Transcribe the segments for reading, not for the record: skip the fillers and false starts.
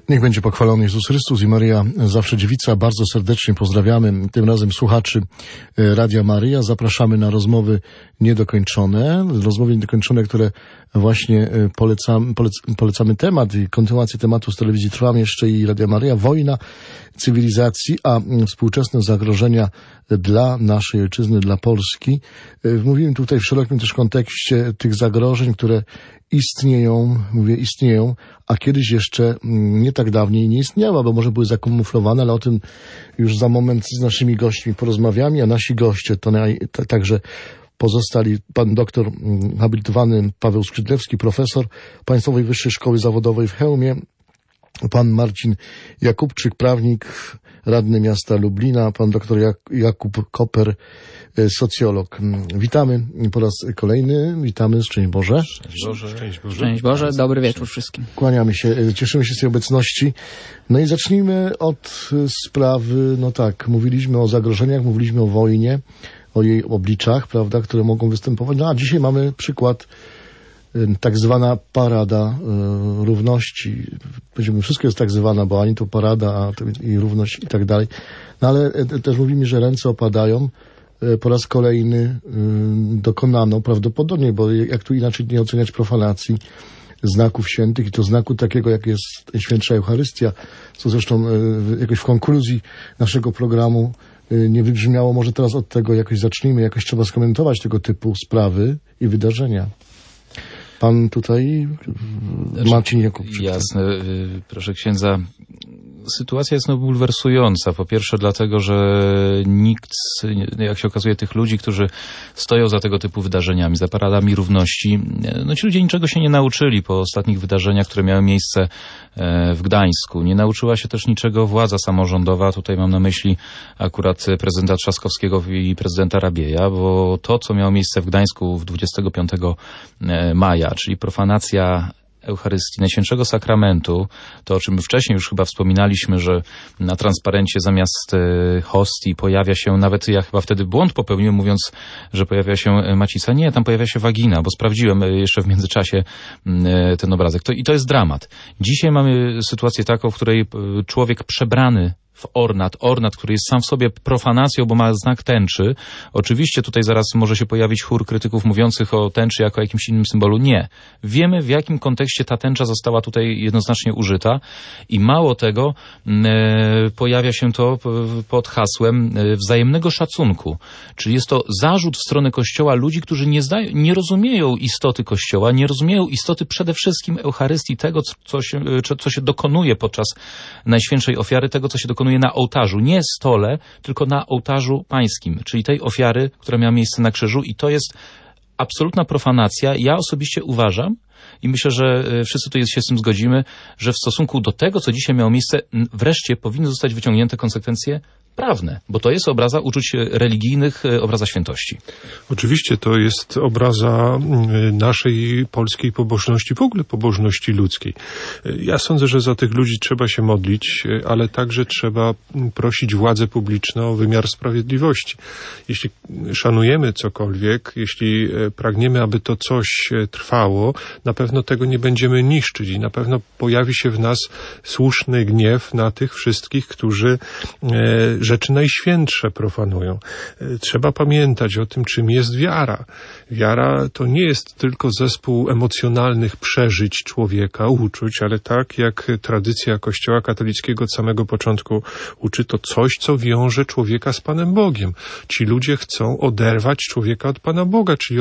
Niech będzie pochwalony Jezus Chrystus i Maryja Zawsze Dziewica. Bardzo serdecznie pozdrawiamy tym razem słuchaczy Radia Maryja. Zapraszamy na rozmowy niedokończone, które właśnie polecamy temat i kontynuację tematu z telewizji Trwam jeszcze i Radia Maryja. Wojna cywilizacji, a współczesne zagrożenia dla naszej ojczyzny, dla Polski. Mówimy tutaj w szerokim też kontekście tych zagrożeń, które istnieją, a kiedyś jeszcze nie tak dawniej nie istniała, bo może były zakamuflowane, ale o tym już za moment z naszymi gośćmi porozmawiamy, a nasi goście to także pozostali pan doktor habilitowany Paweł Skrzydlewski, profesor Państwowej Wyższej Szkoły Zawodowej w Chełmie, pan Marcin Jakubczyk, prawnik, radny miasta Lublina, pan doktor Jakub Koper, socjolog. Witamy po raz kolejny, witamy, szczęść Boże. Szczęść Boże, dobry wieczór wszystkim. Kłaniamy się, cieszymy się z tej obecności. No i zacznijmy od sprawy, mówiliśmy o zagrożeniach, mówiliśmy o wojnie, o jej obliczach, prawda, które mogą występować. No a dzisiaj mamy przykład, tak zwana parada równości. Powiedzmy, wszystko jest tak zwana, bo ani to parada, a to i równość i tak dalej. No ale też mówimy, że ręce opadają. Po raz kolejny dokonano prawdopodobnie, bo jak tu inaczej nie oceniać profanacji znaków świętych i to znaku takiego, jak jest Świętsza Eucharystia, co zresztą jakoś w konkluzji naszego programu nie wybrzmiało. Może teraz od tego jakoś zacznijmy, jakoś trzeba skomentować tego typu sprawy i wydarzenia. Pan tutaj, Marcin Jakubczyk. Jasne, proszę księdza. Sytuacja jest bulwersująca. Po pierwsze dlatego, że nikt, jak się okazuje, tych ludzi, którzy stoją za tego typu wydarzeniami, za paradami równości, ci ludzie niczego się nie nauczyli po ostatnich wydarzeniach, które miały miejsce w Gdańsku. Nie nauczyła się też niczego władza samorządowa. Tutaj mam na myśli akurat prezydenta Trzaskowskiego i prezydenta Rabieja, bo to, co miało miejsce w Gdańsku 25 maja, czyli profanacja Eucharystii, Najświętszego Sakramentu, to o czym wcześniej już chyba wspominaliśmy, że na transparencie zamiast hostii pojawia się, nawet ja chyba wtedy błąd popełniłem, mówiąc, że pojawia się macica. Nie, tam pojawia się wagina, bo sprawdziłem jeszcze w międzyczasie ten obrazek. I to jest dramat. Dzisiaj mamy sytuację taką, w której człowiek przebrany w ornat, który jest sam w sobie profanacją, bo ma znak tęczy. Oczywiście tutaj zaraz może się pojawić chór krytyków mówiących o tęczy jako jakimś innym symbolu. Nie. Wiemy, w jakim kontekście ta tęcza została tutaj jednoznacznie użyta i mało tego, pojawia się to pod hasłem wzajemnego szacunku. Czyli jest to zarzut w stronę Kościoła ludzi, którzy nie rozumieją istoty Kościoła, nie rozumieją istoty przede wszystkim Eucharystii, tego, co się dokonuje podczas Najświętszej Ofiary, tego, co się dokonuje na ołtarzu, nie stole, tylko na ołtarzu pańskim, czyli tej ofiary, która miała miejsce na krzyżu i to jest absolutna profanacja. Ja osobiście uważam i myślę, że wszyscy tu się z tym zgodzimy, że w stosunku do tego, co dzisiaj miało miejsce, wreszcie powinny zostać wyciągnięte konsekwencje prawne, bo to jest obraza uczuć religijnych, obraza świętości. Oczywiście to jest obraza naszej polskiej pobożności, w ogóle pobożności ludzkiej. Ja sądzę, że za tych ludzi trzeba się modlić, ale także trzeba prosić władzę publiczną o wymiar sprawiedliwości. Jeśli szanujemy cokolwiek, jeśli pragniemy, aby to coś trwało, na pewno tego nie będziemy niszczyć i na pewno pojawi się w nas słuszny gniew na tych wszystkich, którzy rzeczy najświętsze profanują. Trzeba pamiętać o tym, czym jest wiara. Wiara to nie jest tylko zespół emocjonalnych przeżyć człowieka, uczuć, ale tak jak tradycja Kościoła katolickiego od samego początku uczy, to coś, co wiąże człowieka z Panem Bogiem. Ci ludzie chcą oderwać człowieka od Pana Boga, czyli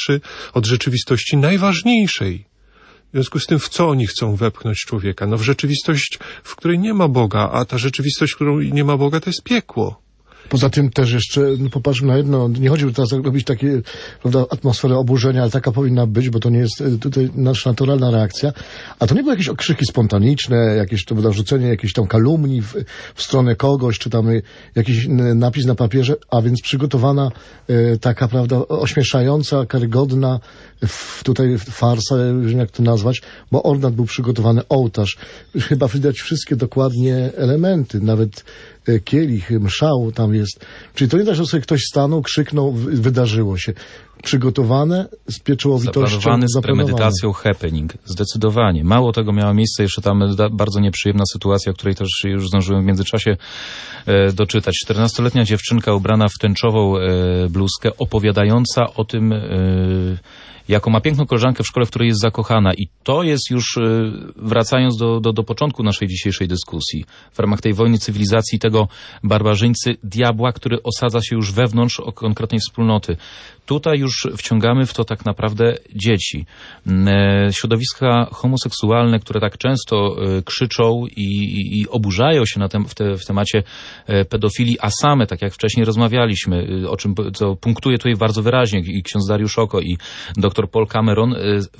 od rzeczywistości najważniejszej. W związku z tym, w co oni chcą wepchnąć człowieka? W rzeczywistość, w której nie ma Boga, a ta rzeczywistość, w której nie ma Boga, to jest piekło. Poza tym też jeszcze, popatrzmy na jedno, nie chodzi teraz robić takie, prawda, atmosferę oburzenia, ale taka powinna być, bo to nie jest tutaj nasza naturalna reakcja. A to nie były jakieś okrzyki spontaniczne, jakieś to wrzucenie jakiejś tam kalumnii w stronę kogoś, czy tam jakiś napis na papierze, a więc przygotowana taka, prawda, ośmieszająca, karygodna, tutaj farsa, jak to nazwać, bo ornat był przygotowany, ołtarz. Chyba widać wszystkie dokładnie elementy, nawet kielich, mszał tam jest. Czyli to nie tak, że sobie ktoś stanął, krzyknął, wydarzyło się. Przygotowane z pieczołowitością, z premedytacją happening. Zdecydowanie. Mało tego miało miejsce, jeszcze tam bardzo nieprzyjemna sytuacja, o której też już zdążyłem w międzyczasie doczytać. 14-letnia dziewczynka ubrana w tęczową bluzkę, opowiadająca o tym, jaką ma piękną koleżankę w szkole, w której jest zakochana. I to jest już, wracając do początku naszej dzisiejszej dyskusji, w ramach tej wojny cywilizacji, tego barbarzyńcy diabła, który osadza się już wewnątrz konkretnej wspólnoty. Tutaj już wciągamy w to tak naprawdę dzieci. Środowiska homoseksualne, które tak często krzyczą i oburzają się w temacie pedofilii, a same, tak jak wcześniej rozmawialiśmy, o czym co punktuje tutaj bardzo wyraźnie i ksiądz Dariusz Oko, i dr Paul Cameron,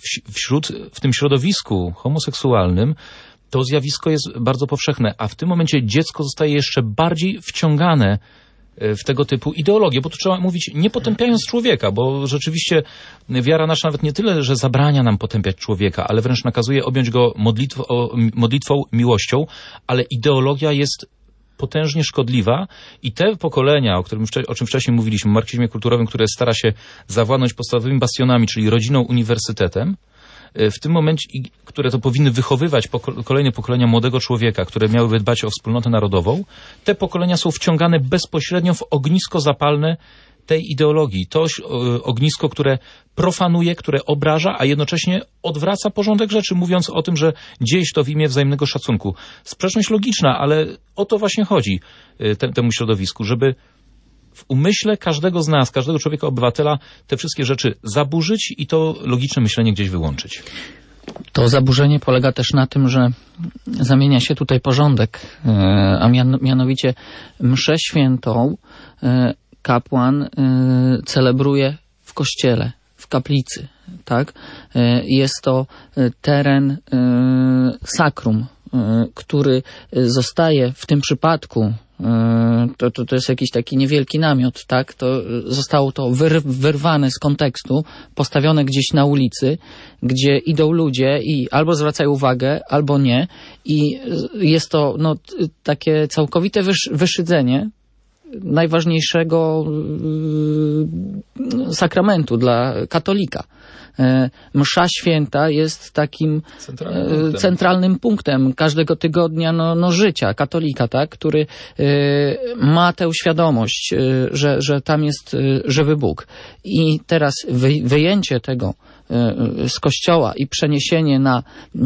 w tym środowisku homoseksualnym to zjawisko jest bardzo powszechne, a w tym momencie dziecko zostaje jeszcze bardziej wciągane w tego typu ideologię, bo tu trzeba mówić, nie potępiając człowieka, bo rzeczywiście wiara nasza nawet nie tyle, że zabrania nam potępiać człowieka, ale wręcz nakazuje objąć go modlitwą, miłością, ale ideologia jest potężnie szkodliwa i te pokolenia, o czym wcześniej mówiliśmy, o marksizmie kulturowym, które stara się zawładnąć podstawowymi bastionami, czyli rodziną, uniwersytetem, w tym momencie, które to powinny wychowywać kolejne pokolenia młodego człowieka, które miałyby dbać o wspólnotę narodową, te pokolenia są wciągane bezpośrednio w ognisko zapalne tej ideologii. To ognisko, które profanuje, które obraża, a jednocześnie odwraca porządek rzeczy, mówiąc o tym, że dzieje się to w imię wzajemnego szacunku. Sprzeczność logiczna, ale o to właśnie chodzi temu środowisku, żeby w umyśle każdego z nas, każdego człowieka, obywatela, te wszystkie rzeczy zaburzyć i to logiczne myślenie gdzieś wyłączyć. To zaburzenie polega też na tym, że zamienia się tutaj porządek, a mianowicie mszę świętą kapłan celebruje w kościele, w kaplicy, tak? Jest to teren sakrum, który zostaje w tym przypadku, to jest jakiś taki niewielki namiot, tak? To zostało to wyrwane z kontekstu, postawione gdzieś na ulicy, gdzie idą ludzie i albo zwracają uwagę, albo nie. I jest to takie całkowite wyszydzenie najważniejszego sakramentu dla katolika. Msza święta jest takim centralnym punktem każdego tygodnia życia katolika, tak, który ma tę świadomość, że tam jest żywy Bóg. I teraz wyjęcie tego z kościoła i przeniesienie na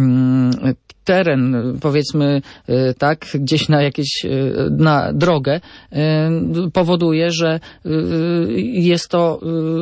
teren, powiedzmy tak, gdzieś na drogę, powoduje, że jest to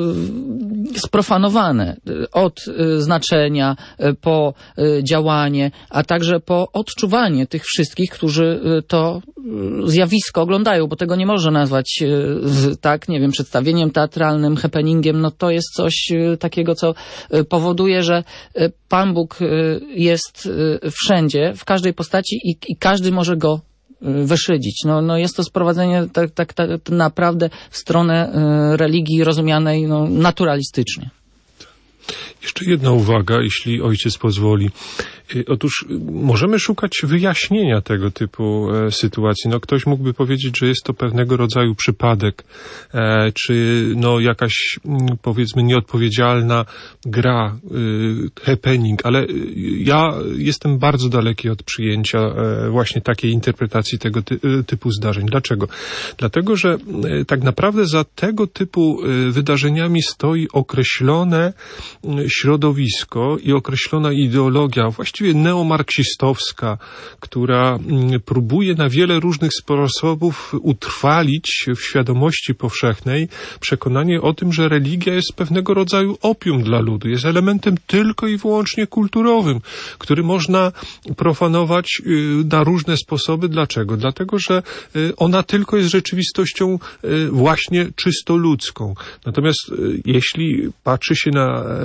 sprofanowane od znaczenia po działanie, a także po odczuwanie tych wszystkich, którzy to zjawisko oglądają, bo tego nie można nazwać tak, nie wiem, przedstawieniem teatralnym, happeningiem. To jest coś takiego, co powoduje, że Pan Bóg jest wszędzie, w każdej postaci i każdy może go wyszydzić. Jest to sprowadzenie tak naprawdę w stronę religii rozumianej naturalistycznie. Jeszcze jedna uwaga, jeśli ojciec pozwoli. Otóż możemy szukać wyjaśnienia tego typu sytuacji. Ktoś mógłby powiedzieć, że jest to pewnego rodzaju przypadek, czy jakaś, powiedzmy, nieodpowiedzialna gra, happening, ale ja jestem bardzo daleki od przyjęcia właśnie takiej interpretacji tego typu zdarzeń. Dlaczego? Dlatego, że tak naprawdę za tego typu wydarzeniami stoi określone środowisko i określona ideologia, właściwie neomarksistowska, która próbuje na wiele różnych sposobów utrwalić w świadomości powszechnej przekonanie o tym, że religia jest pewnego rodzaju opium dla ludu, jest elementem tylko i wyłącznie kulturowym, który można profanować na różne sposoby. Dlaczego? Dlatego, że ona tylko jest rzeczywistością właśnie czysto ludzką. Natomiast jeśli patrzy się na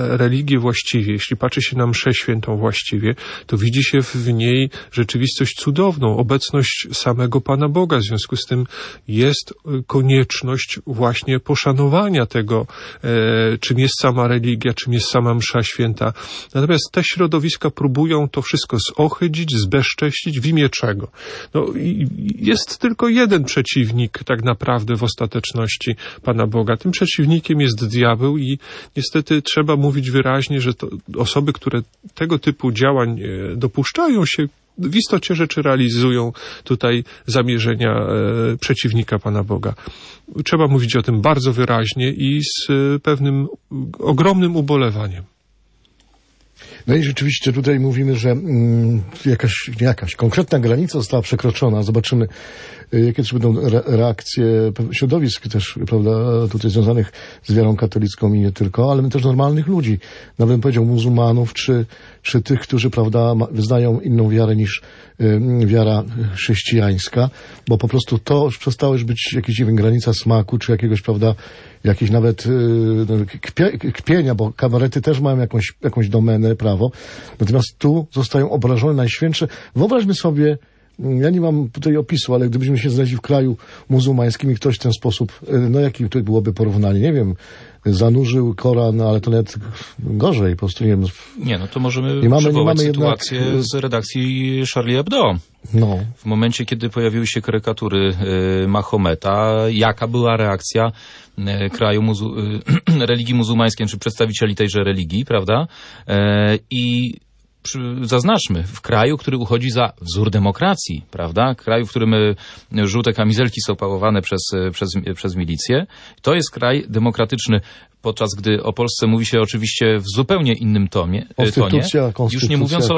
religię właściwie, jeśli patrzy się na mszę świętą właściwie, to widzi się w niej rzeczywistość cudowną, obecność samego Pana Boga. W związku z tym jest konieczność właśnie poszanowania tego, czym jest sama religia, czym jest sama msza święta. Natomiast te środowiska próbują to wszystko zohydzić, zbezcześcić w imię czego? No, jest tylko jeden przeciwnik tak naprawdę w ostateczności Pana Boga. Tym przeciwnikiem jest diabeł i niestety trzeba mówić wyraźnie, że to osoby, które tego typu działań dopuszczają się, w istocie rzeczy realizują tutaj zamierzenia przeciwnika Pana Boga. Trzeba mówić o tym bardzo wyraźnie i z pewnym ogromnym ubolewaniem. No i rzeczywiście tutaj mówimy, że jakaś konkretna granica została przekroczona. Zobaczymy, jakie też będą reakcje środowisk też, prawda, tutaj związanych z wiarą katolicką i nie tylko, ale też normalnych ludzi, nawet bym powiedział muzułmanów, czy tych, którzy, prawda, wyznają inną wiarę niż wiara chrześcijańska, bo po prostu to już przestało już być jakaś, nie wiem, granica smaku, czy jakiegoś, prawda, jakieś nawet kpienia, bo kabarety też mają jakąś domenę, prawo. Natomiast tu zostają obrażone najświętsze. Wyobraźmy sobie, ja nie mam tutaj opisu, ale gdybyśmy się znaleźli w kraju muzułmańskim i ktoś w ten sposób, no jakie tutaj byłoby porównanie? Nie wiem, zanurzył Koran, ale to nawet gorzej, po prostu nie wiem. Nie, no to możemy przywołać sytuację z redakcji Charlie Hebdo. No. W momencie, kiedy pojawiły się karykatury Mahometa, jaka była reakcja kraju religii muzułmańskiej, czy przedstawicieli tejże religii, prawda? I zaznaczmy, w kraju, który uchodzi za wzór demokracji, prawda? Kraju, w którym żółte kamizelki są pałowane przez milicję. To jest kraj demokratyczny, podczas gdy o Polsce mówi się oczywiście w zupełnie innym tonie. Już nie mówiąc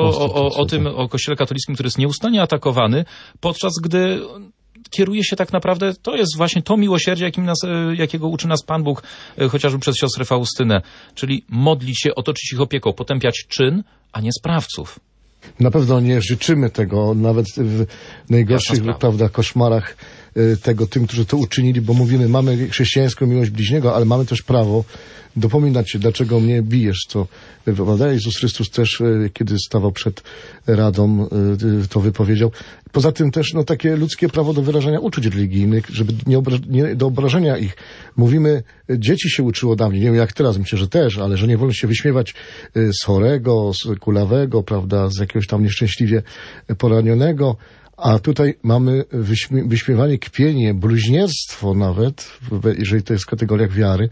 o Kościele katolickim, który jest nieustannie atakowany, podczas gdy kieruje się tak naprawdę, to jest właśnie to miłosierdzie, jakiego uczy nas Pan Bóg, chociażby przez siostrę Faustynę, czyli modlić się, otoczyć ich opieką, potępiać czyn, a nie sprawców. Na pewno nie życzymy tego, nawet w najgorszych, prawda, koszmarach tego tym, którzy to uczynili, bo mówimy, mamy chrześcijańską miłość bliźniego, ale mamy też prawo dopominać się, dlaczego mnie bijesz, co, prawda? Jezus Chrystus też, kiedy stawał przed Radą, to wypowiedział. Poza tym też, no, takie ludzkie prawo do wyrażania uczuć religijnych, żeby nie do obrażenia ich. Mówimy, dzieci się uczyło dawniej, nie wiem jak teraz, myślę, że też, ale że nie wolno się wyśmiewać z chorego, z kulawego, prawda, z jakiegoś tam nieszczęśliwie poranionego. A tutaj mamy wyśmiewanie, kpienie, bluźnierstwo nawet, jeżeli to jest w kategoriach wiary,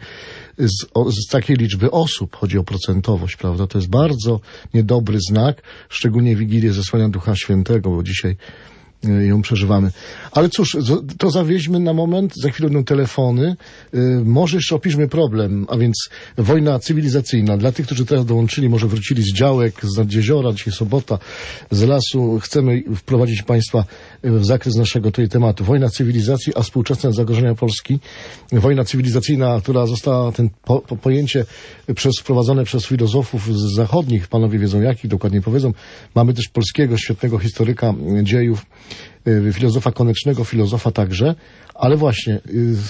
z takiej liczby osób. Chodzi o procentowość, prawda? To jest bardzo niedobry znak, szczególnie Wigilię Zesłania Ducha Świętego, bo dzisiaj ją przeżywamy. Ale cóż, to zawieźmy na moment, za chwilę będą telefony. Może jeszcze opiszmy problem, a więc wojna cywilizacyjna. Dla tych, którzy teraz dołączyli, może wrócili z działek, z nad jeziora, dzisiaj sobota, z lasu. Chcemy wprowadzić Państwa w zakres naszego tutaj tematu. Wojna cywilizacji, a współczesne zagrożenia Polski. Wojna cywilizacyjna, która została, pojęcie wprowadzone przez filozofów zachodnich, panowie wiedzą jakich, dokładnie powiedzą. Mamy też polskiego, świetnego historyka dziejów, filozofa Konecznego, filozofa także, ale właśnie,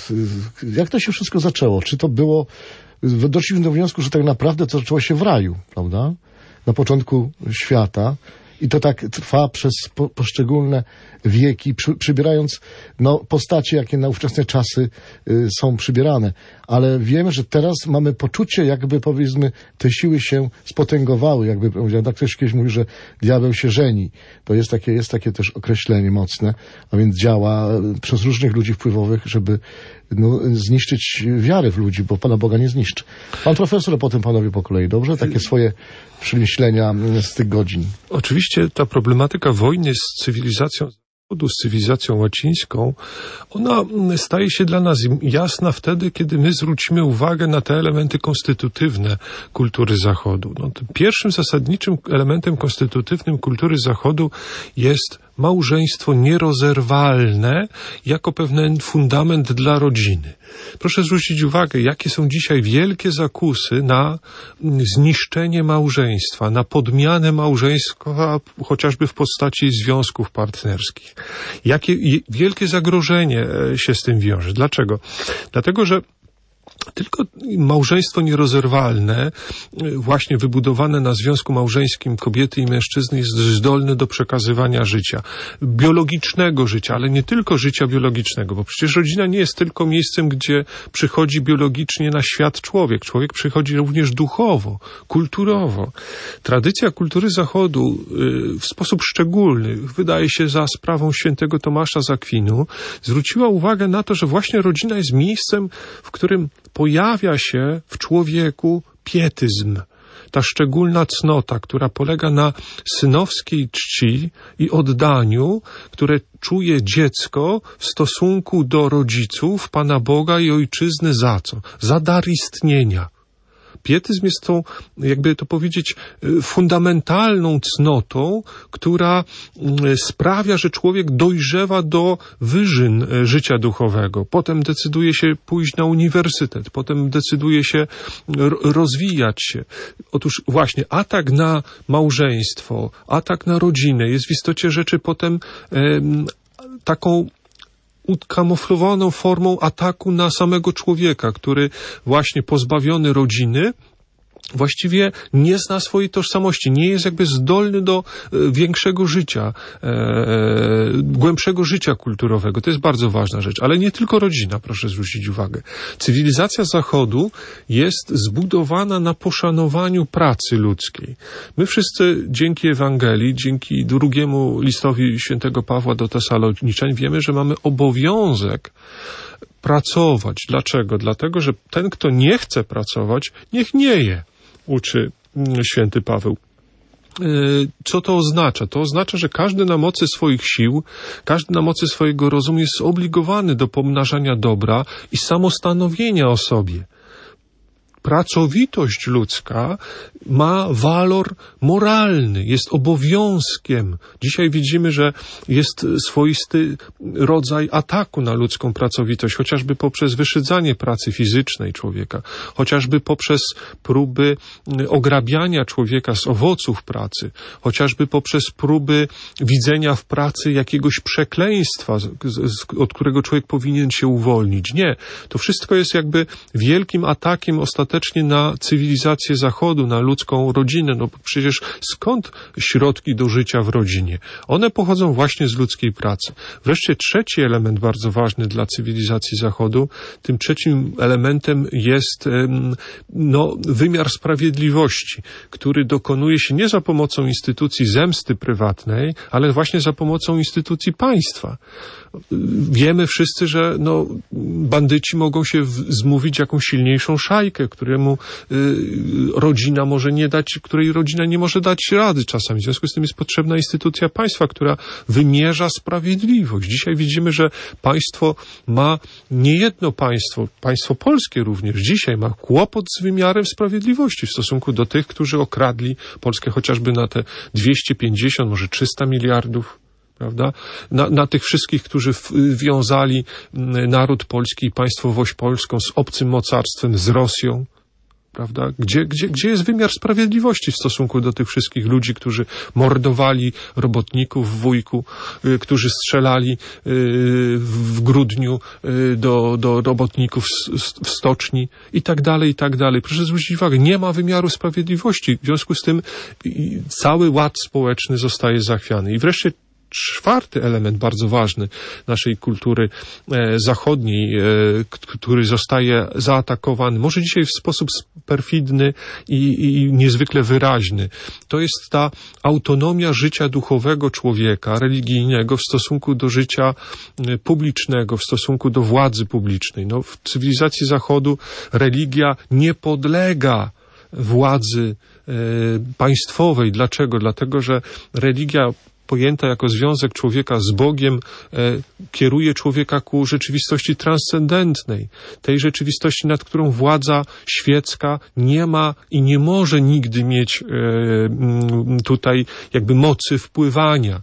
jak to się wszystko zaczęło? Czy to było, doszliśmy do wniosku, że tak naprawdę to zaczęło się w raju, prawda? Na początku świata. I to tak trwa przez poszczególne wieki, przybierając postacie, jakie na ówczesne czasy są przybierane. Ale wiemy, że teraz mamy poczucie, jakby, powiedzmy, te siły się spotęgowały. Jakby, tak ktoś kiedyś mówił, że diabeł się żeni. To jest takie też określenie mocne, a więc działa przez różnych ludzi wpływowych, żeby zniszczyć wiarę w ludzi, bo Pana Boga nie zniszczy. Pan profesor, a potem panowie po kolei, dobrze? Takie swoje przemyślenia z tych godzin. Oczywiście ta problematyka wojny z cywilizacją Zachodu, z cywilizacją łacińską, ona staje się dla nas jasna wtedy, kiedy my zwrócimy uwagę na te elementy konstytutywne kultury Zachodu. Tym pierwszym zasadniczym elementem konstytutywnym kultury Zachodu jest małżeństwo nierozerwalne jako pewien fundament dla rodziny. Proszę zwrócić uwagę, jakie są dzisiaj wielkie zakusy na zniszczenie małżeństwa, na podmianę małżeństwa, chociażby w postaci związków partnerskich. Jakie wielkie zagrożenie się z tym wiąże. Dlaczego? Dlatego, że Tylko małżeństwo nierozerwalne, właśnie wybudowane na związku małżeńskim kobiety i mężczyzny, jest zdolne do przekazywania życia. Biologicznego życia, ale nie tylko życia biologicznego, bo przecież rodzina nie jest tylko miejscem, gdzie przychodzi biologicznie na świat człowiek. Człowiek przychodzi również duchowo, kulturowo. Tradycja kultury Zachodu w sposób szczególny, wydaje się za sprawą świętego Tomasza z Akwinu, zwróciła uwagę na to, że właśnie rodzina jest miejscem, w którym pojawia się w człowieku pietyzm. Ta szczególna cnota, która polega na synowskiej czci i oddaniu, które czuje dziecko w stosunku do rodziców, Pana Boga i Ojczyzny za co? Za dar istnienia. Pietyzm jest tą, jakby to powiedzieć, fundamentalną cnotą, która sprawia, że człowiek dojrzewa do wyżyn życia duchowego. Potem decyduje się pójść na uniwersytet, potem decyduje się rozwijać się. Otóż właśnie atak na małżeństwo, atak na rodzinę jest w istocie rzeczy potem taką ukamuflowaną formą ataku na samego człowieka, który właśnie pozbawiony rodziny właściwie nie zna swojej tożsamości, nie jest jakby zdolny do większego życia, głębszego życia kulturowego. To jest bardzo ważna rzecz, ale nie tylko rodzina, proszę zwrócić uwagę. Cywilizacja Zachodu jest zbudowana na poszanowaniu pracy ludzkiej. My wszyscy dzięki Ewangelii, dzięki drugiemu listowi świętego Pawła do Tesaloniczan wiemy, że mamy obowiązek pracować. Dlaczego? Dlatego, że ten, kto nie chce pracować, niech nie je, uczy święty Paweł. Co to oznacza? To oznacza, że każdy na mocy swoich sił, każdy na mocy swojego rozumu jest zobligowany do pomnażania dobra i samostanowienia o sobie. Pracowitość ludzka ma walor moralny, jest obowiązkiem. Dzisiaj widzimy, że jest swoisty rodzaj ataku na ludzką pracowitość, chociażby poprzez wyszydzanie pracy fizycznej człowieka, chociażby poprzez próby ograbiania człowieka z owoców pracy, chociażby poprzez próby widzenia w pracy jakiegoś przekleństwa, od którego człowiek powinien się uwolnić. Nie, to wszystko jest jakby wielkim atakiem ostatecznie na cywilizację Zachodu, na ludzką rodzinę. No przecież skąd środki do życia w rodzinie? One pochodzą właśnie z ludzkiej pracy. Wreszcie trzeci element bardzo ważny dla cywilizacji Zachodu, tym trzecim elementem jest wymiar sprawiedliwości, który dokonuje się nie za pomocą instytucji zemsty prywatnej, ale właśnie za pomocą instytucji państwa. Wiemy wszyscy, że bandyci mogą się zmówić jakąś silniejszą szajkę, któremu rodzina może nie dać, której rodzina nie może dać rady czasami. W związku z tym jest potrzebna instytucja państwa, która wymierza sprawiedliwość. Dzisiaj widzimy, że państwo ma niejedno państwo polskie również dzisiaj ma kłopot z wymiarem sprawiedliwości w stosunku do tych, którzy okradli Polskę chociażby na te 250, może 300 miliardów. Prawda? Na tych wszystkich, którzy wiązali naród polski i państwowość polską z obcym mocarstwem, z Rosją. Prawda? Gdzie jest wymiar sprawiedliwości w stosunku do tych wszystkich ludzi, którzy mordowali robotników w Wujku, którzy strzelali w grudniu do robotników w stoczni i tak dalej, i tak dalej. Proszę zwrócić uwagę, nie ma wymiaru sprawiedliwości. W związku z tym cały ład społeczny zostaje zachwiany. I wreszcie czwarty element bardzo ważny naszej kultury zachodniej, który zostaje zaatakowany, może dzisiaj w sposób perfidny i niezwykle wyraźny. To jest ta autonomia życia duchowego człowieka, religijnego w stosunku do życia publicznego, w stosunku do władzy publicznej. W cywilizacji Zachodu religia nie podlega władzy państwowej. Dlaczego? Dlatego, że religia pojęta jako związek człowieka z Bogiem, kieruje człowieka ku rzeczywistości transcendentnej, tej rzeczywistości, nad którą władza świecka nie ma i nie może nigdy mieć tutaj jakby mocy wpływania.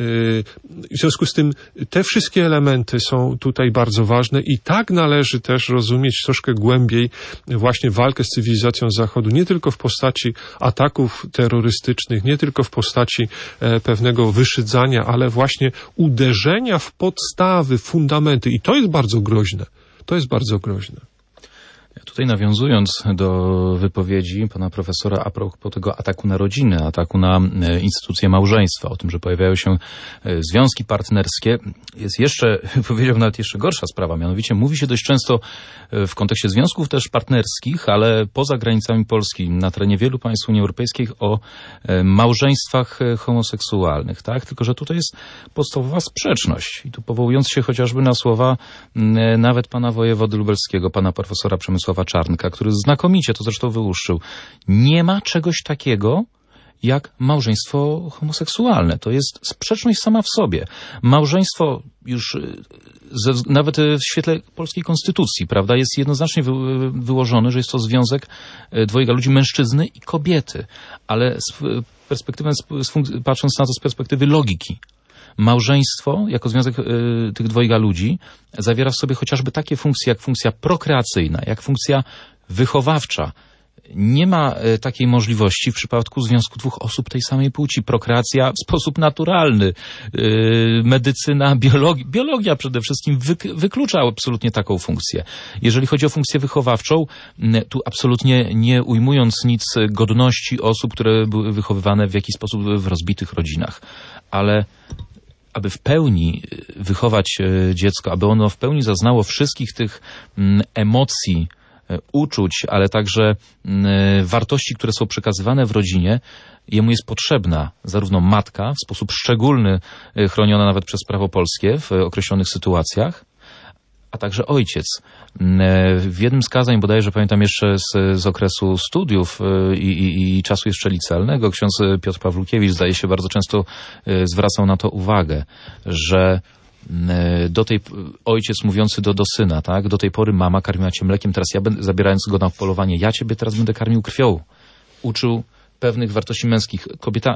W związku z tym te wszystkie elementy są tutaj bardzo ważne i tak należy też rozumieć troszkę głębiej właśnie walkę z cywilizacją Zachodu, nie tylko w postaci ataków terrorystycznych, nie tylko w postaci pewnego wyszydzania, ale właśnie uderzenia w podstawy, fundamenty. I to jest bardzo groźne. To jest bardzo groźne. Ja Tutaj nawiązując do wypowiedzi pana profesora a propos tego ataku na rodzinę, ataku na instytucję małżeństwa, o tym, że pojawiają się związki partnerskie, jest jeszcze, powiedziałbym, nawet jeszcze gorsza sprawa. Mianowicie mówi się dość często w kontekście związków też partnerskich, ale poza granicami Polski, na terenie wielu państw Unii Europejskiej o małżeństwach homoseksualnych, tak? Tylko że tutaj jest podstawowa sprzeczność. I tu powołując się chociażby na słowa nawet pana wojewody lubelskiego, pana profesora Przemysława Czarnka, który znakomicie to zresztą wyłuszczył. Nie ma czegoś takiego jak małżeństwo homoseksualne. To jest sprzeczność sama w sobie. Małżeństwo już nawet w świetle polskiej konstytucji, prawda, jest jednoznacznie wyłożone, że jest to związek dwojga ludzi, mężczyzny i kobiety. Ale patrząc na to z perspektywy logiki, małżeństwo, jako związek tych dwojga ludzi, zawiera w sobie chociażby takie funkcje, jak funkcja prokreacyjna, jak funkcja wychowawcza. Nie ma takiej możliwości w przypadku związku dwóch osób tej samej płci. Prokreacja w sposób naturalny. Medycyna, biologia przede wszystkim wyklucza absolutnie taką funkcję. Jeżeli chodzi o funkcję wychowawczą, tu absolutnie nie ujmując nic godności osób, które były wychowywane w jakiś sposób w rozbitych rodzinach. Ale aby w pełni wychować dziecko, aby ono w pełni zaznało wszystkich tych emocji, uczuć, ale także wartości, które są przekazywane w rodzinie, jemu jest potrzebna zarówno matka, w sposób szczególny chroniona nawet przez prawo polskie w określonych sytuacjach, a także ojciec. W jednym z kazań, bodajże pamiętam jeszcze z okresu studiów i czasu jeszcze licealnego, ksiądz Piotr Pawlukiewicz, zdaje się, bardzo często zwracał na to uwagę, że ojciec mówiący do syna, tak? Do tej pory mama karmiła cię mlekiem, teraz ja zabierając go na polowanie, ja ciebie teraz będę karmił krwią. Uczył pewnych wartości męskich. Kobieta,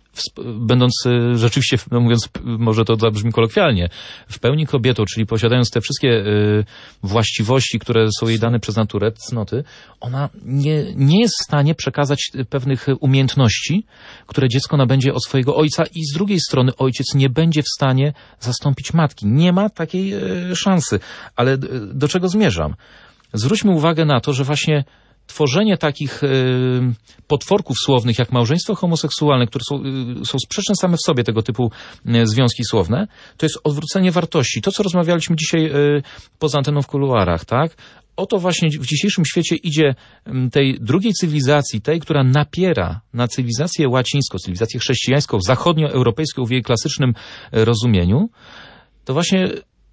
będąc rzeczywiście, no mówiąc, może to zabrzmi kolokwialnie, w pełni kobietą, czyli posiadając te wszystkie właściwości, które są jej dane przez naturę, cnoty, ona nie jest w stanie przekazać pewnych umiejętności, które dziecko nabędzie od swojego ojca, i z drugiej strony ojciec nie będzie w stanie zastąpić matki. Nie ma takiej szansy. Ale do czego zmierzam? Zwróćmy uwagę na to, że właśnie tworzenie takich potworków słownych jak małżeństwo homoseksualne, które są sprzeczne same w sobie, tego typu związki słowne, to jest odwrócenie wartości. To, co rozmawialiśmy dzisiaj poza anteną w kuluarach, tak? Oto właśnie w dzisiejszym świecie idzie tej drugiej cywilizacji, tej, która napiera na cywilizację łacińską, cywilizację chrześcijańską, zachodnioeuropejską w jej klasycznym rozumieniu, to właśnie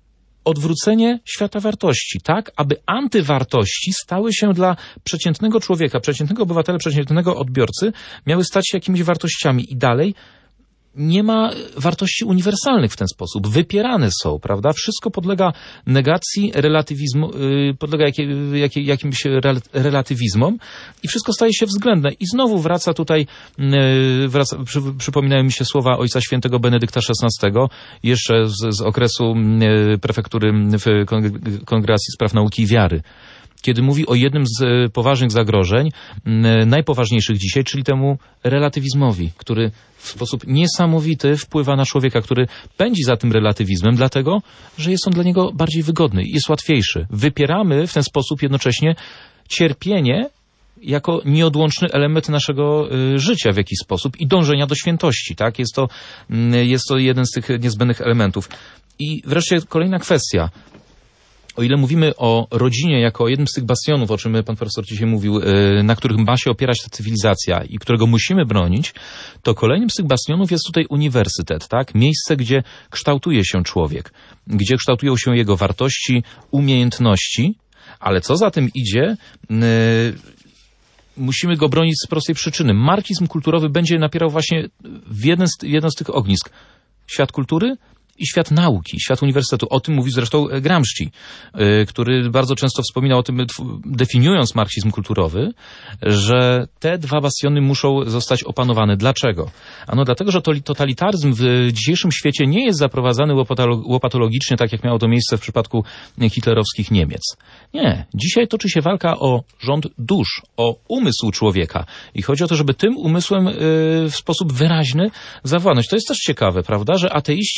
odwrócenie świata wartości, tak, aby antywartości stały się dla przeciętnego człowieka, przeciętnego obywatela, przeciętnego odbiorcy, miały stać się jakimiś wartościami. I dalej nie ma wartości uniwersalnych w ten sposób. Wypierane są, prawda? Wszystko podlega negacji, relatywizmu, podlega jakimś relatywizmom i wszystko staje się względne. I znowu wraca tutaj, przypominają mi się słowa Ojca Świętego Benedykta XVI, jeszcze z okresu prefektury w Kongregacji Spraw Nauki i Wiary, kiedy mówi o jednym z poważnych zagrożeń, najpoważniejszych dzisiaj, czyli temu relatywizmowi, który w sposób niesamowity wpływa na człowieka, który pędzi za tym relatywizmem, dlatego, że jest on dla niego bardziej wygodny i jest łatwiejszy. Wypieramy w ten sposób jednocześnie cierpienie jako nieodłączny element naszego życia w jakiś sposób i dążenia do świętości, tak? Jest to jeden z tych niezbędnych elementów. I wreszcie kolejna kwestia. O ile mówimy o rodzinie jako o jednym z tych bastionów, o czym pan profesor dzisiaj mówił, na których ma się opierać ta cywilizacja i którego musimy bronić, to kolejnym z tych bastionów jest tutaj uniwersytet, tak? Miejsce, gdzie kształtuje się człowiek, gdzie kształtują się jego wartości, umiejętności, ale co za tym idzie, musimy go bronić z prostej przyczyny. Marksizm kulturowy będzie napierał właśnie w jedno z tych ognisk. Świat kultury i świat nauki, świat uniwersytetu. O tym mówi zresztą Gramsci, który bardzo często wspominał o tym, definiując marksizm kulturowy, że te dwa bastiony muszą zostać opanowane. Dlaczego? Ano dlatego, że totalitaryzm w dzisiejszym świecie nie jest zaprowadzany łopatologicznie, tak jak miało to miejsce w przypadku hitlerowskich Niemiec. Nie. Dzisiaj toczy się walka o rząd dusz, o umysł człowieka. I chodzi o to, żeby tym umysłem w sposób wyraźny zawładnąć. To jest też ciekawe, prawda, że ateiści walczą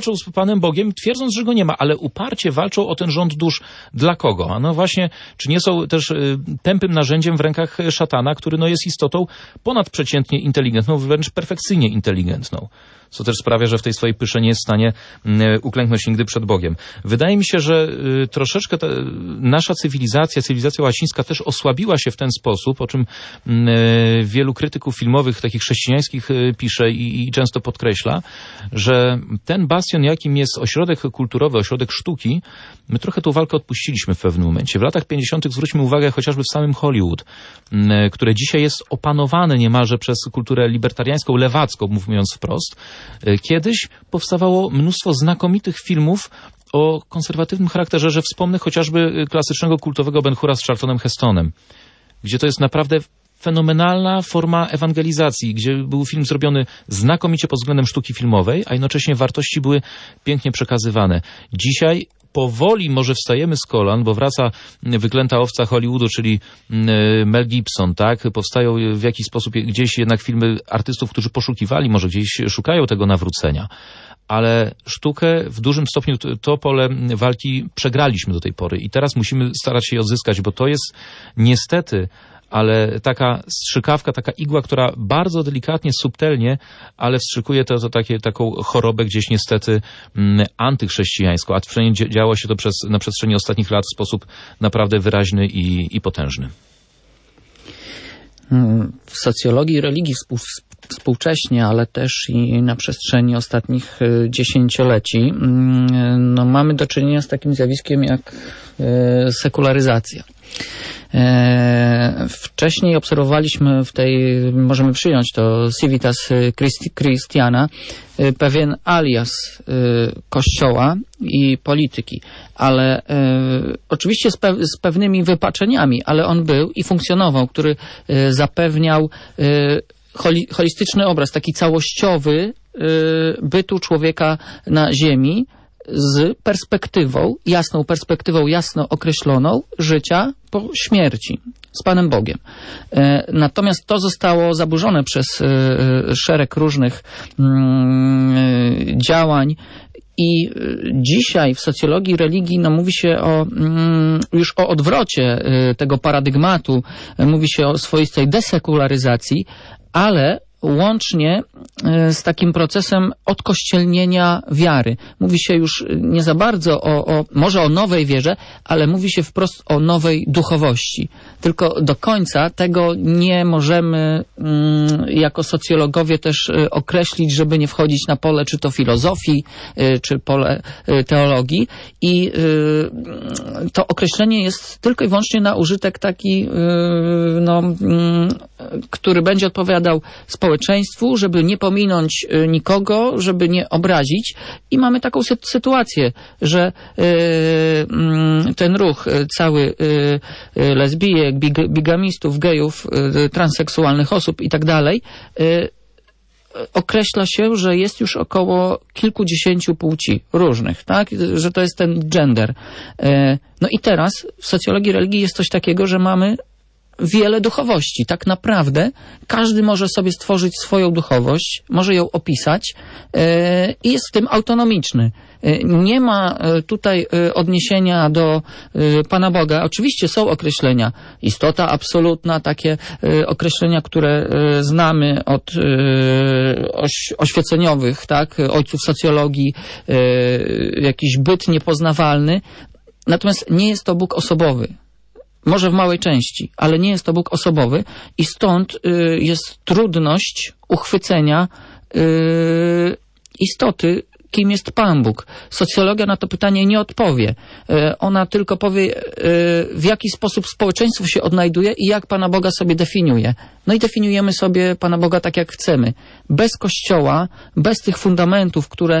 walczą z Panem Bogiem, twierdząc, że go nie ma, ale uparcie walczą o ten rząd dusz. Dla kogo? A no właśnie, czy nie są też tępym narzędziem w rękach szatana, który jest istotą ponadprzeciętnie inteligentną, wręcz perfekcyjnie inteligentną. Co też sprawia, że w tej swojej pysze nie jest w stanie uklęknąć nigdy przed Bogiem. Wydaje mi się, że troszeczkę nasza cywilizacja łacińska też osłabiła się w ten sposób, o czym wielu krytyków filmowych, takich chrześcijańskich pisze i często podkreśla, że ten bastion, jakim jest ośrodek kulturowy, ośrodek sztuki, my trochę tą walkę odpuściliśmy w pewnym momencie. W latach 50. zwróćmy uwagę chociażby w samym Hollywood, które dzisiaj jest opanowane niemalże przez kulturę libertariańską, lewacką, mówiąc wprost. Kiedyś powstawało mnóstwo znakomitych filmów o konserwatywnym charakterze, że wspomnę chociażby klasycznego kultowego Ben-Hura z Charltonem Hestonem, gdzie to jest naprawdę fenomenalna forma ewangelizacji, gdzie był film zrobiony znakomicie pod względem sztuki filmowej, a jednocześnie wartości były pięknie przekazywane. Dzisiaj powoli może wstajemy z kolan, bo wraca wyklęta owca Hollywoodu, czyli Mel Gibson, tak? Powstają w jakiś sposób gdzieś jednak filmy artystów, którzy poszukiwali, może gdzieś szukają tego nawrócenia. Ale sztukę w dużym stopniu to pole walki przegraliśmy do tej pory i teraz musimy starać się je odzyskać, bo to jest niestety, ale taka strzykawka, taka igła, która bardzo delikatnie, subtelnie, ale wstrzykuje taką chorobę gdzieś niestety antychrześcijańską, a przynajmniej działo się to na przestrzeni ostatnich lat w sposób naprawdę wyraźny i potężny. W socjologii religii współcześnie, ale też i na przestrzeni ostatnich dziesięcioleci mamy do czynienia z takim zjawiskiem jak sekularyzacja. Wcześniej obserwowaliśmy możemy przyjąć to Civitas Christiana, pewien alias Kościoła i polityki, ale oczywiście z pewnymi wypaczeniami, ale on był i funkcjonował, który zapewniał holistyczny obraz, taki całościowy bytu człowieka na ziemi, z jasną perspektywą, jasno określoną życia po śmierci z Panem Bogiem. Natomiast to zostało zaburzone przez szereg różnych działań i dzisiaj w socjologii religii mówi się już o odwrocie tego paradygmatu, mówi się o swoistej desekularyzacji, ale łącznie z takim procesem odkościelnienia wiary. Mówi się już nie za bardzo może o nowej wierze, ale mówi się wprost o nowej duchowości. Tylko do końca tego nie możemy jako socjologowie też określić, żeby nie wchodzić na pole czy to filozofii, czy pole teologii. I to określenie jest tylko i wyłącznie na użytek taki, który będzie odpowiadał społeczeństwu, żeby nie pominąć nikogo, żeby nie obrazić. I mamy taką sytuację, że ten ruch cały lesbijek, bigamistów, gejów, transseksualnych osób i tak dalej określa się, że jest już około kilkudziesięciu płci różnych, tak? Że to jest ten gender. No i teraz w socjologii religii jest coś takiego, że mamy wiele duchowości. Tak naprawdę każdy może sobie stworzyć swoją duchowość, może ją opisać i jest w tym autonomiczny. Nie ma tutaj odniesienia do Pana Boga. Oczywiście są określenia. Istota absolutna, takie określenia, które znamy od oświeceniowych, tak, ojców socjologii, jakiś byt niepoznawalny. Natomiast nie jest to Bóg osobowy. Może w małej części, ale nie jest to Bóg osobowy i stąd jest trudność uchwycenia istoty, kim jest Pan Bóg. Socjologia na to pytanie nie odpowie. Ona tylko powie, w jaki sposób społeczeństwo się odnajduje i jak Pana Boga sobie definiuje. No i definiujemy sobie Pana Boga tak, jak chcemy. Bez Kościoła, bez tych fundamentów, które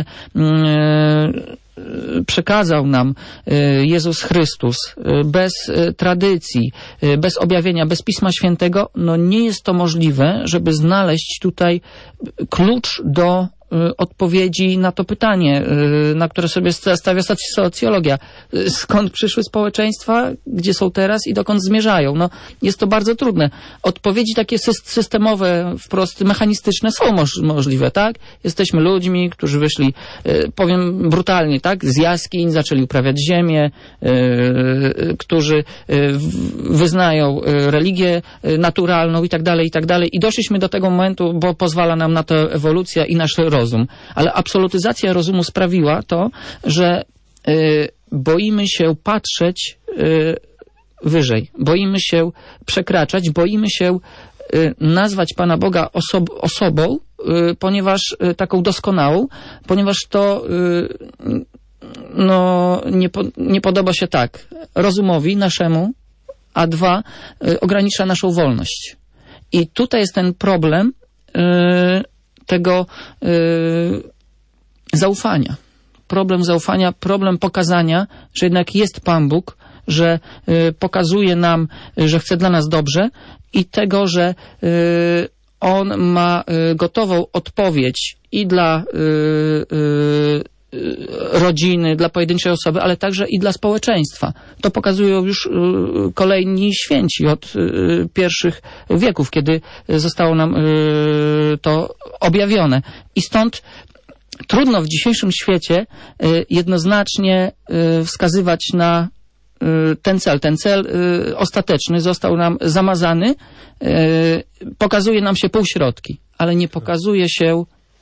przekazał nam Jezus Chrystus, bez tradycji, bez objawienia, bez Pisma Świętego, nie jest to możliwe, żeby znaleźć tutaj klucz do odpowiedzi na to pytanie, na które sobie stawia socjologia. Skąd przyszły społeczeństwa, gdzie są teraz i dokąd zmierzają? No, jest to bardzo trudne. Odpowiedzi takie systemowe, wprost mechanistyczne są możliwe, tak? Jesteśmy ludźmi, którzy wyszli, powiem brutalnie, tak? Z jaskiń, zaczęli uprawiać ziemię, którzy wyznają religię naturalną i tak dalej. I doszliśmy do tego momentu, bo pozwala nam na to ewolucja i nasz rozum. Ale absolutyzacja rozumu sprawiła to, że boimy się patrzeć wyżej. Boimy się przekraczać, boimy się nazwać Pana Boga osobą, ponieważ taką doskonałą, ponieważ to nie podoba się tak rozumowi naszemu, a dwa, ogranicza naszą wolność. I tutaj jest ten problem tego zaufania. Problem zaufania, problem pokazania, że jednak jest Pan Bóg, że pokazuje nam, że chce dla nas dobrze i tego, że On ma gotową odpowiedź i dla rodziny, dla pojedynczej osoby, ale także i dla społeczeństwa. To pokazują już kolejni święci od pierwszych wieków, kiedy zostało nam to objawione. I stąd trudno w dzisiejszym świecie jednoznacznie wskazywać na ten cel. Ten cel ostateczny został nam zamazany, pokazuje nam się półśrodki, ale nie pokazuje się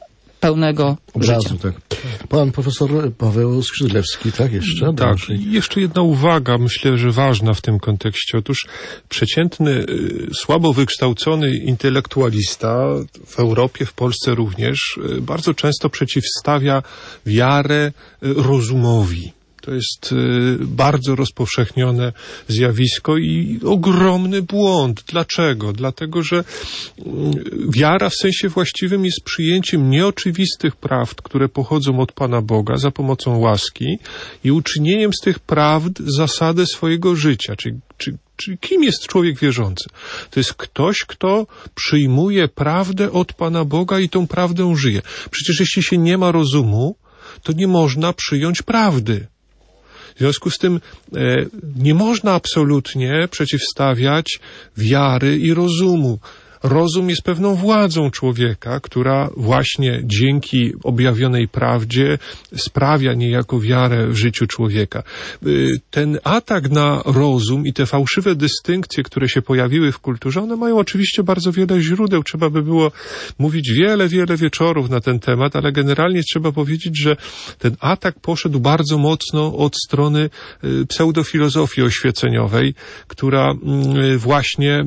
pełnego obrazu, życia. tak. Pan profesor Paweł Skrzydlewski, tak? Jeszcze? Tak. I jeszcze jedna uwaga, myślę, że ważna w tym kontekście. Otóż przeciętny, słabo wykształcony intelektualista w Europie, w Polsce również, bardzo często przeciwstawia wiarę rozumowi. To jest bardzo rozpowszechnione zjawisko i ogromny błąd. Dlaczego? Dlatego, że wiara w sensie właściwym jest przyjęciem nieoczywistych prawd, które pochodzą od Pana Boga za pomocą łaski i uczynieniem z tych prawd zasadę swojego życia. Czyli kim jest człowiek wierzący? To jest ktoś, kto przyjmuje prawdę od Pana Boga i tą prawdę żyje. Przecież jeśli się nie ma rozumu, to nie można przyjąć prawdy. W związku z tym nie można absolutnie przeciwstawiać wiary i rozumu. Rozum jest pewną władzą człowieka, która właśnie dzięki objawionej prawdzie sprawia niejako wiarę w życiu człowieka. Ten atak na rozum i te fałszywe dystynkcje, które się pojawiły w kulturze, one mają oczywiście bardzo wiele źródeł. Trzeba by było mówić wiele wieczorów na ten temat, ale generalnie trzeba powiedzieć, że ten atak poszedł bardzo mocno od strony pseudofilozofii oświeceniowej, która właśnie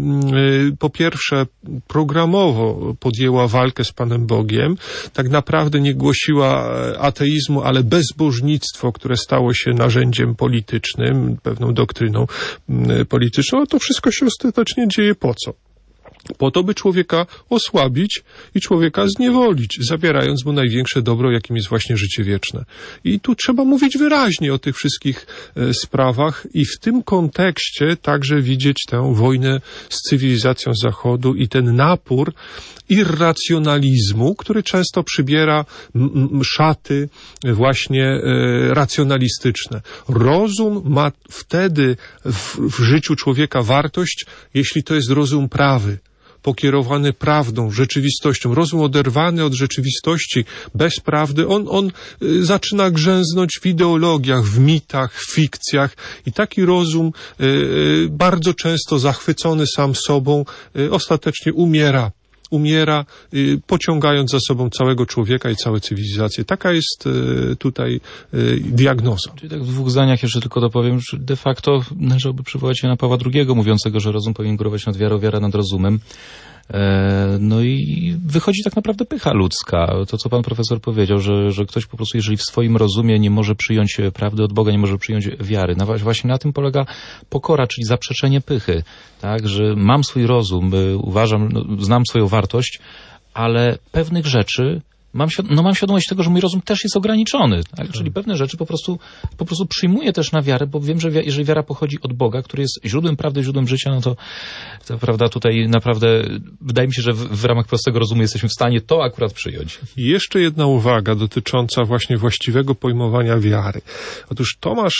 po pierwsze programowo podjęła walkę z Panem Bogiem, tak naprawdę nie głosiła ateizmu, ale bezbożnictwo, które stało się narzędziem politycznym, pewną doktryną polityczną, a to wszystko się ostatecznie dzieje po co? Po to, by człowieka osłabić i człowieka zniewolić, zabierając mu największe dobro, jakim jest właśnie życie wieczne. I tu trzeba mówić wyraźnie o tych wszystkich sprawach i w tym kontekście także widzieć tę wojnę z cywilizacją Zachodu i ten napór irracjonalizmu, który często przybiera szaty właśnie racjonalistyczne. Rozum ma wtedy w życiu człowieka wartość, jeśli to jest rozum prawy, pokierowany prawdą, rzeczywistością. Rozum oderwany od rzeczywistości, bez prawdy, on zaczyna grzęznąć w ideologiach, w mitach, w fikcjach i taki rozum bardzo często zachwycony sam sobą ostatecznie umiera, pociągając za sobą całego człowieka i całe cywilizacje. Taka jest tutaj diagnoza. Czyli tak w dwóch zdaniach jeszcze tylko dopowiem, że de facto należałoby przywołać Jana Pawła II, mówiącego, że rozum powinien górować nad wiarą, wiara nad rozumem. No i wychodzi tak naprawdę pycha ludzka. To, co pan profesor powiedział, że ktoś po prostu, jeżeli w swoim rozumie nie może przyjąć prawdy od Boga, nie może przyjąć wiary. No właśnie na tym polega pokora, czyli zaprzeczenie pychy. Tak, że mam swój rozum, uważam, znam swoją wartość, ale pewnych rzeczy mam świadomość tego, że mój rozum też jest ograniczony, tak? Czyli pewne rzeczy po prostu przyjmuję też na wiarę, bo wiem, że jeżeli wiara pochodzi od Boga, który jest źródłem prawdy, źródłem życia, no to prawda, tutaj naprawdę wydaje mi się, że w ramach prostego rozumu jesteśmy w stanie to akurat przyjąć. I jeszcze jedna uwaga dotycząca właśnie właściwego pojmowania wiary. Otóż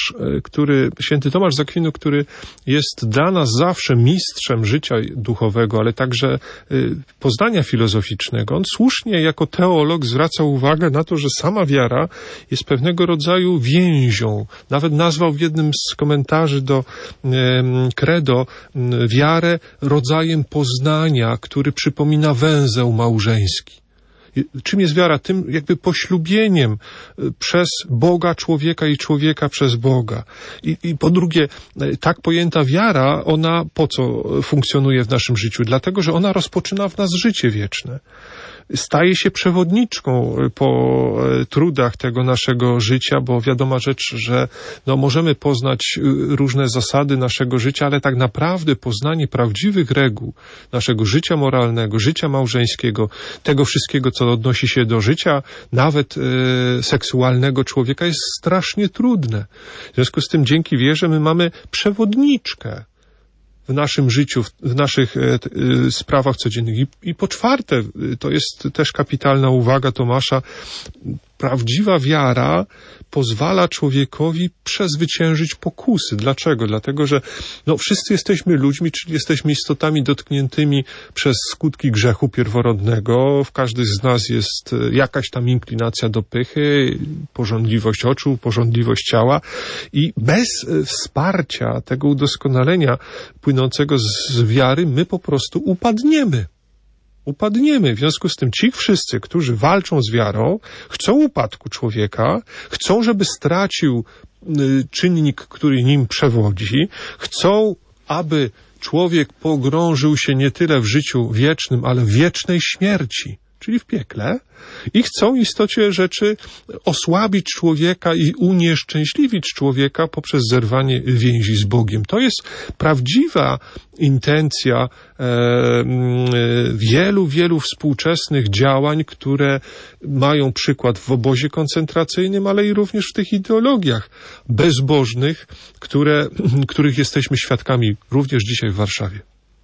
święty Tomasz z Akwinu, który jest dla nas zawsze mistrzem życia duchowego, ale także poznania filozoficznego, on słusznie jako teolog zwraca uwagę na to, że sama wiara jest pewnego rodzaju więzią. Nawet nazwał w jednym z komentarzy do credo wiarę rodzajem poznania, który przypomina węzeł małżeński. Czym jest wiara? Tym jakby poślubieniem przez Boga człowieka i człowieka przez Boga. I po drugie, tak pojęta wiara, ona po co funkcjonuje w naszym życiu? Dlatego, że ona rozpoczyna w nas życie wieczne. Staje się przewodniczką po trudach tego naszego życia, bo wiadoma rzecz, że możemy poznać różne zasady naszego życia, ale tak naprawdę poznanie prawdziwych reguł naszego życia moralnego, życia małżeńskiego, tego wszystkiego, co odnosi się do życia, nawet seksualnego człowieka, jest strasznie trudne. W związku z tym dzięki wierze my mamy przewodniczkę w naszym życiu, w naszych sprawach codziennych. I po czwarte, to jest też kapitalna uwaga Tomasza, prawdziwa wiara pozwala człowiekowi przezwyciężyć pokusy. Dlaczego? Dlatego, że wszyscy jesteśmy ludźmi, czyli jesteśmy istotami dotkniętymi przez skutki grzechu pierworodnego. W każdym z nas jest jakaś tam inklinacja do pychy, pożądliwość oczu, pożądliwość ciała i bez wsparcia tego udoskonalenia płynącego z wiary my po prostu upadniemy. W związku z tym ci wszyscy, którzy walczą z wiarą, chcą upadku człowieka, chcą, żeby stracił czynnik, który nim przewodzi, chcą, aby człowiek pogrążył się nie tyle w życiu wiecznym, ale w wiecznej śmierci, czyli w piekle, i chcą w istocie rzeczy osłabić człowieka i unieszczęśliwić człowieka poprzez zerwanie więzi z Bogiem. To jest prawdziwa intencja wielu współczesznych działań, które mają przykład w obozie koncentracyjnym, ale i również w tych ideologiach bezbożnych, których jesteśmy świadkami również dzisiaj w Warszawie.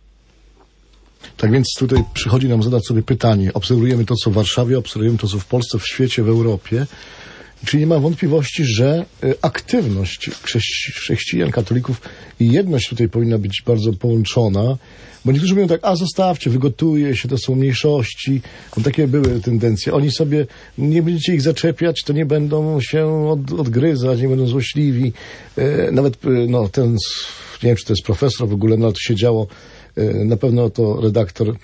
Tak więc tutaj przychodzi nam zadać sobie pytanie. Obserwujemy to, co w Warszawie, obserwujemy to, co w Polsce, w świecie, w Europie. Czy nie ma wątpliwości, że aktywność chrześcijan, katolików i jedność tutaj powinna być bardzo połączona? Bo niektórzy mówią tak, zostawcie, wygotuje się, to są mniejszości. Takie były tendencje. Oni sobie, nie będziecie ich zaczepiać, to nie będą się odgryzać, nie będą złośliwi. Nawet nie wiem, czy to jest profesor w ogóle, ale to się działo. Na pewno to redaktor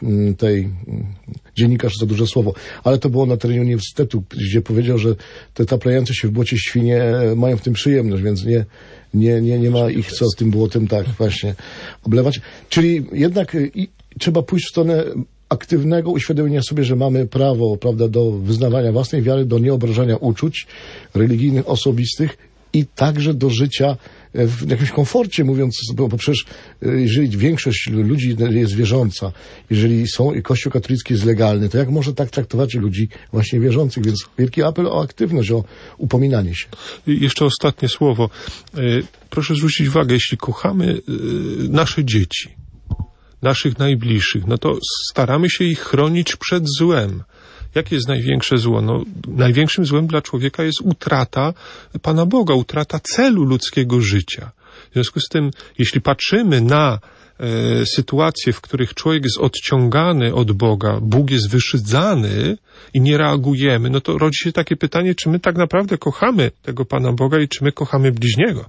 dziennikarz za duże słowo, ale to było na terenie uniwersytetu, gdzie powiedział, że te taplające się w błocie świnie mają w tym przyjemność, więc nie ma ich co z tym błotem tak właśnie oblewać. Czyli jednak trzeba pójść w stronę aktywnego uświadomienia sobie, że mamy prawo, prawda, do wyznawania własnej wiary, do nieobrażania uczuć religijnych, osobistych i także do życia w jakimś komforcie, mówiąc, bo przecież jeżeli większość ludzi jest wierząca, jeżeli Kościół katolicki jest legalny, to jak może tak traktować ludzi właśnie wierzących? Więc wielki apel o aktywność, o upominanie się. Jeszcze ostatnie słowo. Proszę zwrócić uwagę, jeśli kochamy nasze dzieci, naszych najbliższych, to staramy się ich chronić przed złem. Jakie jest największe zło? Największym złem dla człowieka jest utrata Pana Boga, utrata celu ludzkiego życia. W związku z tym, jeśli patrzymy na sytuacje, w których człowiek jest odciągany od Boga, Bóg jest wyszydzany i nie reagujemy, to rodzi się takie pytanie, czy my tak naprawdę kochamy tego Pana Boga i czy my kochamy bliźniego?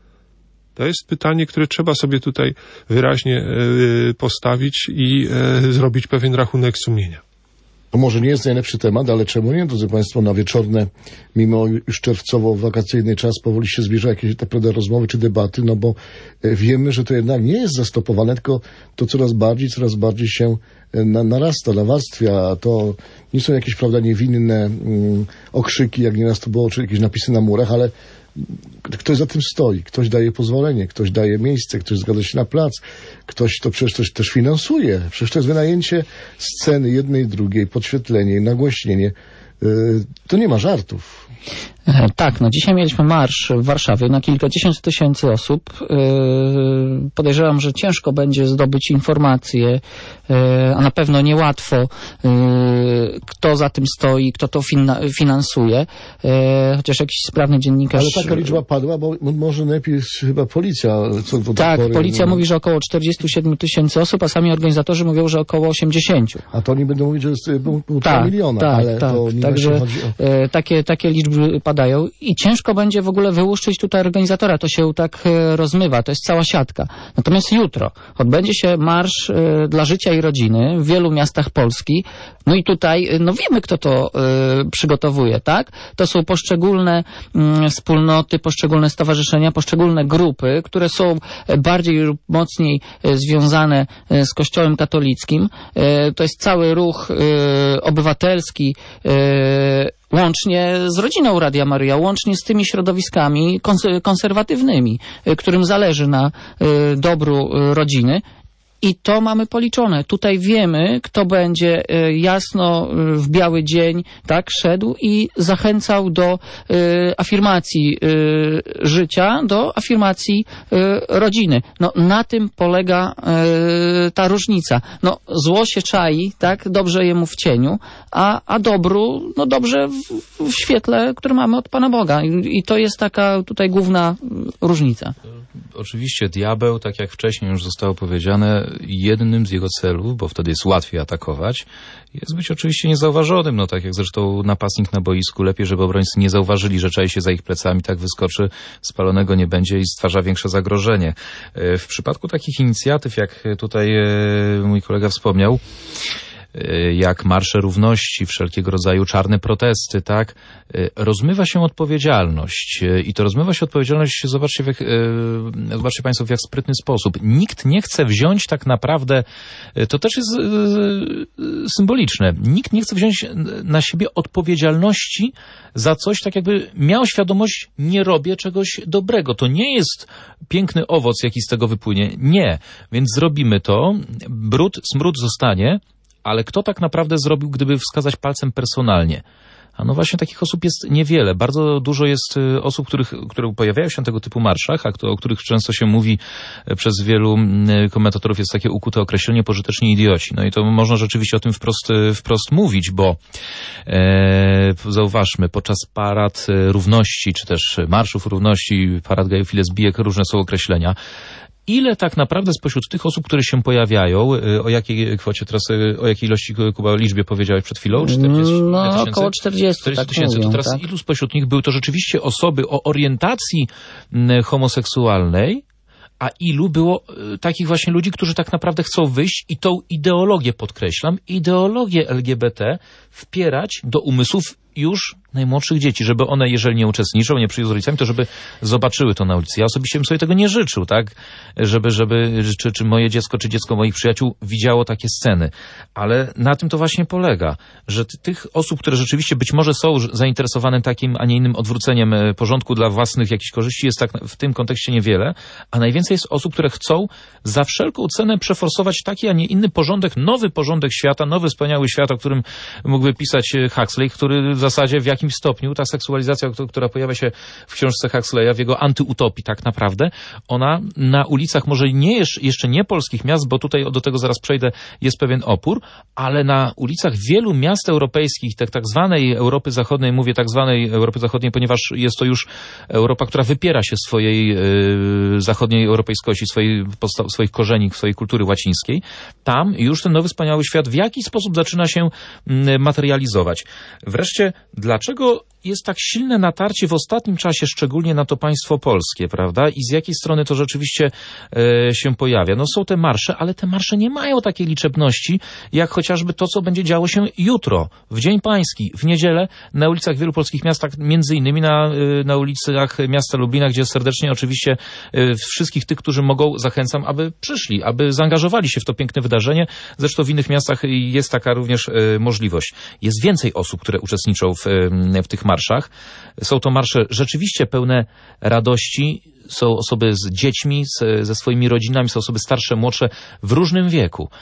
To jest pytanie, które trzeba sobie tutaj wyraźnie postawić i zrobić pewien rachunek sumienia. To może nie jest najlepszy temat, ale czemu nie, drodzy Państwo, na wieczorne, mimo już czerwcowo-wakacyjny czas, powoli się zbliża jakieś rozmowy czy debaty, bo wiemy, że to jednak nie jest zastopowane, tylko to coraz bardziej się narasta, nawarstwia. To nie są jakieś, niewinne okrzyki, jak nieraz to było, czy jakieś napisy na murach, ale ktoś za tym stoi, ktoś daje pozwolenie, ktoś daje miejsce, ktoś zgadza się na plac, ktoś to przecież też finansuje. Przecież to jest wynajęcie sceny jednej, drugiej, podświetlenie, nagłośnienie. To nie ma żartów. Tak, no dzisiaj mieliśmy marsz w Warszawie na kilkadziesiąt tysięcy osób. Podejrzewam, że ciężko będzie zdobyć informacje, a na pewno niełatwo, kto za tym stoi, kto to finansuje. Chociaż jakiś sprawny dziennikarz... Ale taka liczba padła, bo może najpierw chyba policja... Co do tak, pory, policja mówi, że około 47 tysięcy osób, a sami organizatorzy mówią, że około 80. A to oni będą mówić, że jest 1,5 miliona, ale to nie także chodzi o... takie liczby padają i ciężko będzie w ogóle wyłuszczyć tutaj organizatora. To się tak rozmywa, to jest cała siatka. Natomiast jutro odbędzie się marsz dla życia i rodziny w wielu miastach Polski. No i tutaj, no wiemy, kto to przygotowuje, tak? To są poszczególne wspólnoty, poszczególne stowarzyszenia, poszczególne grupy, które są bardziej lub mocniej związane z Kościołem katolickim. To jest cały ruch obywatelski, łącznie z rodziną Radia Maryja, łącznie z tymi środowiskami konserwatywnymi, którym zależy na dobru rodziny. I to mamy policzone. Tutaj wiemy, kto będzie jasno w biały dzień tak szedł i zachęcał do afirmacji życia, do afirmacji rodziny. No, na tym polega ta różnica. No, zło się czai, tak, dobrze jemu w cieniu, a dobru, no dobrze w świetle, które mamy od Pana Boga. I to jest taka tutaj główna różnica. Oczywiście diabeł, tak jak wcześniej już zostało powiedziane, jednym z jego celów, bo wtedy jest łatwiej atakować, jest być oczywiście niezauważonym. No tak jak zresztą napastnik na boisku, lepiej, żeby obrońcy nie zauważyli, że czai się za ich plecami, tak wyskoczy, spalonego nie będzie i stwarza większe zagrożenie. W przypadku takich inicjatyw, jak tutaj mój kolega wspomniał, jak marsze równości, wszelkiego rodzaju czarne protesty, tak, rozmywa się odpowiedzialność. I to rozmywa się odpowiedzialność, zobaczcie Państwo, w jak sprytny sposób. Nikt nie chce wziąć tak naprawdę, to też jest symboliczne, nikt nie chce wziąć na siebie odpowiedzialności za coś, tak jakby miał świadomość, nie robię czegoś dobrego. To nie jest piękny owoc, jaki z tego wypłynie. Nie. Więc zrobimy to, smród zostanie, ale kto tak naprawdę zrobił, gdyby wskazać palcem personalnie? A no właśnie takich osób jest niewiele. Bardzo dużo jest osób, które pojawiają się na tego typu marszach, o których często się mówi przez wielu komentatorów, jest takie ukute określenie pożyteczni idioci. No i to można rzeczywiście o tym wprost mówić, bo zauważmy, podczas parad równości, czy też marszów równości, parad gejów i lesbijek, różne są określenia. Ile tak naprawdę spośród tych osób, które się pojawiają, o jakiej kwocie teraz, o jakiej ilości, Kuba, liczbie powiedziałeś przed chwilą? 40 no około 40 tysięcy. Tak, to teraz tak? Ilu spośród nich były to rzeczywiście osoby o orientacji homoseksualnej, a ilu było takich właśnie ludzi, którzy tak naprawdę chcą wyjść i tą ideologię, podkreślam, ideologię LGBT wpierać do umysłów już najmłodszych dzieci, żeby one, jeżeli nie uczestniczą, nie przyjdą z rodzicami, to żeby zobaczyły to na ulicy. Ja osobiście bym sobie tego nie życzył, tak? Czy moje dziecko, czy dziecko moich przyjaciół widziało takie sceny. Ale na tym to właśnie polega, że tych osób, które rzeczywiście być może są zainteresowane takim, a nie innym odwróceniem porządku dla własnych jakichś korzyści, jest tak w tym kontekście niewiele, a najwięcej jest osób, które chcą za wszelką cenę przeforsować taki, a nie inny porządek, nowy porządek świata, nowy wspaniały świat, o którym mógłby pisać Huxley, który w zasadzie w jakimś stopniu ta seksualizacja, która pojawia się w książce Huxleya, w jego antyutopii tak naprawdę, ona na ulicach może jeszcze nie polskich miast, bo tutaj do tego zaraz przejdę, jest pewien opór, ale na ulicach wielu miast europejskich, tak zwanej Europy Zachodniej, mówię tak zwanej Europy Zachodniej, ponieważ jest to już Europa, która wypiera się swojej zachodniej europejskości, swoich korzeni, swojej kultury łacińskiej, tam już ten nowy wspaniały świat w jakiś sposób zaczyna się materializować. Wreszcie, dlaczego jest tak silne natarcie w ostatnim czasie, szczególnie na to państwo polskie, prawda? I z jakiej strony to rzeczywiście się pojawia? No są te marsze, ale te marsze nie mają takiej liczebności, jak chociażby to, co będzie działo się jutro, w Dzień Pański, w niedzielę, na ulicach wielu polskich miastach, między innymi na ulicach miasta Lublina, gdzie serdecznie oczywiście wszystkich tych, którzy mogą, zachęcam, aby przyszli, aby zaangażowali się w to piękne wydarzenie. Zresztą w innych miastach jest taka również możliwość. Jest więcej osób, które uczestniczą w tych marszach. Są to marsze rzeczywiście pełne radości. Są osoby z dziećmi, ze swoimi rodzinami, są osoby starsze, młodsze, w różnym wieku.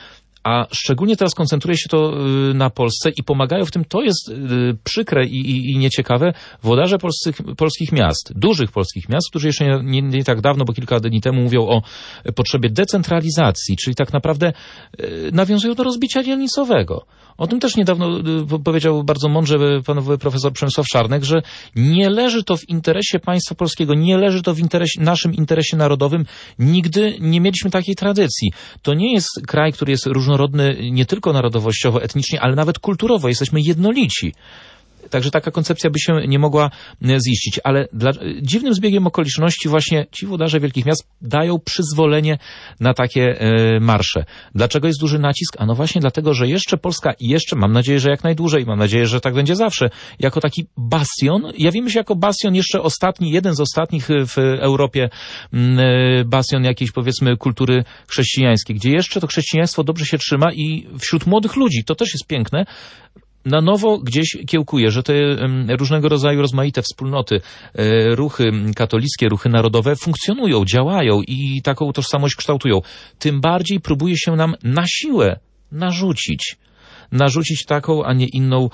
A szczególnie teraz koncentruje się to na Polsce i pomagają w tym, to jest przykre i nieciekawe, włodarze polskich miast, dużych polskich miast, którzy jeszcze nie tak dawno, bo kilka dni temu mówią o potrzebie decentralizacji, czyli tak naprawdę nawiązują do rozbicia dzielnicowego. O tym też niedawno powiedział bardzo mądrze pan profesor Przemysław Czarnek, że nie leży to w interesie państwa polskiego, nie leży to w naszym interesie narodowym. Nigdy nie mieliśmy takiej tradycji. To nie jest kraj, który jest różnorodny nie tylko narodowościowo, etnicznie, ale nawet kulturowo. Jesteśmy jednolici. Także taka koncepcja by się nie mogła ziścić, ale dziwnym zbiegiem okoliczności właśnie ci włodarze wielkich miast dają przyzwolenie na takie marsze. Dlaczego jest duży nacisk? A no właśnie dlatego, że jeszcze Polska, mam nadzieję, że jak najdłużej, mam nadzieję, że tak będzie zawsze, jako taki bastion, jawimy się jako bastion jeszcze jeden z ostatnich w Europie, bastion jakiejś powiedzmy kultury chrześcijańskiej, gdzie jeszcze to chrześcijaństwo dobrze się trzyma i wśród młodych ludzi, to też jest piękne, na nowo gdzieś kiełkuje, że te różnego rodzaju rozmaite wspólnoty, ruchy katolickie, ruchy narodowe funkcjonują, działają i taką tożsamość kształtują. Tym bardziej próbuje się nam na siłę narzucić taką, a nie inną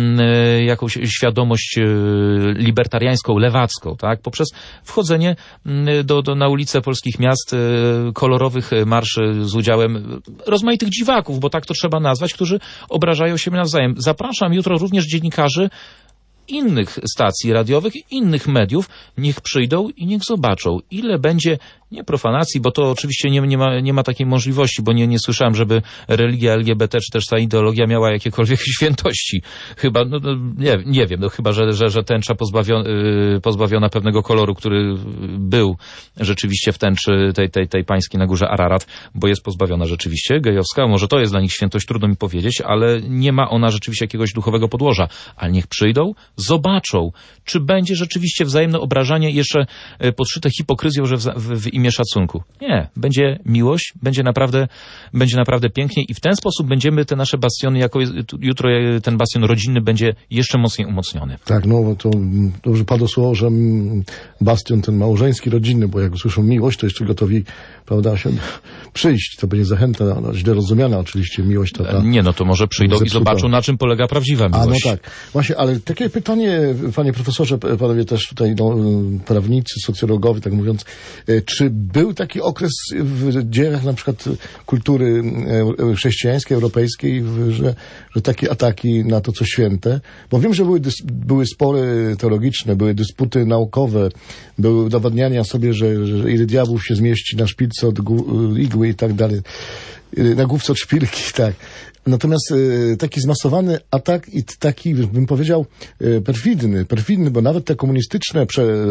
jakąś świadomość libertariańską, lewacką, tak? Poprzez wchodzenie na ulice polskich miast, kolorowych marszy z udziałem rozmaitych dziwaków, bo tak to trzeba nazwać, którzy obrażają się nawzajem. Zapraszam jutro również dziennikarzy innych stacji radiowych, innych mediów, niech przyjdą i niech zobaczą, ile będzie nie profanacji, bo to oczywiście nie ma takiej możliwości, bo nie słyszałem, żeby religia LGBT, czy też ta ideologia miała jakiekolwiek świętości. Chyba, nie wiem, chyba, że tęcza pozbawiona pewnego koloru, który był rzeczywiście w tęczy tej pańskiej na górze Ararat, bo jest pozbawiona rzeczywiście, gejowska, może to jest dla nich świętość, trudno mi powiedzieć, ale nie ma ona rzeczywiście jakiegoś duchowego podłoża. Ale niech przyjdą, zobaczą, czy będzie rzeczywiście wzajemne obrażanie jeszcze podszyte hipokryzją, że w imię szacunku. Nie. Będzie miłość, będzie naprawdę pięknie i w ten sposób będziemy te nasze bastiony, jutro ten bastion rodzinny będzie jeszcze mocniej umocniony. Tak, no to dobrze padło słowo, że bastion ten małżeński, rodzinny, bo jak usłyszą miłość, to jeszcze gotowi, prawda, się przyjść. To będzie zachęta, źle rozumiana oczywiście miłość. Nie, no to może przyjdą i zobaczą, na czym polega prawdziwa miłość. A no tak. Właśnie, ale takie pytanie, panie profesorze, panowie też tutaj, prawnicy, socjologowie, tak mówiąc, czy był taki okres w dziejach na przykład kultury chrześcijańskiej, europejskiej, że takie ataki na to, co święte? Bo wiem, że były spory teologiczne, były dysputy naukowe, były udowadniania sobie, że ile diabłów się zmieści na szpilce od igły i tak dalej, na główce od szpilki, tak. Natomiast taki zmasowany atak i taki, bym powiedział, perfidny, bo nawet te komunistyczne,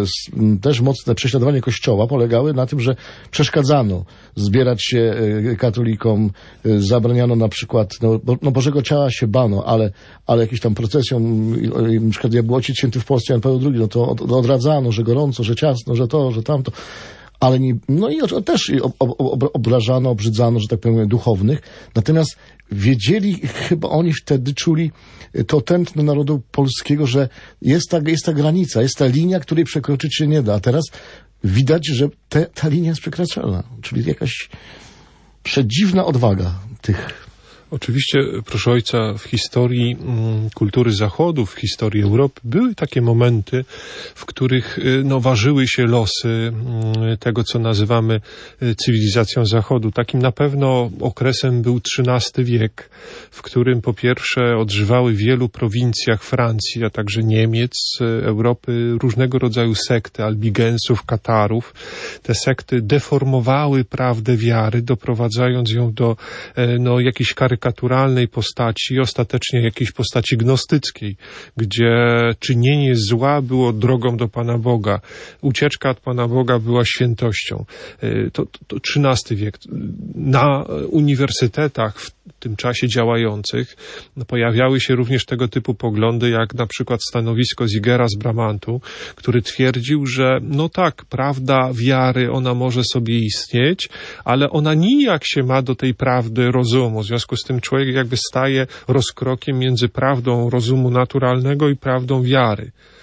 też mocne prześladowanie Kościoła polegały na tym, że przeszkadzano zbierać się katolikom, zabraniano na przykład, Bożego Ciała się bano, ale jakieś tam procesją, na przykład jak był Ojciec Święty w Polsce, Jan Paweł II, no to odradzano, że gorąco, że ciasno, że to, że tamto. Ale też obrażano, obrzydzano, że tak powiem, duchownych. Natomiast wiedzieli, chyba oni wtedy czuli to tętno narodu polskiego, że jest ta granica, jest ta linia, której przekroczyć się nie da. A teraz widać, że ta linia jest przekraczalna. Czyli jakaś przedziwna odwaga tych. Oczywiście, proszę ojca, w historii kultury Zachodu, w historii Europy były takie momenty, w których ważyły się losy tego, co nazywamy cywilizacją Zachodu. Takim na pewno okresem był XIII wiek, w którym po pierwsze odżywały w wielu prowincjach Francji, a także Niemiec, Europy różnego rodzaju sekty, albigensów, katarów. Te sekty deformowały prawdę wiary, doprowadzając ją do jakiejś karykaturalnej postaci, ostatecznie jakiejś postaci gnostyckiej, gdzie czynienie zła było drogą do Pana Boga. Ucieczka od Pana Boga była świętością. To XIII wiek. Na uniwersytetach w tym czasie działających pojawiały się również tego typu poglądy, jak na przykład stanowisko Zigera z Bramantu, który twierdził, że prawda wiary, ona może sobie istnieć, ale ona nijak się ma do tej prawdy rozumu. W związku z tym człowiek jakby staje rozkrokiem między prawdą rozumu naturalnego i prawdą wiary.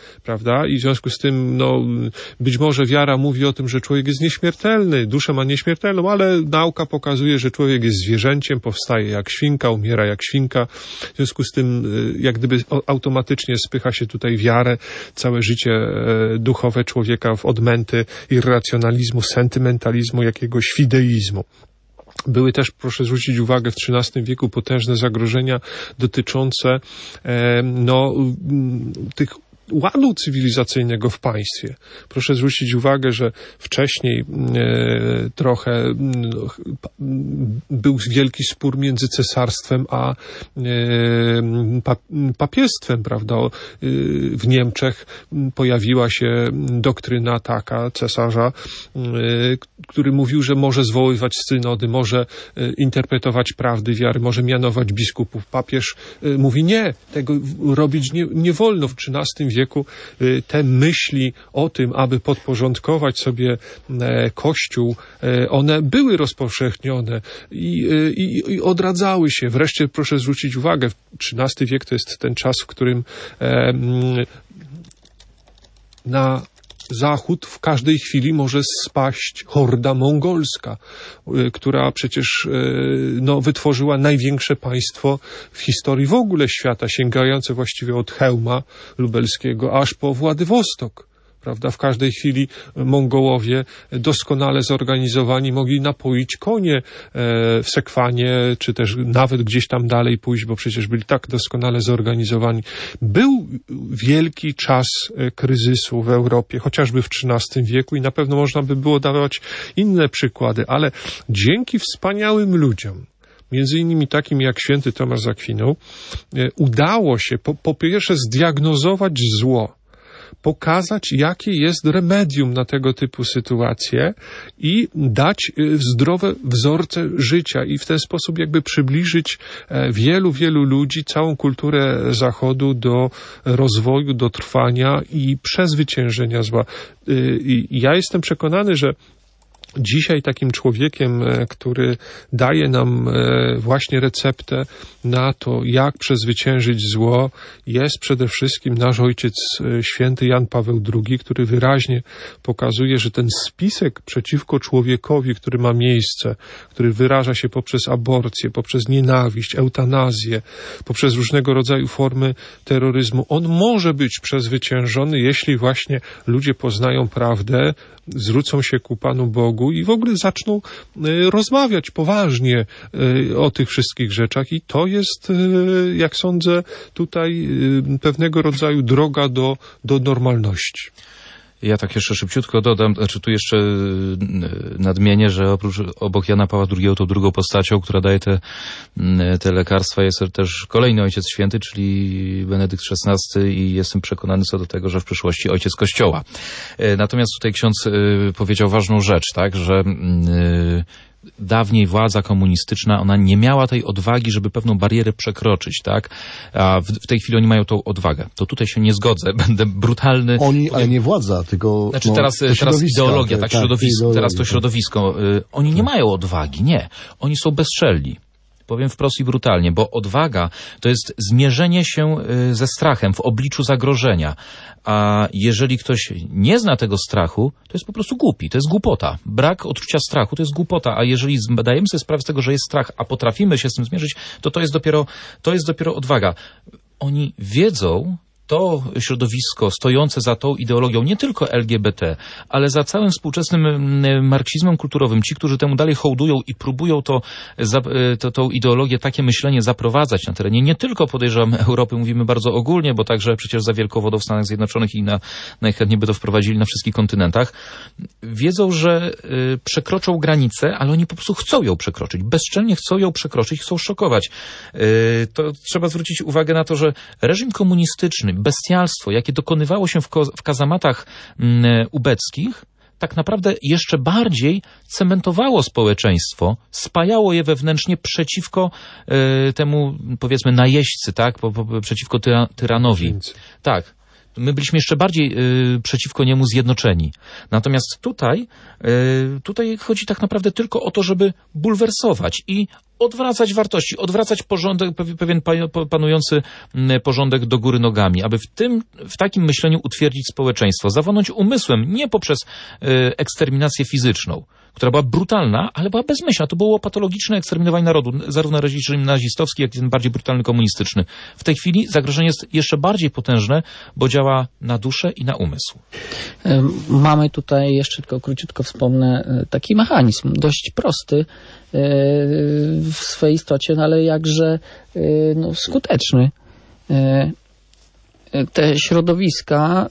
prawda? I w związku z tym, no, być może wiara mówi o tym, że człowiek jest nieśmiertelny, duszę ma nieśmiertelną, ale nauka pokazuje, że człowiek jest zwierzęciem, powstaje jak świnka, umiera jak świnka. W związku z tym, jak gdyby automatycznie spycha się tutaj wiarę, całe życie duchowe człowieka w odmęty irracjonalizmu, sentymentalizmu, jakiegoś fideizmu. Były też, proszę zwrócić uwagę, w XIII wieku potężne zagrożenia dotyczące tych ładu cywilizacyjnego w państwie. Proszę zwrócić uwagę, że wcześniej trochę był wielki spór między cesarstwem a papiestwem, prawda? W Niemczech pojawiła się doktryna taka cesarza, który mówił, że może zwoływać synody, może interpretować prawdy wiary, może mianować biskupów. Papież mówi nie, tego robić nie wolno. W XIII wieku te myśli o tym, aby podporządkować sobie Kościół, one były rozpowszechnione i odradzały się. Wreszcie proszę zwrócić uwagę, XIII wiek to jest ten czas, w którym na Zachód w każdej chwili może spaść horda mongolska, która przecież wytworzyła największe państwo w historii w ogóle świata, sięgające właściwie od Chełma lubelskiego aż po Władywostok. Prawda? W każdej chwili Mongołowie doskonale zorganizowani mogli napoić konie w Sekwanie, czy też nawet gdzieś tam dalej pójść, bo przecież byli tak doskonale zorganizowani. Był wielki czas kryzysu w Europie, chociażby w XIII wieku i na pewno można by było dawać inne przykłady, ale dzięki wspaniałym ludziom, między innymi takim jak święty Tomasz z Akwinu, udało się po pierwsze zdiagnozować zło, pokazać, jakie jest remedium na tego typu sytuacje i dać zdrowe wzorce życia i w ten sposób jakby przybliżyć wielu ludzi, całą kulturę Zachodu do rozwoju, do trwania i przezwyciężenia zła. I ja jestem przekonany, że dzisiaj takim człowiekiem, który daje nam właśnie receptę na to, jak przezwyciężyć zło, jest przede wszystkim nasz ojciec święty Jan Paweł II, który wyraźnie pokazuje, że ten spisek przeciwko człowiekowi, który ma miejsce, który wyraża się poprzez aborcję, poprzez nienawiść, eutanazję, poprzez różnego rodzaju formy terroryzmu, on może być przezwyciężony, jeśli właśnie ludzie poznają prawdę, zwrócą się ku Panu Bogu i w ogóle zaczną rozmawiać poważnie o tych wszystkich rzeczach i to jest, jak sądzę, tutaj pewnego rodzaju droga do normalności. Ja tak jeszcze szybciutko dodam, tu jeszcze nadmienię, że obok Jana Pawła II tą drugą postacią, która daje te lekarstwa, jest też kolejny Ojciec Święty, czyli Benedykt XVI i jestem przekonany co do tego, że w przyszłości Ojciec Kościoła. Natomiast tutaj ksiądz powiedział ważną rzecz, tak, że dawniej władza komunistyczna, ona nie miała tej odwagi, żeby pewną barierę przekroczyć, tak? A w tej chwili oni mają tą odwagę. To tutaj się nie zgodzę, będę brutalny. Oni, ale nie władza, tylko znaczy teraz ideologia, tak, środowisko, teraz to środowisko. Oni nie mają odwagi, nie. Oni są bezczelni. Powiem wprost i brutalnie, bo odwaga to jest zmierzenie się ze strachem w obliczu zagrożenia. A jeżeli ktoś nie zna tego strachu, to jest po prostu głupi, to jest głupota. Brak odczucia strachu to jest głupota, a jeżeli zdajemy sobie sprawę z tego, że jest strach, a potrafimy się z tym zmierzyć, to jest dopiero odwaga. Oni wiedzą, to środowisko stojące za tą ideologią, nie tylko LGBT, ale za całym współczesnym marksizmem kulturowym, ci, którzy temu dalej hołdują i próbują tą ideologię, takie myślenie zaprowadzać na terenie, nie tylko podejrzewam Europy, mówimy bardzo ogólnie, bo także przecież za wielką wodą w Stanach Zjednoczonych i najchętniej by to wprowadzili na wszystkich kontynentach, wiedzą, że przekroczą granicę, ale oni po prostu chcą ją przekroczyć, bezczelnie chcą ją przekroczyć, chcą szokować. To trzeba zwrócić uwagę na to, że reżim komunistyczny, bestialstwo, jakie dokonywało się w kazamatach ubeckich, tak naprawdę jeszcze bardziej cementowało społeczeństwo, spajało je wewnętrznie przeciwko temu, powiedzmy, najeźdźcy, tak? Przeciwko tyranowi. Tak. My byliśmy jeszcze bardziej przeciwko niemu zjednoczeni. Natomiast tutaj chodzi tak naprawdę tylko o to, żeby bulwersować i odwracać wartości, odwracać porządek, pewien panujący porządek do góry nogami, aby w takim myśleniu utwierdzić społeczeństwo, zawonąć umysłem, nie poprzez eksterminację fizyczną, która była brutalna, ale była bezmyślna. To było patologiczne eksterminowanie narodu, zarówno reżim nazistowski, jak i ten bardziej brutalny komunistyczny. W tej chwili zagrożenie jest jeszcze bardziej potężne, bo działa na duszę i na umysł. Mamy tutaj, jeszcze tylko króciutko wspomnę, taki mechanizm, dość prosty w swej istocie, no ale jakże skuteczny. Te środowiska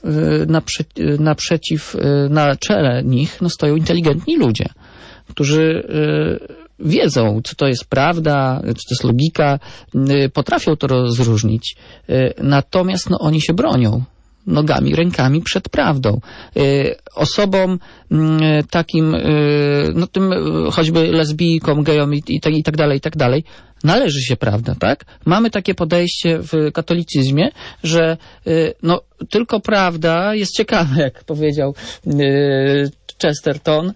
na czele nich stoją inteligentni ludzie, którzy wiedzą, co to jest prawda, czy to jest logika, potrafią to rozróżnić. Natomiast oni się bronią nogami, rękami przed prawdą. Osobom takim, tym choćby lesbijkom, gejom i tak dalej, należy się prawda, tak? Mamy takie podejście w katolicyzmie, że tylko prawda jest ciekawa, jak powiedział Chesterton.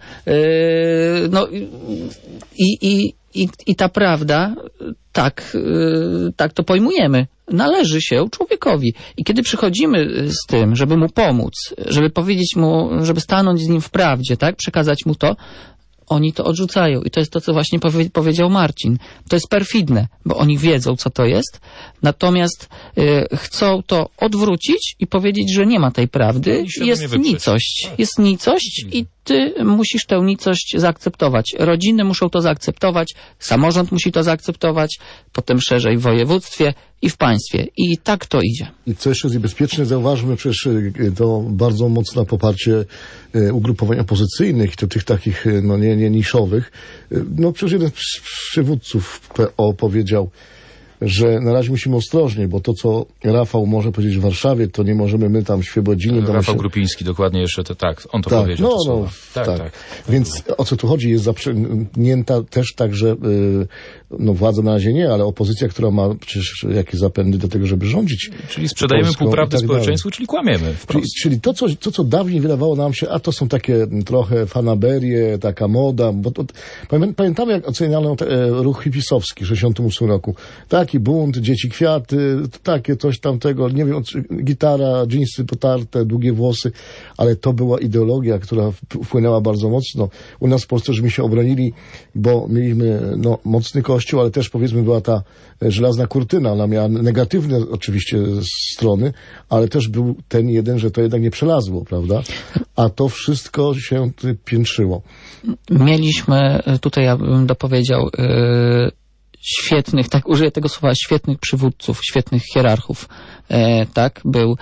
I ta prawda, tak to pojmujemy, należy się człowiekowi. I kiedy przychodzimy z tym, żeby mu pomóc, żeby powiedzieć mu, żeby stanąć z nim w prawdzie, tak, przekazać mu to, oni to odrzucają. I to jest to, co właśnie powiedział Marcin. To jest perfidne, bo oni wiedzą, co to jest, natomiast chcą to odwrócić i powiedzieć, że nie ma tej prawdy. Jest nicość. Jest nicość i ty musisz tę nicość zaakceptować. Rodziny muszą to zaakceptować, samorząd musi to zaakceptować, potem szerzej w województwie i w państwie. I tak to idzie. I co jeszcze jest niebezpieczne, zauważmy przecież to bardzo mocne poparcie ugrupowań opozycyjnych, to tych takich, nie niszowych. Przecież jeden z przywódców PO powiedział, że na razie musimy ostrożnie, bo to, co Rafał może powiedzieć w Warszawie, to nie możemy my tam Świebodziny... Rafał Grupiński, dokładnie jeszcze to tak, on to powiedział. Tak. Więc o co tu chodzi? Jest zaprzęgnięta też tak, że władza na razie nie, ale opozycja, która ma przecież jakieś zapędy do tego, żeby rządzić. Czyli sprzedajemy półprawdy społeczeństwu, czyli kłamiemy. Czyli to, co dawniej wydawało nam się, a to są takie trochę fanaberie, taka moda, bo pamiętamy, jak oceniano ruch hipisowski w 1968 roku. Taki bunt, dzieci kwiaty, takie coś tamtego, nie wiem, gitara, dżinsy potarte, długie włosy, ale to była ideologia, która wpłynęła bardzo mocno. U nas w Polsce, żeśmy się obronili, bo mieliśmy mocny kościół, ale też powiedzmy była ta żelazna kurtyna, ona miała negatywne oczywiście strony, ale też był ten jeden, że to jednak nie przelazło, prawda? A to wszystko się piętrzyło. Mieliśmy, tutaj ja bym dopowiedział, świetnych, tak użyję tego słowa, świetnych przywódców, świetnych hierarchów. Tak, był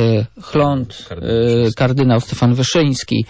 kardynał Stefan Wyszyński,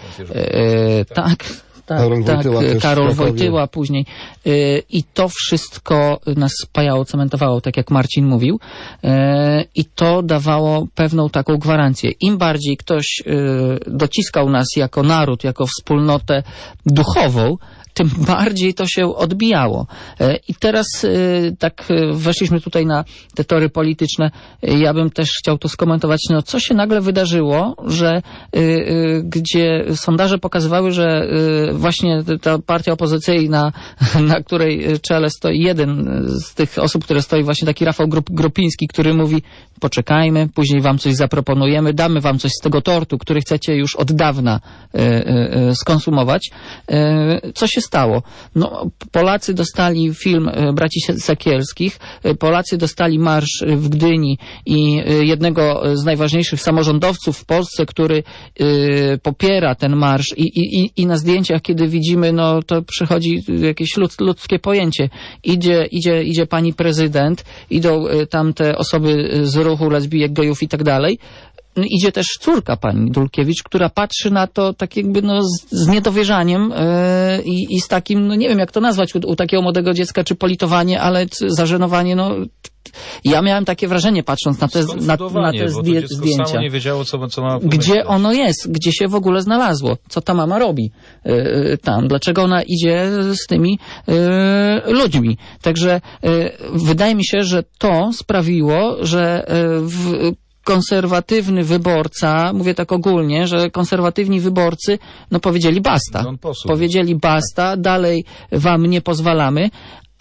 Karol Wojtyła później. I to wszystko nas spajało, cementowało, tak jak Marcin mówił. I to dawało pewną taką gwarancję. Im bardziej ktoś dociskał nas jako naród, jako wspólnotę duchową, tym bardziej to się odbijało. I teraz tak weszliśmy tutaj na te tory polityczne. Ja bym też chciał to skomentować. Co się nagle wydarzyło, że gdzie sondaże pokazywały, że właśnie ta partia opozycyjna, na której czele stoi jeden z tych osób, które stoi, właśnie taki Rafał Grupiński, który mówi: poczekajmy, później wam coś zaproponujemy, damy wam coś z tego tortu, który chcecie już od dawna skonsumować. Co się stało? Polacy dostali film braci Sekielskich, Polacy dostali marsz w Gdyni i jednego z najważniejszych samorządowców w Polsce, który popiera ten marsz i na zdjęciach, kiedy widzimy, to przychodzi jakieś ludzkie pojęcie. Idzie pani prezydent, idą tam te osoby z ruchu lesbijek, gejów i tak dalej. Idzie też córka pani Dulkiewicz, która patrzy na to tak jakby z niedowierzaniem i z takim, nie wiem jak to nazwać u takiego młodego dziecka, czy politowanie, ale zażenowanie, Ja miałem takie wrażenie, patrząc na te zdjęcia. Samo nie wiedziało, co ma pomyśleć. Gdzie ono jest, gdzie się w ogóle znalazło, co ta mama robi tam, dlaczego ona idzie z tymi ludźmi. Także wydaje mi się, że to sprawiło, że konserwatywny wyborca, mówię tak ogólnie, że konserwatywni wyborcy, powiedzieli basta. Powiedzieli basta, dalej wam nie pozwalamy.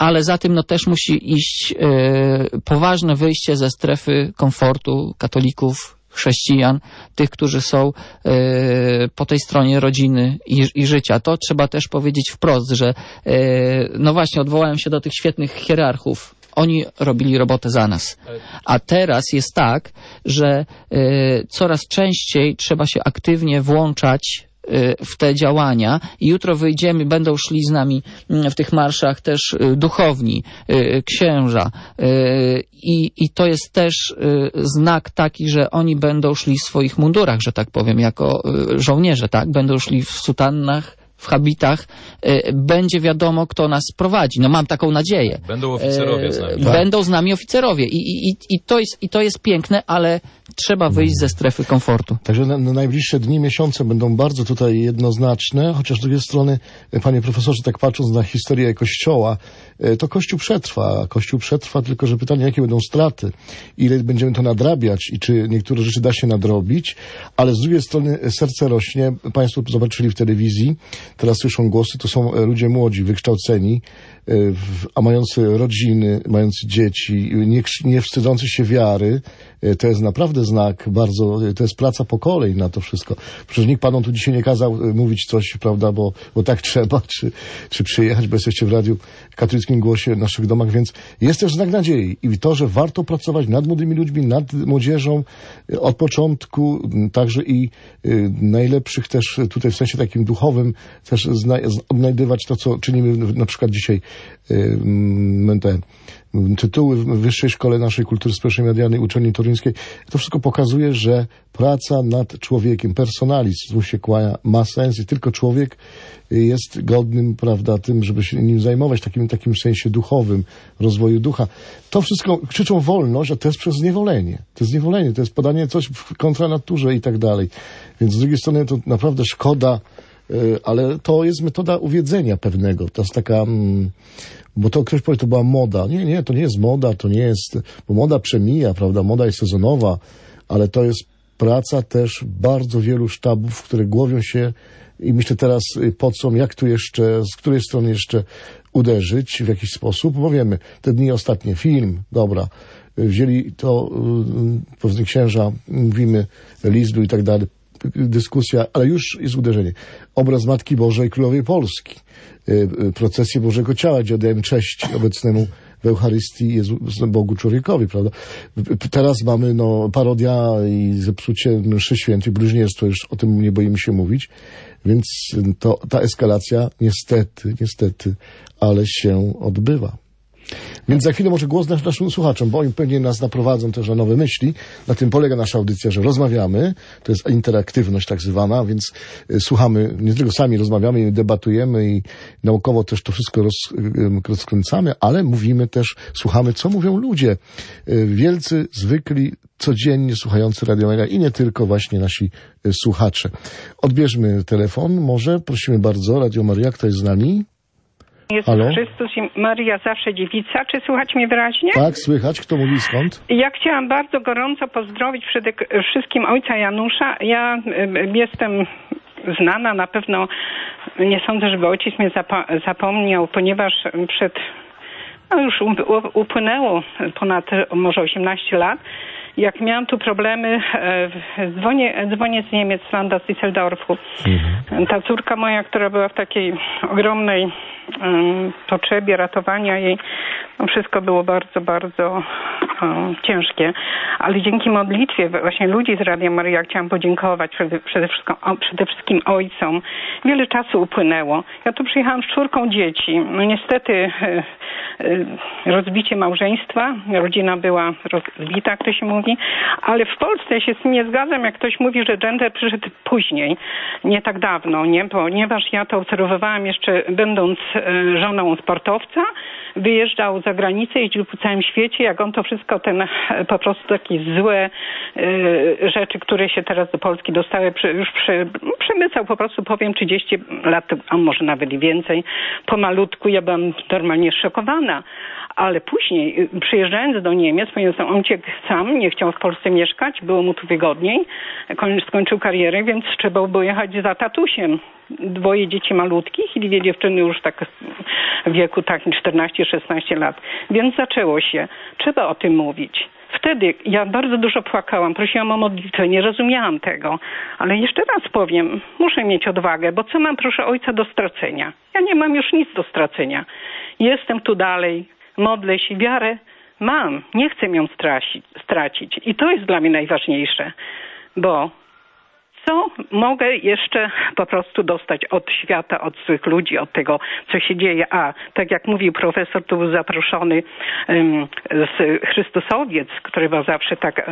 ale za tym też musi iść poważne wyjście ze strefy komfortu katolików, chrześcijan, tych, którzy są po tej stronie rodziny i życia. To trzeba też powiedzieć wprost, że no właśnie, odwołałem się do tych świetnych hierarchów. Oni robili robotę za nas. A teraz jest tak, że coraz częściej trzeba się aktywnie włączać w te działania i jutro wyjdziemy, będą szli z nami w tych marszach też duchowni, księża i to jest też znak taki, że oni będą szli w swoich mundurach, że tak powiem, jako żołnierze, tak? Będą szli w sutannach, w habitach, będzie wiadomo, kto nas prowadzi. No mam taką nadzieję. Będą oficerowie z nami. Będą z nami oficerowie i to jest piękne, ale trzeba wyjść ze strefy komfortu. Także na najbliższe dni, miesiące będą bardzo tutaj jednoznaczne, chociaż z drugiej strony, panie profesorze, tak patrząc na historię Kościoła, to Kościół przetrwa, tylko że pytanie, jakie będą straty, ile będziemy to nadrabiać i czy niektóre rzeczy da się nadrobić, ale z drugiej strony serce rośnie. Państwo zobaczyli w telewizji, teraz słyszą głosy, to są ludzie młodzi, wykształceni, a mający rodziny, mający dzieci, nie wstydzący się wiary. To jest naprawdę znak bardzo, to jest praca pokoleń na to wszystko. Przecież nikt panom tu dzisiaj nie kazał mówić coś, prawda, bo tak trzeba, czy przyjechać, bo jesteście w Radiu Katolickim Głosie w naszych domach, więc jest też znak nadziei. I to, że warto pracować nad młodymi ludźmi, nad młodzieżą od początku, także i najlepszych też tutaj w sensie takim duchowym, też odnajdywać to, co czynimy na przykład dzisiaj, te tytuły w Wyższej Szkole naszej Kultury Społecznej Medialnej Uczelni Toruńskiej. To wszystko pokazuje, że praca nad człowiekiem, personalizm się kłania, ma sens i tylko człowiek jest godnym, prawda, tym, żeby się nim zajmować, takim sensie duchowym, rozwoju ducha. To wszystko krzyczą wolność, a to jest przez zniewolenie. To jest zniewolenie, to jest podanie coś w kontra naturze i tak dalej. Więc z drugiej strony to naprawdę szkoda, ale to jest metoda uwiedzenia pewnego. To jest taka, bo to ktoś powie, to była moda. Nie, to nie jest moda, to nie jest, bo moda przemija, prawda, moda jest sezonowa, ale to jest praca też bardzo wielu sztabów, które głowią się i myślę teraz po co, jak tu jeszcze, z której strony jeszcze uderzyć w jakiś sposób, bo wiemy, te dni ostatnie, film, dobra, wzięli to, powiedzmy księża, mówimy, list był i tak dalej, dyskusja, ale już jest uderzenie. Obraz Matki Bożej Królowej Polski, procesję Bożego Ciała, gdzie oddajemy cześć obecnemu w Eucharystii Bogu człowiekowi, prawda? Teraz mamy parodia i zepsucie mszy świętej, bluźnierstwo, już o tym nie boimy się mówić, więc ta eskalacja niestety, ale się odbywa. Więc za chwilę może głos naszym słuchaczom, bo oni pewnie nas naprowadzą też na nowe myśli. Na tym polega nasza audycja, że rozmawiamy, to jest interaktywność tak zwana, więc słuchamy, nie tylko sami rozmawiamy, debatujemy i naukowo też to wszystko rozkręcamy, ale mówimy też, słuchamy, co mówią ludzie. Wielcy, zwykli, codziennie słuchający Radio Maryja i nie tylko właśnie nasi słuchacze. Odbierzmy telefon, może, prosimy bardzo, Radio Maryja, kto jest z nami? Jezus Chrystus i Maria zawsze dziewica. Czy słychać mnie wyraźnie? Tak, słychać. Kto mówi skąd? Ja chciałam bardzo gorąco pozdrowić przede wszystkim ojca Janusza. Ja jestem znana, na pewno nie sądzę, żeby ojciec mnie zapomniał, ponieważ już upłynęło ponad może 18 lat. Jak miałam tu problemy, dzwonię z Niemiec, z Landa, z Düsseldorfu. Ta córka moja, która była w takiej ogromnej potrzebie ratowania jej, wszystko było bardzo, bardzo ciężkie. Ale dzięki modlitwie właśnie ludzi z Radia Maryja chciałam podziękować przede wszystkim ojcom. Wiele czasu upłynęło. Ja tu przyjechałam z 4 dzieci. No niestety rozbicie małżeństwa. Rodzina była rozbita, jak to się mówi. Ale w Polsce ja się z tym nie zgadzam, jak ktoś mówi, że gender przyszedł później. Nie tak dawno, nie? Ponieważ ja to obserwowałam jeszcze będąc żoną sportowca. Wyjeżdżał za granicę, jeździł po całym świecie. Jak on to wszystko, po prostu takie złe rzeczy, które się teraz do Polski dostały, już przemycał po prostu, powiem, 30 lat, a może nawet i więcej. Pomalutku ja byłam normalnie szokowana. Ale później, przyjeżdżając do Niemiec, ponieważ on uciekł sam, nie chciał w Polsce mieszkać, było mu tu wygodniej, skończył karierę, więc trzeba było jechać za tatusiem. 2 dzieci malutkich i 2 dziewczyny już tak w wieku takim 14-16 lat. Więc zaczęło się. Trzeba o tym mówić. Wtedy ja bardzo dużo płakałam, prosiłam o modlitwę, nie rozumiałam tego. Ale jeszcze raz powiem, muszę mieć odwagę, bo co mam, proszę ojca, do stracenia? Ja nie mam już nic do stracenia. Jestem tu dalej, modlę się, wiarę mam, nie chcę ją stracić. I to jest dla mnie najważniejsze, bo co mogę jeszcze po prostu dostać od świata, od złych ludzi, od tego, co się dzieje. A tak jak mówił profesor, tu był zaproszony z Chrystusowiec, który ma zawsze tak,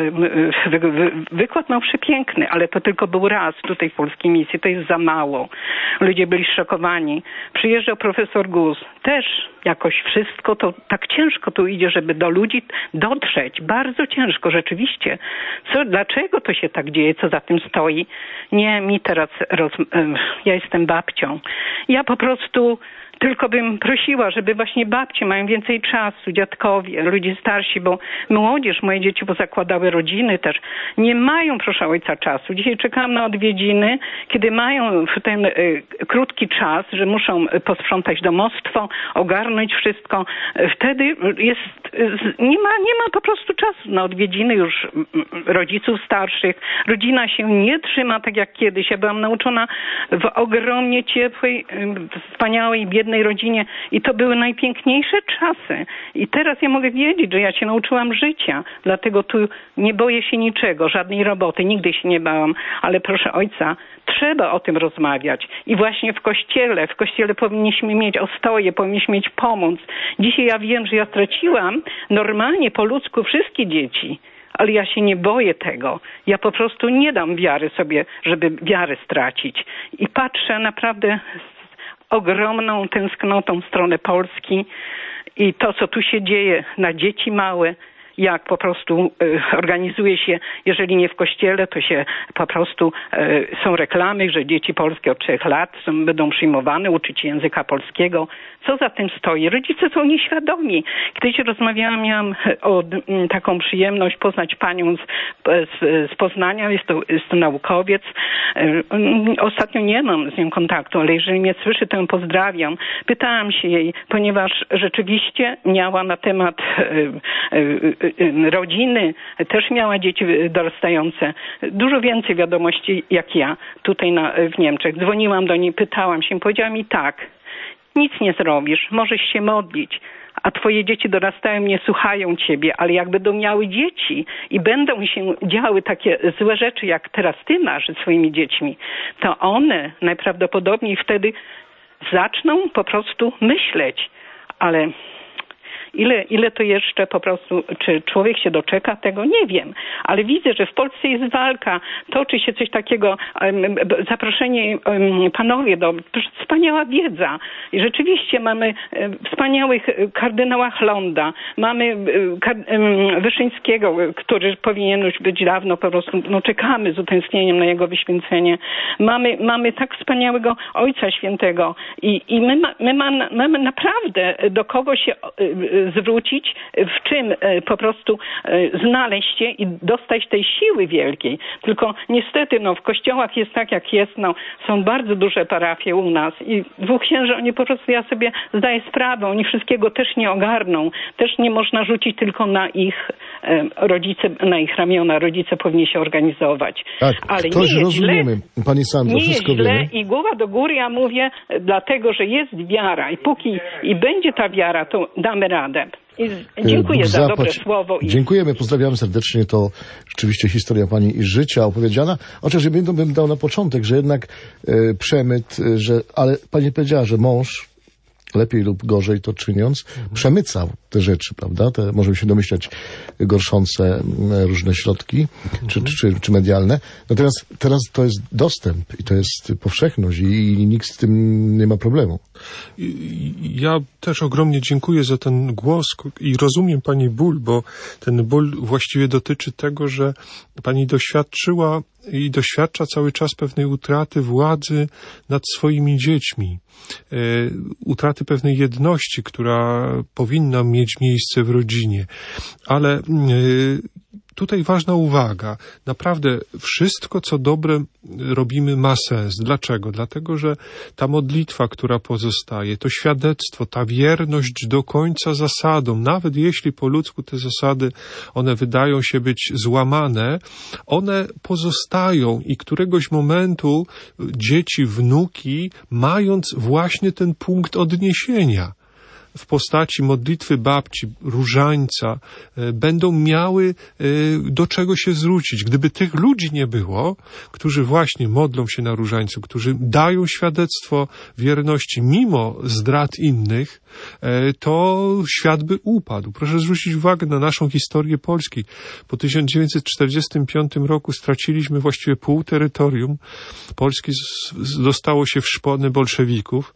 wykład miał przepiękny, ale to tylko był raz tutaj w polskiej misji, to jest za mało. Ludzie byli szokowani. Przyjeżdżał profesor Gus, też jakoś wszystko, to tak ciężko tu idzie, żeby do ludzi dotrzeć. Bardzo ciężko, rzeczywiście. Dlaczego to się tak dzieje? Co za tym stoi? Nie, mi teraz, ja jestem babcią. Ja po prostu tylko bym prosiła, żeby właśnie babcie mają więcej czasu, dziadkowie, ludzie starsi, bo młodzież, moje dzieci pozakładały rodziny też, nie mają, proszę ojca, czasu. Dzisiaj czekam na odwiedziny, kiedy mają ten krótki czas, że muszą posprzątać domostwo, ogarnąć wszystko. Wtedy nie ma po prostu czasu na odwiedziny już rodziców starszych. Rodzina się nie trzyma tak jak kiedyś. Ja byłam nauczona w ogromnie ciepłej, wspaniałej, biednej rodzinie i to były najpiękniejsze czasy. I teraz ja mogę wiedzieć, że ja się nauczyłam życia, dlatego tu nie boję się niczego, żadnej roboty, nigdy się nie bałam, ale proszę ojca, trzeba o tym rozmawiać. I właśnie w kościele powinniśmy mieć ostoję, powinniśmy mieć pomoc. Dzisiaj ja wiem, że ja straciłam normalnie po ludzku wszystkie dzieci, ale ja się nie boję tego. Ja po prostu nie dam wiary sobie, żeby wiarę stracić. I patrzę naprawdę ogromną tęsknotą w stronę Polski i to, co tu się dzieje na dzieci małe, jak po prostu organizuje się, jeżeli nie w kościele, to się po prostu są reklamy, że dzieci polskie od 3 lat będą przyjmowane, uczyć języka polskiego. Co za tym stoi? Rodzice są nieświadomi. Kiedyś rozmawiałam, miałam taką przyjemność poznać panią z Poznania, jest to naukowiec. Ostatnio nie mam z nią kontaktu, ale jeżeli mnie słyszy, to ją pozdrawiam. Pytałam się jej, ponieważ rzeczywiście miała na temat rodziny, też miała dzieci dorastające. Dużo więcej wiadomości jak ja tutaj w Niemczech. Dzwoniłam do niej, pytałam się, powiedziała mi tak, nic nie zrobisz, możesz się modlić, a twoje dzieci dorastają, nie słuchają ciebie, ale jak będą miały dzieci i będą się działy takie złe rzeczy, jak teraz ty masz ze swoimi dziećmi, to one najprawdopodobniej wtedy zaczną po prostu myśleć, ale ile to jeszcze po prostu, czy człowiek się doczeka tego? Nie wiem, ale widzę, że w Polsce jest walka, toczy się coś takiego, zaproszenie panowie, wspaniała wiedza. I rzeczywiście mamy wspaniałych kardynała Chlonda, mamy Wyszyńskiego, który powinien już być dawno po prostu, czekamy z utęsknieniem na jego wyświęcenie. Mamy tak wspaniałego Ojca Świętego i my mamy naprawdę do kogo się zwrócić, w czym po prostu znaleźć się i dostać tej siły wielkiej. Tylko niestety w kościołach jest tak jak jest, są bardzo duże parafie u nas i 2 księży, oni po prostu, ja sobie zdaję sprawę, oni wszystkiego też nie ogarną. Też nie można rzucić tylko na ich rodzice, na ich ramiona. Rodzice powinni się organizować. Tak, ale to już rozumiemy. Pani Sandro, nie wszystko jest źle wiemy. I głowa do góry, ja mówię, dlatego, że jest wiara i póki i będzie ta wiara, to damy radę. I dziękuję za dobre słowo. Dziękujemy, pozdrawiam serdecznie. To rzeczywiście historia pani i życia opowiedziana. Chociaż ja bym dał na początek, że jednak przemyt, ale pani powiedziała, że mąż, lepiej lub gorzej to czyniąc, przemycał te rzeczy, prawda? Możemy się domyślać gorszące różne środki, czy medialne. Natomiast teraz to jest dostęp i to jest powszechność i nikt z tym nie ma problemu. Ja też ogromnie dziękuję za ten głos i rozumiem pani ból, bo ten ból właściwie dotyczy tego, że pani doświadczyła i doświadcza cały czas pewnej utraty władzy nad swoimi dziećmi. Utraty pewnej jedności, która powinna mieć miejsce w rodzinie. Ale tutaj ważna uwaga. Naprawdę wszystko, co dobre robimy, ma sens. Dlaczego? Dlatego, że ta modlitwa, która pozostaje, to świadectwo, ta wierność do końca zasadom, nawet jeśli po ludzku te zasady, one wydają się być złamane, one pozostają i któregoś momentu dzieci, wnuki, mając właśnie ten punkt odniesienia w postaci modlitwy babci, różańca, będą miały do czego się zwrócić. Gdyby tych ludzi nie było, którzy właśnie modlą się na różańcu, którzy dają świadectwo wierności mimo zdrad innych, to świat by upadł. Proszę zwrócić uwagę na naszą historię Polski. Po 1945 roku straciliśmy właściwie pół terytorium. Polski dostało się w szpony bolszewików.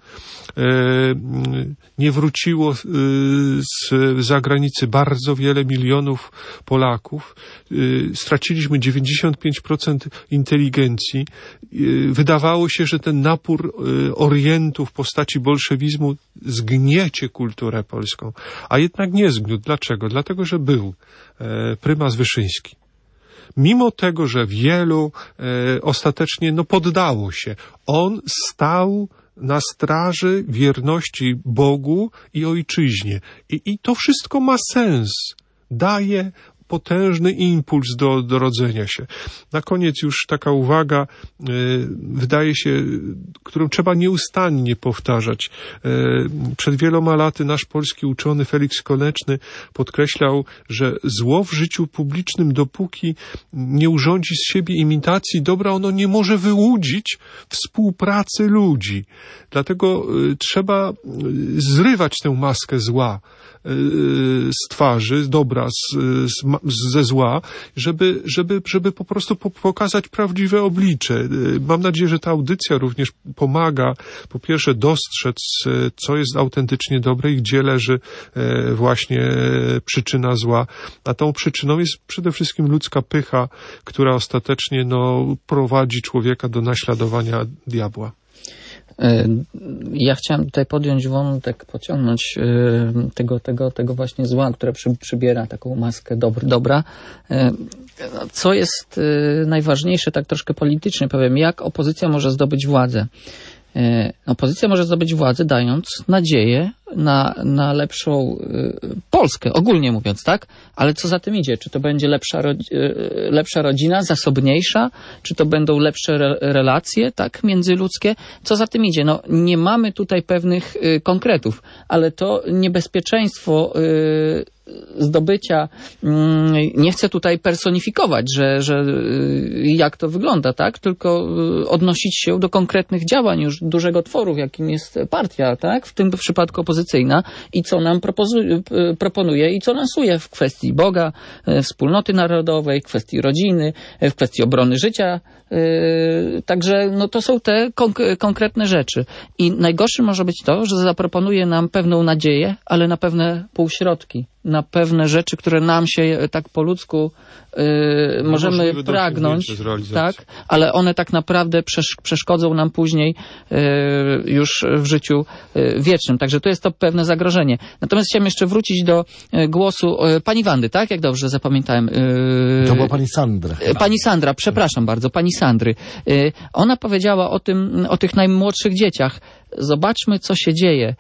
Nie wróciło z zagranicy bardzo wiele milionów Polaków. Straciliśmy 95% inteligencji. Wydawało się, że ten napór Orientu w postaci bolszewizmu zgniecie kulturę polską. A jednak nie zgniótł. Dlaczego? Dlatego, że był prymas Wyszyński. Mimo tego, że wielu ostatecznie poddało się, on stał na straży wierności Bogu i ojczyźnie. I to wszystko ma sens. Daje potężny impuls do rodzenia się. Na koniec już taka uwaga, wydaje się, którą trzeba nieustannie powtarzać. Przed wieloma laty nasz polski uczony Felix Koneczny podkreślał, że zło w życiu publicznym, dopóki nie urządzi z siebie imitacji dobra, ono nie może wyłudzić współpracy ludzi. Dlatego trzeba zrywać tę maskę zła z twarzy, dobra ze zła, żeby po prostu pokazać prawdziwe oblicze. Mam nadzieję, że ta audycja również pomaga, po pierwsze, dostrzec, co jest autentycznie dobre i gdzie leży właśnie przyczyna zła. A tą przyczyną jest przede wszystkim ludzka pycha, która ostatecznie prowadzi człowieka do naśladowania diabła. Ja chciałem tutaj podjąć wątek, pociągnąć tego właśnie zła, które przybiera taką maskę dobra. Co jest najważniejsze, tak troszkę politycznie powiem, jak opozycja może zdobyć władzę? Opozycja może zdobyć władzę, dając nadzieję na lepszą Polskę, ogólnie mówiąc, tak? Ale co za tym idzie? Czy to będzie lepsza rodzina, zasobniejsza? Czy to będą lepsze relacje, tak, międzyludzkie? Co za tym idzie? Nie mamy tutaj pewnych konkretów, ale to niebezpieczeństwo zdobycia, nie chcę tutaj personifikować, że jak to wygląda, tak? Tylko odnosić się do konkretnych działań już dużego tworu, jakim jest partia, tak? W tym przypadku opozycyjna i co nam proponuje i co lansuje w kwestii Boga, wspólnoty narodowej, w kwestii rodziny, w kwestii obrony życia. Także to są te konkretne rzeczy. I najgorsze może być to, że zaproponuje nam pewną nadzieję, ale na pewne półśrodki, na pewne rzeczy, które nam się tak po ludzku możemy pragnąć, tak, ale one tak naprawdę przeszkodzą nam później już w życiu wiecznym. Także to jest to pewne zagrożenie. Natomiast chciałem jeszcze wrócić do głosu pani Wandy, tak? Jak dobrze zapamiętałem. To była pani Sandra. Pani Sandra, przepraszam bardzo, pani Sandry. Ona powiedziała o tych najmłodszych dzieciach. Zobaczmy, co się dzieje.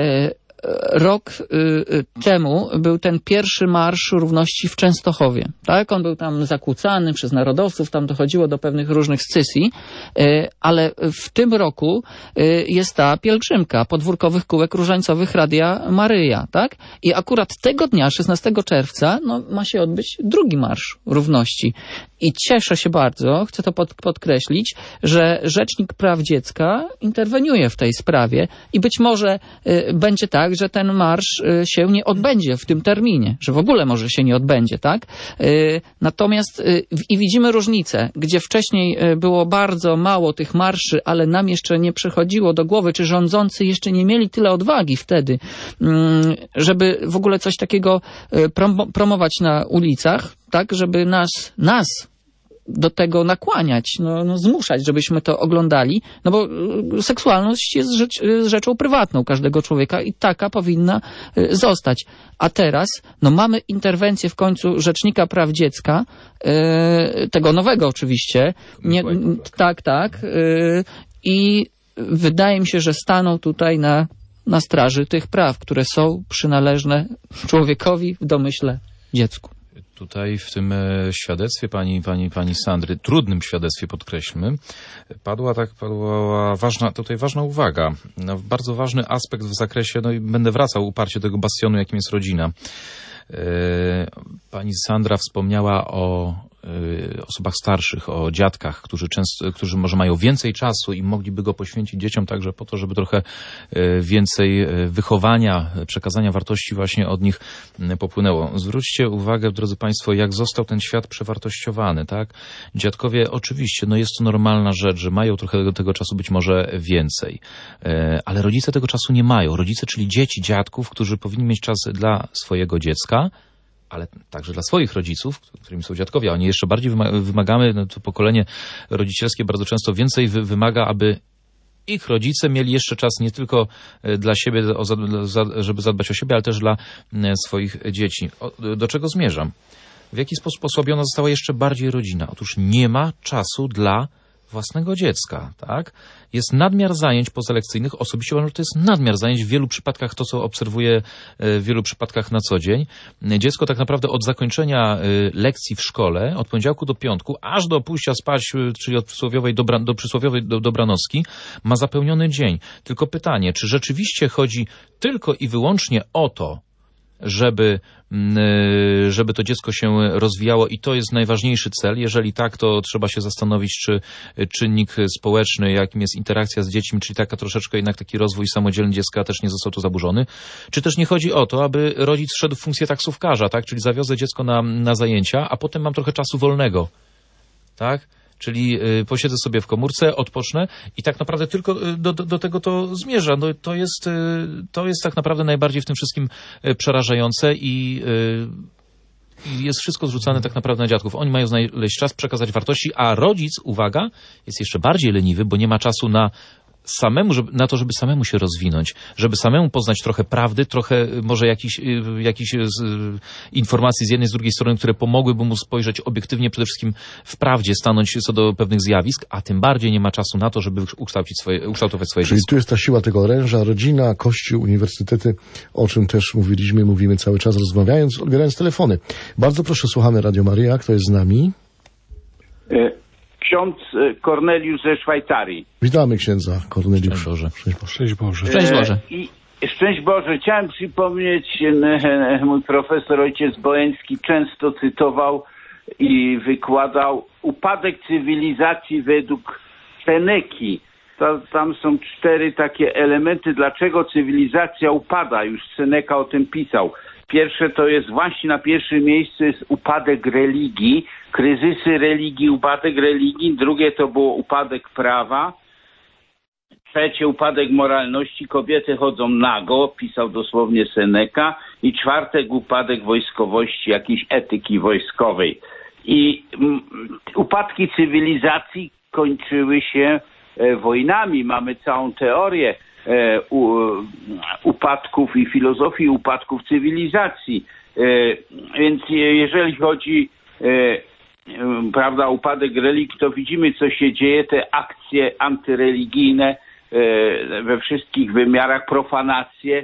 Rok temu był ten pierwszy Marsz Równości w Częstochowie. Tak? On był tam zakłócany przez narodowców, tam dochodziło do pewnych różnych scysji, ale w tym roku jest ta pielgrzymka podwórkowych kółek różańcowych Radia Maryja. Tak? I akurat tego dnia, 16 czerwca, ma się odbyć drugi Marsz Równości. I cieszę się bardzo, chcę to podkreślić, że Rzecznik Praw Dziecka interweniuje w tej sprawie i być może będzie tak, że ten marsz się nie odbędzie w tym terminie, że w ogóle może się nie odbędzie, tak? Natomiast i widzimy różnicę, gdzie wcześniej było bardzo mało tych marszy, ale nam jeszcze nie przychodziło do głowy, czy rządzący jeszcze nie mieli tyle odwagi wtedy, żeby w ogóle coś takiego promować na ulicach, tak, żeby nas do tego nakłaniać, zmuszać, żebyśmy to oglądali, no bo seksualność jest rzeczą prywatną każdego człowieka i taka powinna zostać. A teraz, mamy interwencję w końcu Rzecznika Praw Dziecka, tego nowego oczywiście, i wydaje mi się, że staną tutaj na straży tych praw, które są przynależne człowiekowi, w domyśle dziecku. Tutaj w tym świadectwie pani Sandry, trudnym świadectwie podkreślmy, padła ważna uwaga. Bardzo ważny aspekt w zakresie, i będę wracał uparcie do tego bastionu, jakim jest rodzina. Pani Sandra wspomniała o osobach starszych, o dziadkach, którzy może mają więcej czasu i mogliby go poświęcić dzieciom także po to, żeby trochę więcej wychowania, przekazania wartości właśnie od nich popłynęło. Zwróćcie uwagę, drodzy Państwo, jak został ten świat przewartościowany, tak? Dziadkowie oczywiście, jest to normalna rzecz, że mają trochę tego czasu być może więcej, ale rodzice tego czasu nie mają. Rodzice, czyli dzieci dziadków, którzy powinni mieć czas dla swojego dziecka, ale także dla swoich rodziców, którymi są dziadkowie. Oni jeszcze bardziej wymagamy, to pokolenie rodzicielskie bardzo często więcej wymaga, aby ich rodzice mieli jeszcze czas nie tylko dla siebie, żeby zadbać o siebie, ale też dla swoich dzieci. Do czego zmierzam? W jaki sposób osłabiona została jeszcze bardziej rodzina? Otóż nie ma czasu dla własnego dziecka, tak? Jest nadmiar zajęć pozalekcyjnych. Osobiście uważam, że to jest nadmiar zajęć w wielu przypadkach, to co obserwuję w wielu przypadkach na co dzień. Dziecko tak naprawdę od zakończenia lekcji w szkole, od poniedziałku do piątku, aż do pójścia spać, czyli od przysłowiowej do dobranocki, ma zapełniony dzień. Tylko pytanie, czy rzeczywiście chodzi tylko i wyłącznie o to, żeby to dziecko się rozwijało i to jest najważniejszy cel. Jeżeli tak, to trzeba się zastanowić, czy czynnik społeczny, jakim jest interakcja z dziećmi, czyli troszeczkę jednak taki rozwój samodzielny dziecka też nie został tu zaburzony. Czy też nie chodzi o to, aby rodzic wszedł w funkcję taksówkarza, tak? Czyli zawiozę dziecko na zajęcia, a potem mam trochę czasu wolnego, tak? Czyli posiedzę sobie w komórce, odpocznę i tak naprawdę tylko do tego to zmierza. To jest tak naprawdę najbardziej w tym wszystkim przerażające i jest wszystko zrzucane tak naprawdę na dziadków. Oni mają znaleźć czas, przekazać wartości, a rodzic, uwaga, jest jeszcze bardziej leniwy, bo nie ma czasu na to, żeby samemu się rozwinąć, żeby samemu poznać trochę prawdy, trochę może jakichś informacji z jednej, z drugiej strony, które pomogłyby mu spojrzeć obiektywnie przede wszystkim w prawdzie, stanąć co do pewnych zjawisk, a tym bardziej nie ma czasu na to, żeby ukształtować swoje życie. Czyli tu jest ta siła tego oręża, rodzina, kościół, uniwersytety, o czym też mówimy cały czas rozmawiając, odbierając telefony. Bardzo proszę, słuchamy Radio Maryja. Kto jest z nami? Ksiądz Korneliusz ze Szwajcarii. Witamy księdza Korneliusza. Szczęść Boże. Szczęść Boże. Szczęść Boże. Szczęść Boże. Chciałem przypomnieć, mój profesor ojciec Boeński często cytował i wykładał upadek cywilizacji według Seneki. Tam są 4 takie elementy, dlaczego cywilizacja upada. Już Seneca o tym pisał. Pierwsze to jest właśnie na pierwszym miejscu jest upadek religii, kryzysy religii, upadek religii. Drugie to było upadek prawa. Trzecie upadek moralności, kobiety chodzą nago, pisał dosłownie Seneca. I czwarte upadek wojskowości, jakiejś etyki wojskowej. I upadki cywilizacji kończyły się wojnami. Mamy całą teorię upadków i filozofii upadków cywilizacji. Więc jeżeli chodzi o upadek religii, to widzimy, co się dzieje, te akcje antyreligijne we wszystkich wymiarach, profanacje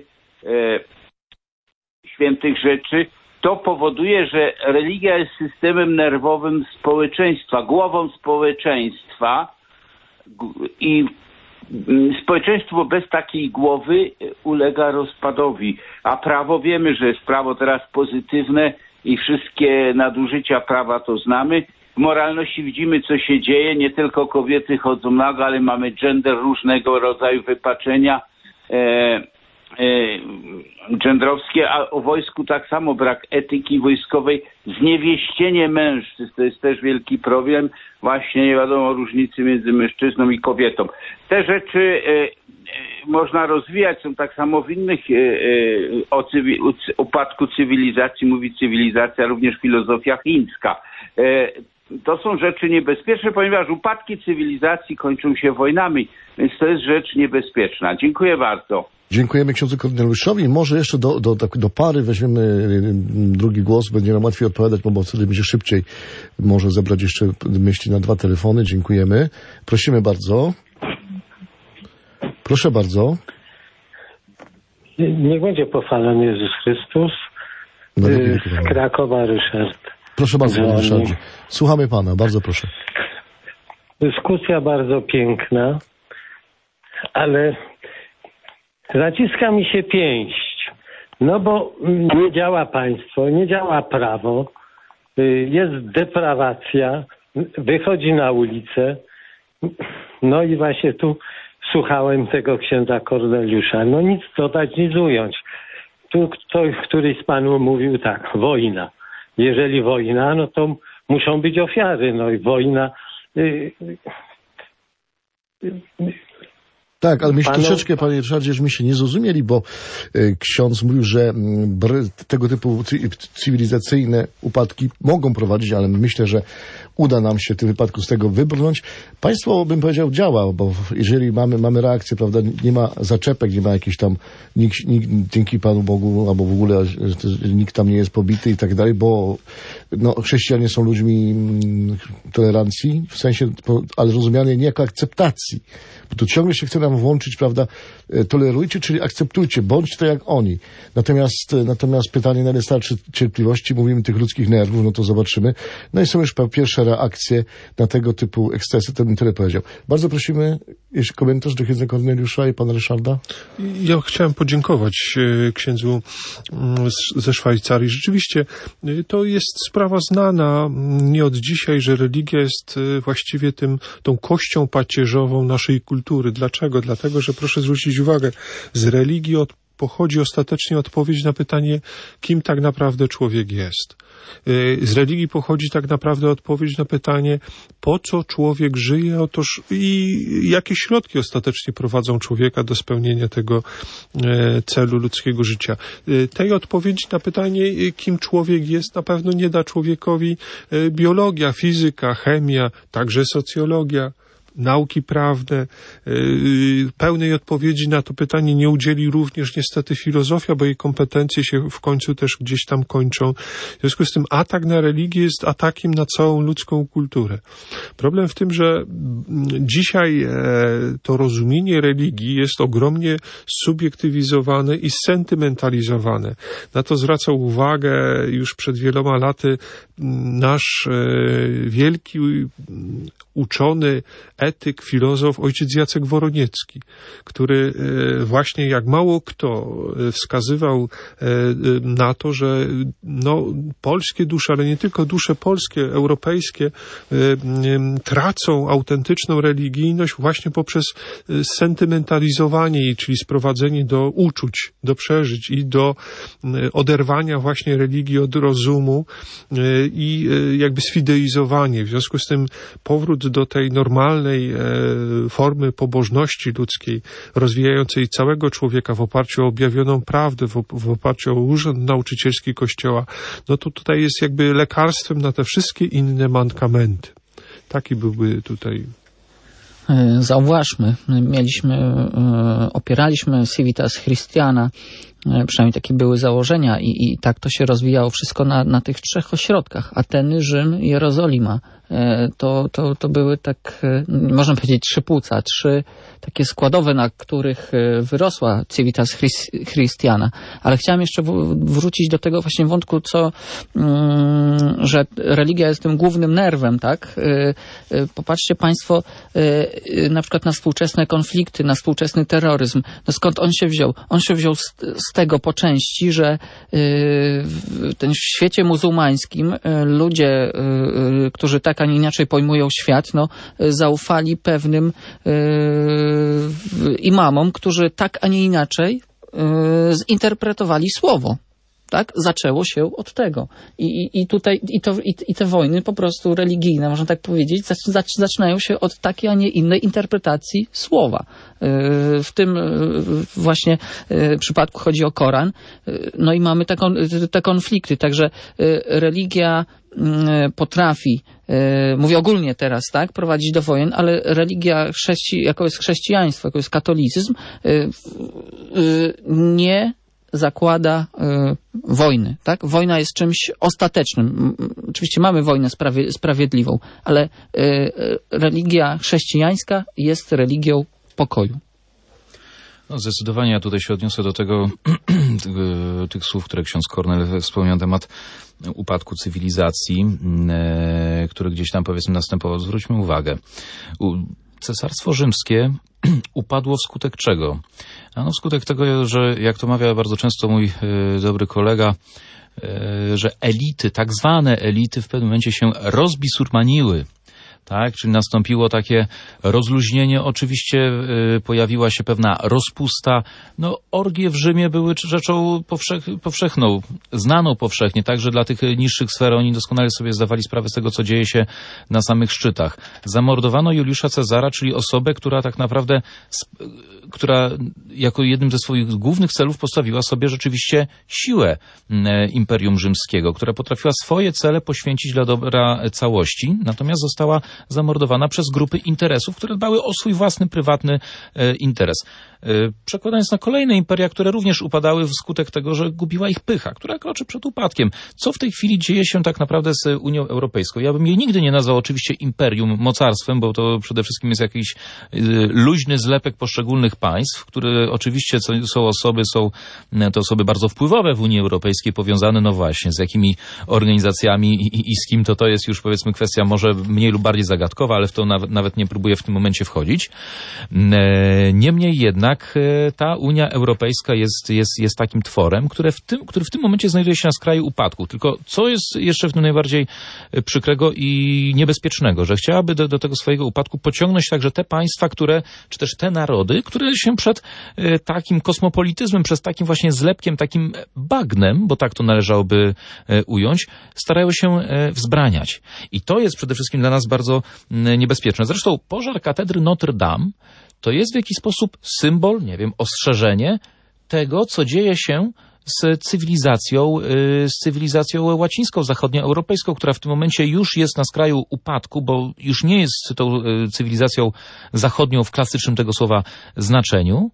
świętych rzeczy. To powoduje, że religia jest systemem nerwowym społeczeństwa, głową społeczeństwa i społeczeństwo bez takiej głowy ulega rozpadowi, a prawo wiemy, że jest prawo teraz pozytywne i wszystkie nadużycia prawa to znamy. W moralności widzimy, co się dzieje, nie tylko kobiety chodzą nago, ale mamy gender, różnego rodzaju wypaczenia genderowskie, a o wojsku tak samo brak etyki wojskowej, zniewieścienie mężczyzn, to jest też wielki problem, właśnie nie wiadomo różnicy między mężczyzną i kobietą. Te rzeczy można rozwijać, są tak samo w innych, o upadku cywilizacji mówi cywilizacja, również filozofia chińska. to są rzeczy niebezpieczne, ponieważ upadki cywilizacji kończą się wojnami, więc to jest rzecz niebezpieczna. Dziękuję bardzo. Dziękujemy księdzu Korneliuszowi. Może jeszcze do pary weźmiemy drugi głos, będzie nam łatwiej odpowiadać, bo wtedy będzie szybciej. Może zebrać jeszcze myśli na 2 telefony. Dziękujemy. Prosimy bardzo. Proszę bardzo. Niech będzie pochwalony Jezus Chrystus. Z Krakowa Ryszard. Proszę bardzo, panie Ryszardzie. Słuchamy pana, bardzo proszę. Dyskusja bardzo piękna, ale zaciska mi się pięść. No bo nie działa państwo, nie działa prawo, jest deprawacja, wychodzi na ulicę. No i właśnie tu słuchałem tego księdza Korneliusza. No nic dodać, nic ująć. Tu któryś z panów mówił tak, wojna. Jeżeli wojna, no to muszą być ofiary. No i wojna... Tak, ale myśmy troszeczkę, panie Ryszardzie, żeśmy się nie zrozumieli, bo ksiądz mówił, że tego typu cywilizacyjne upadki mogą prowadzić, ale myślę, że uda nam się w tym wypadku z tego wybrnąć. Państwo, bym powiedział, działa, bo jeżeli mamy reakcję, prawda, nie ma zaczepek, nie ma jakichś tam, nikt, dzięki Panu Bogu, albo w ogóle nikt tam nie jest pobity i tak dalej, bo chrześcijanie są ludźmi tolerancji, w sensie, ale rozumiane nie jako akceptacji. Bo tu ciągle się chce nam włączyć, prawda, tolerujcie, czyli akceptujcie, bądźcie jak oni. Natomiast pytanie, na ile starczy cierpliwości, mówimy tych ludzkich nerwów, no to zobaczymy. No i są już pierwsze reakcje na tego typu ekscesy, to bym tyle powiedział. Bardzo prosimy, jeszcze komentarz do księdza Korneliusza i pana Ryszarda. Ja chciałem podziękować księdzu ze Szwajcarii. Rzeczywiście to jest sprawa znana nie od dzisiaj, że religia jest właściwie tą kością pacierzową naszej kultury. Dlaczego? Dlatego, że proszę zwrócić uwagę, z religii pochodzi ostatecznie odpowiedź na pytanie, kim tak naprawdę człowiek jest. Z religii pochodzi tak naprawdę odpowiedź na pytanie, po co człowiek żyje, otóż i jakie środki ostatecznie prowadzą człowieka do spełnienia tego celu ludzkiego życia. Tej odpowiedzi na pytanie, kim człowiek jest, na pewno nie da człowiekowi biologia, fizyka, chemia, także socjologia, nauki prawne. Pełnej odpowiedzi na to pytanie nie udzieli również niestety filozofia, bo jej kompetencje się w końcu też gdzieś tam kończą. W związku z tym atak na religię jest atakiem na całą ludzką kulturę. Problem w tym, że dzisiaj to rozumienie religii jest ogromnie subiektywizowane i sentymentalizowane. Na to zwracał uwagę już przed wieloma laty nasz wielki uczony, etyk, filozof, ojciec Jacek Woroniecki, który właśnie jak mało kto wskazywał na to, że polskie dusze, ale nie tylko dusze polskie, europejskie tracą autentyczną religijność właśnie poprzez sentymentalizowanie jej, czyli sprowadzenie do uczuć, do przeżyć i do oderwania właśnie religii od rozumu i jakby sfideizowanie. W związku z tym powrót do tej normalnej formy pobożności ludzkiej, rozwijającej całego człowieka w oparciu o objawioną prawdę, w oparciu o urząd nauczycielski Kościoła, no to tutaj jest jakby lekarstwem na te wszystkie inne mankamenty. Taki byłby tutaj... Zauważmy, opieraliśmy Civitas Christiana, przynajmniej takie były założenia i tak to się rozwijało wszystko na tych 3 ośrodkach. Ateny, Rzym, Jerozolima. To były tak, można powiedzieć, 3 płuca, 3 takie składowe, na których wyrosła Civitas Christiana. Ale chciałem jeszcze wrócić do tego właśnie wątku, że religia jest tym głównym nerwem, tak? Popatrzcie państwo na przykład na współczesne konflikty, na współczesny terroryzm. No skąd on się wziął? On się wziął z tego po części, że w świecie muzułmańskim ludzie, którzy tak, a nie inaczej pojmują świat, zaufali pewnym imamom, którzy tak, a nie inaczej zinterpretowali słowo. Tak? Zaczęło się od tego. I te wojny po prostu religijne, można tak powiedzieć, zaczynają się od takiej, a nie innej interpretacji słowa. W tym właśnie przypadku chodzi o Koran. No i mamy te konflikty. Także religia potrafi, mówię ogólnie teraz, tak, prowadzić do wojen, ale religia jako jest chrześcijaństwo, jako jest katolicyzm, nie zakłada wojny, tak? Wojna jest czymś ostatecznym. Oczywiście mamy wojnę sprawiedliwą, ale religia chrześcijańska jest religią pokoju. No zdecydowanie ja tutaj się odniosę do tego, tych słów, które ksiądz Kornel wspomniał na temat upadku cywilizacji, który gdzieś tam powiedzmy następował. Zwróćmy uwagę. Cesarstwo rzymskie upadło wskutek czego? Ano wskutek tego, że jak to mawia bardzo często mój dobry kolega, że elity, tak zwane elity w pewnym momencie się rozbisurmaniły. Tak, czyli nastąpiło takie rozluźnienie, oczywiście pojawiła się pewna rozpusta. No, orgie w Rzymie były rzeczą powszechną, znaną powszechnie, także dla tych niższych sfer oni doskonale sobie zdawali sprawę z tego, co dzieje się na samych szczytach. Zamordowano Juliusza Cezara, czyli osobę, która tak naprawdę, która jako jednym ze swoich głównych celów postawiła sobie rzeczywiście siłę Imperium Rzymskiego, która potrafiła swoje cele poświęcić dla dobra całości, natomiast została zamordowana przez grupy interesów, które dbały o swój własny, prywatny interes. Przekładając na kolejne imperia, które również upadały wskutek tego, że gubiła ich pycha, która kroczy przed upadkiem. Co w tej chwili dzieje się tak naprawdę z Unią Europejską? Ja bym jej nigdy nie nazwał oczywiście imperium, mocarstwem, bo to przede wszystkim jest jakiś luźny zlepek poszczególnych państw, które oczywiście są osoby bardzo wpływowe w Unii Europejskiej, powiązane no właśnie z jakimi organizacjami i z kim to jest już powiedzmy kwestia może mniej lub bardziej zagadkowa, ale w to nawet nie próbuję w tym momencie wchodzić. Niemniej jednak ta Unia Europejska jest takim tworem, który w tym momencie znajduje się na skraju upadku. Tylko co jest jeszcze w tym najbardziej przykrego i niebezpiecznego, że chciałaby do tego swojego upadku pociągnąć także te państwa, czy też te narody, które się przed takim kosmopolityzmem, przez takim właśnie zlepkiem, takim bagnem, bo tak to należałoby ująć, starają się wzbraniać. I to jest przede wszystkim dla nas bardzo niebezpieczne. Zresztą pożar katedry Notre Dame to jest w jakiś sposób symbol, nie wiem, ostrzeżenie tego, co dzieje się z cywilizacją łacińską, zachodnioeuropejską, która w tym momencie już jest na skraju upadku, bo już nie jest tą cywilizacją zachodnią w klasycznym tego słowa znaczeniu,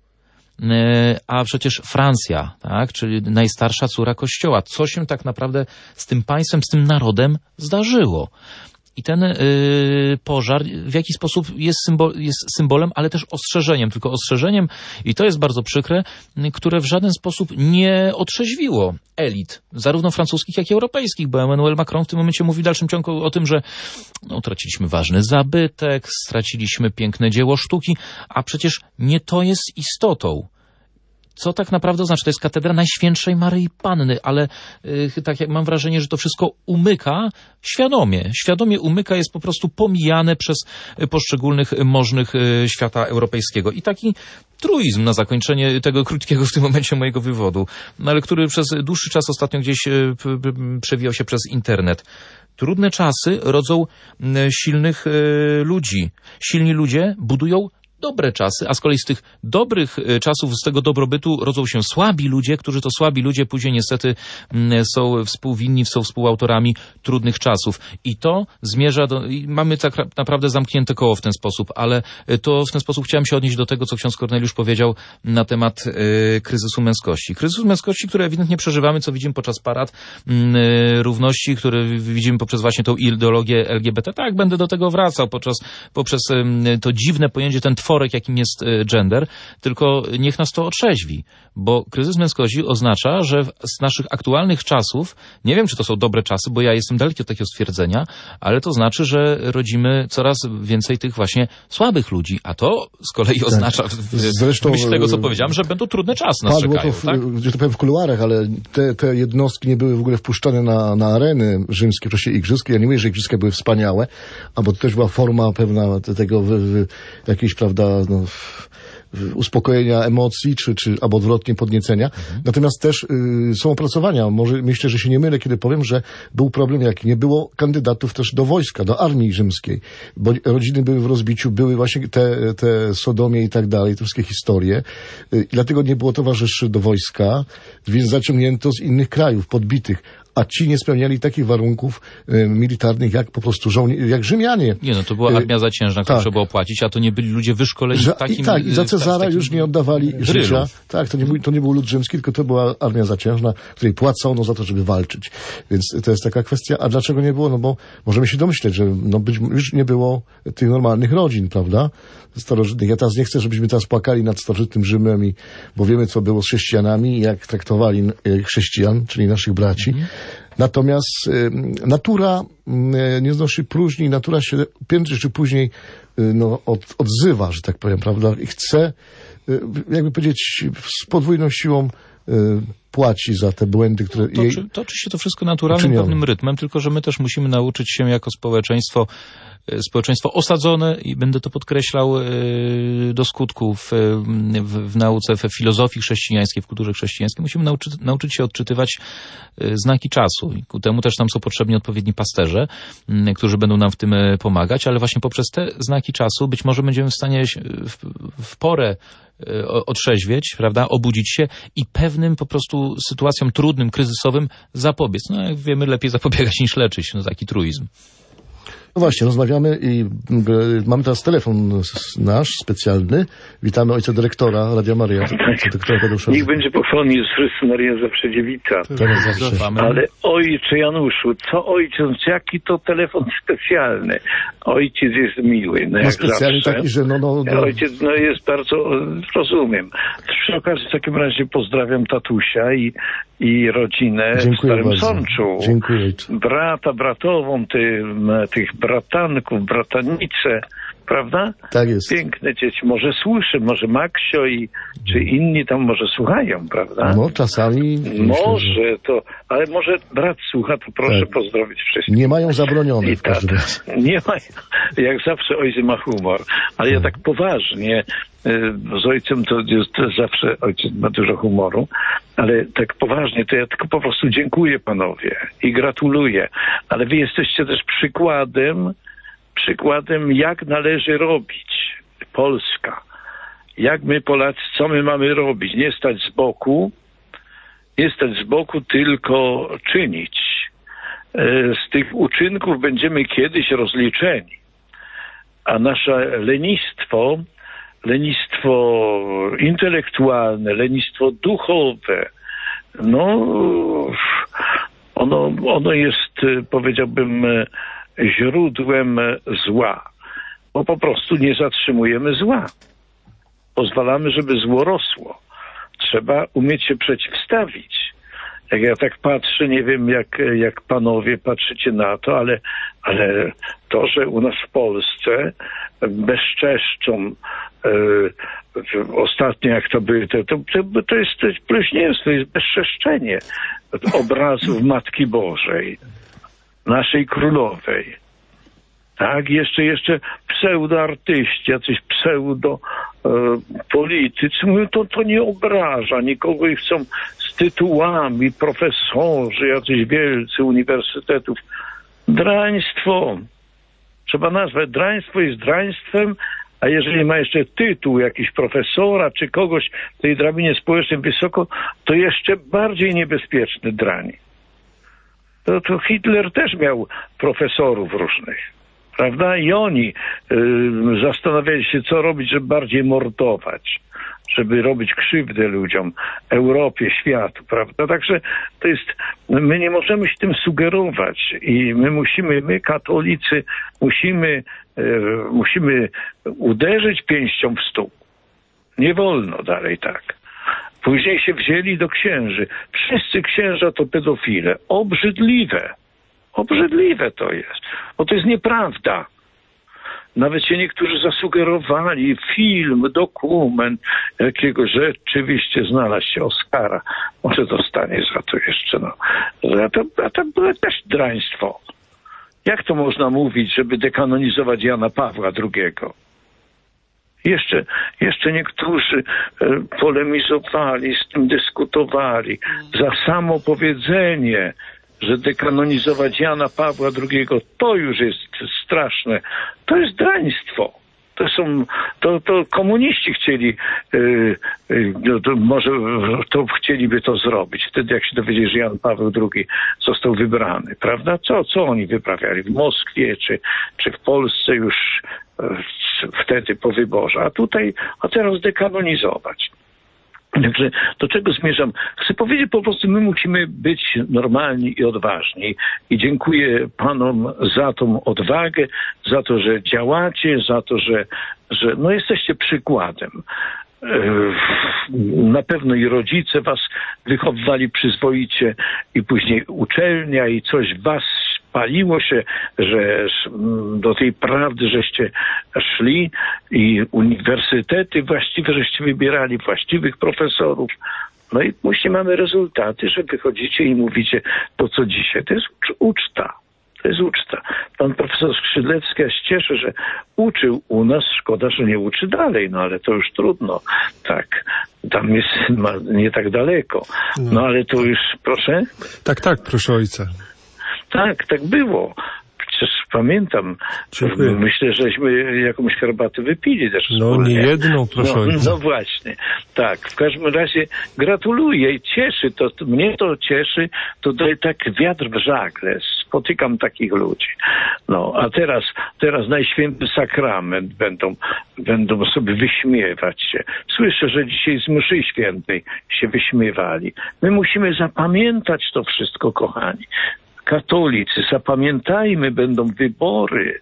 a przecież Francja, tak, czyli najstarsza córa Kościoła. Co się tak naprawdę z tym państwem, z tym narodem zdarzyło? I ten pożar w jakiś sposób jest symbolem, ale też ostrzeżeniem. Tylko ostrzeżeniem, i to jest bardzo przykre, które w żaden sposób nie otrzeźwiło elit, zarówno francuskich, jak i europejskich, bo Emmanuel Macron w tym momencie mówi w dalszym ciągu o tym, że utraciliśmy ważny zabytek, straciliśmy piękne dzieło sztuki, a przecież nie to jest istotą. Co tak naprawdę znaczy? To jest katedra Najświętszej Maryi Panny, ale tak jak mam wrażenie, że to wszystko umyka świadomie. Świadomie umyka, jest po prostu pomijane przez poszczególnych możnych świata europejskiego. I taki truizm na zakończenie tego krótkiego w tym momencie mojego wywodu, ale który przez dłuższy czas ostatnio gdzieś przewijał się przez internet. Trudne czasy rodzą silnych ludzi. Silni ludzie budują dobre czasy, a z kolei z tych dobrych czasów, z tego dobrobytu rodzą się słabi ludzie, którzy to słabi ludzie później niestety są współwinni, są współautorami trudnych czasów. I to zmierza mamy tak naprawdę zamknięte koło w ten sposób, ale to w ten sposób chciałem się odnieść do tego, co ksiądz Korneliusz powiedział na temat kryzysu męskości. Kryzys męskości, który ewidentnie przeżywamy, co widzimy podczas parad równości, który widzimy poprzez właśnie tą ideologię LGBT. Tak, będę do tego wracał poprzez to dziwne pojęcie, ten tworek, jakim jest gender, tylko niech nas to otrzeźwi, bo kryzys męskości oznacza, że z naszych aktualnych czasów, nie wiem, czy to są dobre czasy, bo ja jestem daleki od takiego stwierdzenia, ale to znaczy, że rodzimy coraz więcej tych właśnie słabych ludzi, a to z kolei oznacza, w myśl tego, co powiedziałem, że będą trudne czasy nas czekają. Że to powiem w kuluarach, ale te jednostki nie były w ogóle wpuszczane na areny rzymskie w czasie igrzysk. Ja nie mówię, że igrzyska były wspaniałe, bo to też była forma pewna tego jakiejś, prawda, uspokojenia emocji, czy albo odwrotnie podniecenia. Natomiast też są opracowania. Myślę, że się nie mylę, kiedy powiem, że był problem, jak nie było kandydatów też do wojska, do armii rzymskiej, bo rodziny były w rozbiciu, były właśnie te Sodomie i tak dalej, te wszystkie historie. I dlatego nie było towarzyszy do wojska, więc zaciągnięto z innych krajów, podbitych. a ci nie spełniali takich warunków militarnych, jak po prostu jak Rzymianie. Nie, no to była armia zaciężna, którą trzeba było płacić, a to nie byli ludzie wyszkoleni w takim... I za Cezara już nie oddawali życia. Tak, to nie był lud rzymski, tylko to była armia zaciężna, której płacono za to, żeby walczyć. Więc to jest taka kwestia. A dlaczego nie było? No bo możemy się domyśleć, że już nie było tych normalnych rodzin, prawda? Starożytnych. Ja teraz nie chcę, żebyśmy teraz płakali nad starożytnym Rzymem, bo wiemy, co było z chrześcijanami i jak traktowali chrześcijan, czyli naszych braci. Natomiast natura nie znosi próżni, natura się prędzej czy później odzywa, że tak powiem, prawda? I chce, jakby powiedzieć, z podwójną siłą płaci za te błędy, które toczy się to wszystko naturalnym pewnym rytmem, tylko że my też musimy nauczyć się jako społeczeństwo osadzone, i będę to podkreślał do skutku w nauce, w filozofii chrześcijańskiej, w kulturze chrześcijańskiej, musimy nauczyć się odczytywać znaki czasu. I ku temu też nam są potrzebni odpowiedni pasterze, którzy będą nam w tym pomagać, ale właśnie poprzez te znaki czasu być może będziemy w stanie w porę otrzeźwieć, prawda, obudzić się i pewnym po prostu sytuacjom trudnym, kryzysowym zapobiec. No jak wiemy, lepiej zapobiegać niż leczyć, taki truizm. No właśnie, rozmawiamy i mamy teraz telefon nasz specjalny. Witamy ojca dyrektora Radia Maryja. Niech będzie pochwalony Jezus Chrystus, Maryja zawsze dziewica. Ale ojcze Januszu, co ojciec, jaki to telefon specjalny? Ojciec jest miły, no jak specjalny zawsze. Taki, że Ojciec jest bardzo, rozumiem. Przy okazji w takim razie pozdrawiam tatusia i rodzinę w Starym Sączu. Dziękuję. Brata, bratową, tych bratanków, bratanice, prawda? Tak jest. Piękne dzieci. Może słyszy, może Maksio czy inni tam może słuchają, prawda? No, czasami. Może to, ale może brat słucha, to proszę pozdrowić wszystkich. Nie mają zabronione w każdym razie. Nie mają. Jak zawsze ojciec ma humor. Ale ja tak poważnie, z ojcem to zawsze ojciec ma dużo humoru, ale tak poważnie, to ja tylko po prostu dziękuję panowie i gratuluję. Ale wy jesteście też przykładem jak należy robić Polska. Jak my Polacy, co my mamy robić? Nie stać z boku, tylko czynić. Z tych uczynków będziemy kiedyś rozliczeni. A nasze lenistwo intelektualne, lenistwo duchowe, ono jest, powiedziałbym, źródłem zła. Bo po prostu nie zatrzymujemy zła. Pozwalamy, żeby zło rosło. Trzeba umieć się przeciwstawić. Jak ja tak patrzę, nie wiem jak panowie patrzycie na to, ale to, że u nas w Polsce bezczeszczą ostatnio jak to były, to jest bluźnierstwo, to jest bezczeszczenie obrazów Matki Bożej, naszej królowej. Tak, jeszcze pseudoartyści, jacyś politycy mówią, to nie obraża nikogo i chcą z tytułami, profesorzy, jacyś wielcy uniwersytetów. Draństwo. Trzeba nazwać. Draństwo jest draństwem, a jeżeli ma jeszcze tytuł jakiś profesora czy kogoś w tej drabinie społecznej wysoko, to jeszcze bardziej niebezpieczny drań. To Hitler też miał profesorów różnych. Prawda? I oni zastanawiali się, co robić, żeby bardziej mordować, żeby robić krzywdę ludziom, Europie, światu, prawda? Także to jest, my nie możemy się tym sugerować i my katolicy, musimy uderzyć pięścią w stół. Nie wolno dalej tak. Później się wzięli do księży. Wszyscy księża to pedofile. Obrzydliwe. Obrzydliwe to jest, bo to jest nieprawda. Nawet się niektórzy zasugerowali, film, dokument jakiegoś, rzeczywiście znalazł się Oscara. Może dostanie za to jeszcze, A to było też draństwo. Jak to można mówić, żeby dekanonizować Jana Pawła II? Jeszcze niektórzy polemizowali, z tym dyskutowali. Za samo powiedzenie, że dekanonizować Jana Pawła II, to już jest straszne. To jest draństwo. To komuniści chcieli, może to chcieliby to zrobić. Wtedy jak się dowiedzieli, że Jan Paweł II został wybrany, prawda? Co oni wyprawiali? W Moskwie czy w Polsce już wtedy po wyborze. A teraz dekanonizować. Także do czego zmierzam? Chcę powiedzieć po prostu, my musimy być normalni i odważni. I dziękuję panom za tą odwagę, za to, że działacie, za to, że no jesteście przykładem. Na pewno i rodzice was wychowywali przyzwoicie i później uczelnia i coś w was paliło się, że do tej prawdy żeście szli i uniwersytety właściwe żeście wybierali, właściwych profesorów. No i później mamy rezultaty, że wychodzicie i mówicie to, co dzisiaj. To jest uczta. To jest uczta. Pan profesor Skrzydlewski, ja się cieszę, że uczył u nas. Szkoda, że nie uczy dalej, no ale to już trudno. Tak, tam jest nie tak daleko. No ale to już, proszę? Tak, proszę ojca. Tak było. Przecież pamiętam. Dziękuję. Myślę, żeśmy jakąś herbatę wypili też No wspólnie. nie jedną, proszę ojca. No właśnie. Tak, w każdym razie gratuluję i cieszy. Mnie to cieszy. To daje tak wiatr w żagle. Spotykam takich ludzi. No, a teraz Najświęty Sakrament będą sobie wyśmiewać się. Słyszę, że dzisiaj z mszy świętej się wyśmiewali. My musimy zapamiętać to wszystko, kochani. Katolicy, zapamiętajmy, będą wybory.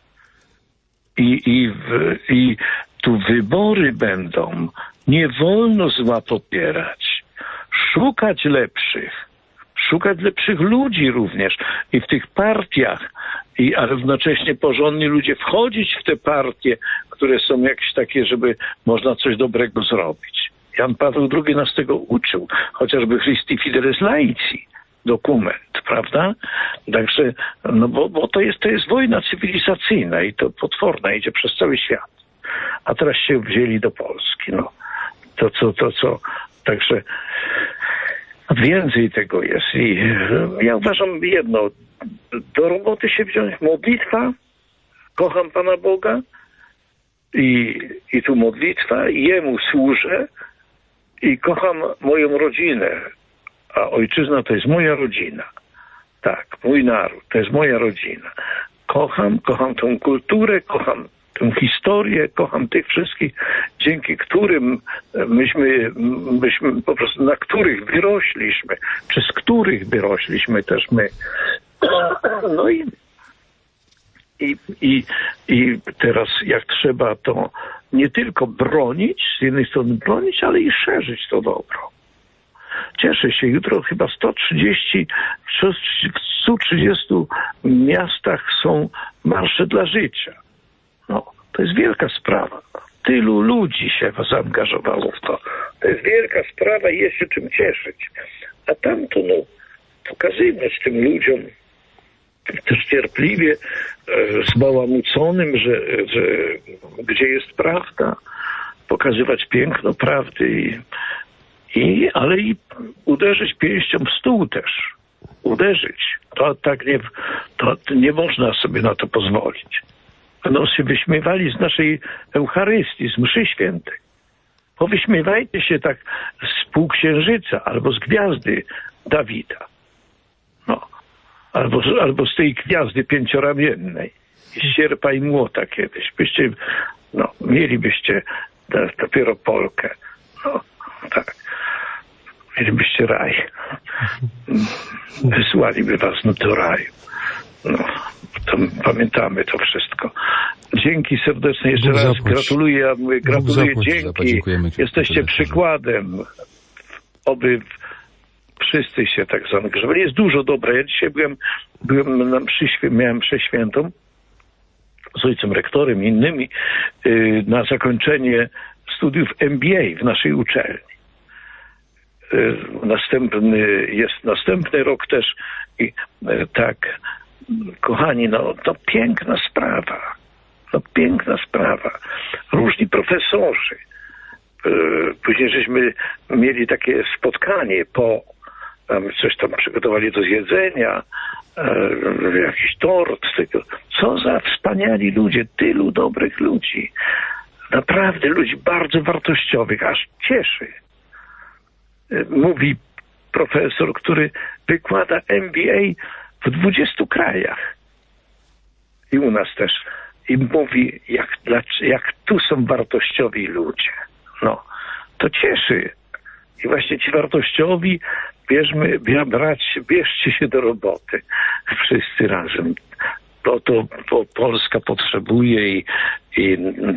I tu wybory będą. Nie wolno zła popierać. Szukać lepszych ludzi również. I w tych partiach, a równocześnie porządni ludzie wchodzić w te partie, które są jakieś takie, żeby można coś dobrego zrobić. Jan Paweł II nas tego uczył. Chociażby Christi Fidelis Laici. Dokument, prawda? Także, no bo to jest wojna cywilizacyjna i to potworna, idzie przez cały świat. A teraz się wzięli do Polski, no. To co. Także więcej tego jest. I ja uważam jedno, do roboty się wziąć, modlitwa, kocham Pana Boga i tu modlitwa, Jemu służę i kocham moją rodzinę. A ojczyzna to jest moja rodzina. Tak, mój naród, to jest moja rodzina. Kocham tą kulturę, kocham tę historię, kocham tych wszystkich, dzięki którym myśmy po prostu, na których wyrośliśmy, czy z których wyrośliśmy też my. No i teraz jak trzeba to nie tylko bronić, z jednej strony bronić, ale i szerzyć to dobro. Cieszę się, jutro chyba w 130 miastach są marsze dla życia. No, to jest wielka sprawa. Tylu ludzi się zaangażowało w to. To jest wielka sprawa i jest się czym cieszyć. A tamto, pokazywać tym ludziom też cierpliwie, zbałamuconym, że gdzie jest prawda, pokazywać piękno prawdy ale i uderzyć pięścią w stół też. Uderzyć. To nie można sobie na to pozwolić. Będą się wyśmiewali z naszej Eucharystii, z mszy świętej. Powyśmiewajcie się tak z półksiężyca albo z gwiazdy Dawida. No. Albo z tej gwiazdy pięcioramiennej. Z sierpa i młota kiedyś. Mielibyście dopiero Polkę. No, tak. Mielibyście raj. Wysłaliby was do raju. No, to pamiętamy to wszystko. Dzięki serdecznie jeszcze raz. Gratuluję, dzięki. Jesteście przykładem. Oby wszyscy się tak zaangażowali. Jest dużo dobra. Ja dzisiaj byłem na miałem mszę świętą z ojcem rektorem i innymi na zakończenie studiów MBA w naszej uczelni. Następny rok też i tak, kochani, to piękna sprawa. Piękna sprawa. Różni profesorzy. Później żeśmy mieli takie spotkanie coś tam przygotowali do zjedzenia, jakiś tort tego. Co za wspaniali ludzie, tylu dobrych ludzi. Naprawdę ludzi bardzo wartościowych, aż cieszy. Mówi profesor, który wykłada MBA w 20 krajach. I u nas też. I mówi, jak tu są wartościowi ludzie. No, to cieszy. I właśnie ci wartościowi, bierzcie się do roboty. Wszyscy razem. Bo Polska potrzebuje i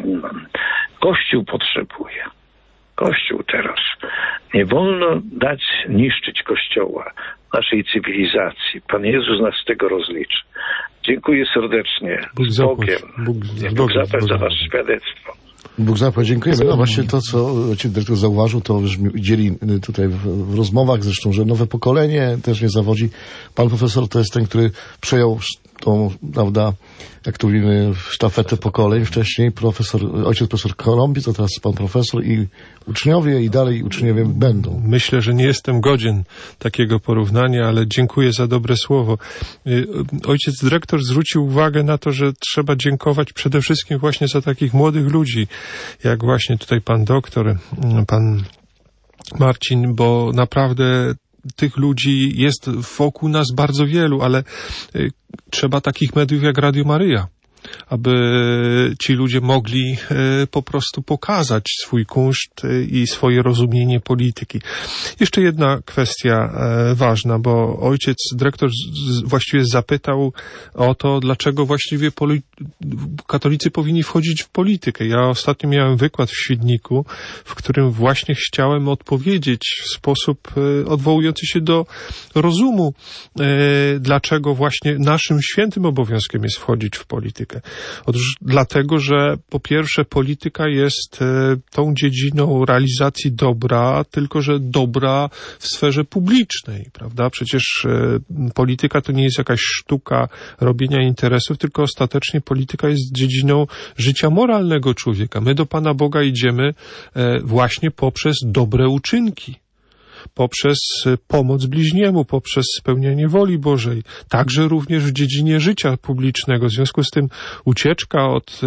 Kościół potrzebuje. Kościół teraz. Nie wolno dać niszczyć Kościoła, naszej cywilizacji. Pan Jezus nas z tego rozliczy. Dziękuję serdecznie. Bóg zapłać. Bóg zapłać za wasze świadectwo. Bóg zapłać, dziękujemy. No właśnie to, co ojciec dyrektor zauważył, to już widzieli tutaj w rozmowach, zresztą, że nowe pokolenie też nie zawodzi. Pan profesor to jest ten, który przejął tą, prawda, jak tu mówimy, sztafetę pokoleń. Wcześniej ojciec profesor Kolombic, a teraz pan profesor i uczniowie i dalej uczniowie będą. Myślę, że nie jestem godzien takiego porównania, ale dziękuję za dobre słowo. Ojciec dyrektor zwrócił uwagę na to, że trzeba dziękować przede wszystkim właśnie za takich młodych ludzi, jak właśnie tutaj pan doktor, pan Marcin, bo naprawdę tych ludzi jest wokół nas bardzo wielu, ale trzeba takich mediów jak Radio Maryja, aby ci ludzie mogli po prostu pokazać swój kunszt i swoje rozumienie polityki. Jeszcze jedna kwestia ważna, bo ojciec dyrektor właściwie zapytał o to, dlaczego właściwie katolicy powinni wchodzić w politykę. Ja ostatnio miałem wykład w Świdniku, w którym właśnie chciałem odpowiedzieć w sposób odwołujący się do rozumu, dlaczego właśnie naszym świętym obowiązkiem jest wchodzić w politykę. Otóż dlatego, że po pierwsze polityka jest tą dziedziną realizacji dobra, tylko że dobra w sferze publicznej, prawda? Przecież polityka to nie jest jakaś sztuka robienia interesów, tylko ostatecznie polityka jest dziedziną życia moralnego człowieka. My do Pana Boga idziemy właśnie poprzez dobre uczynki, poprzez pomoc bliźniemu, poprzez spełnianie woli Bożej, także również w dziedzinie życia publicznego. W związku z tym ucieczka od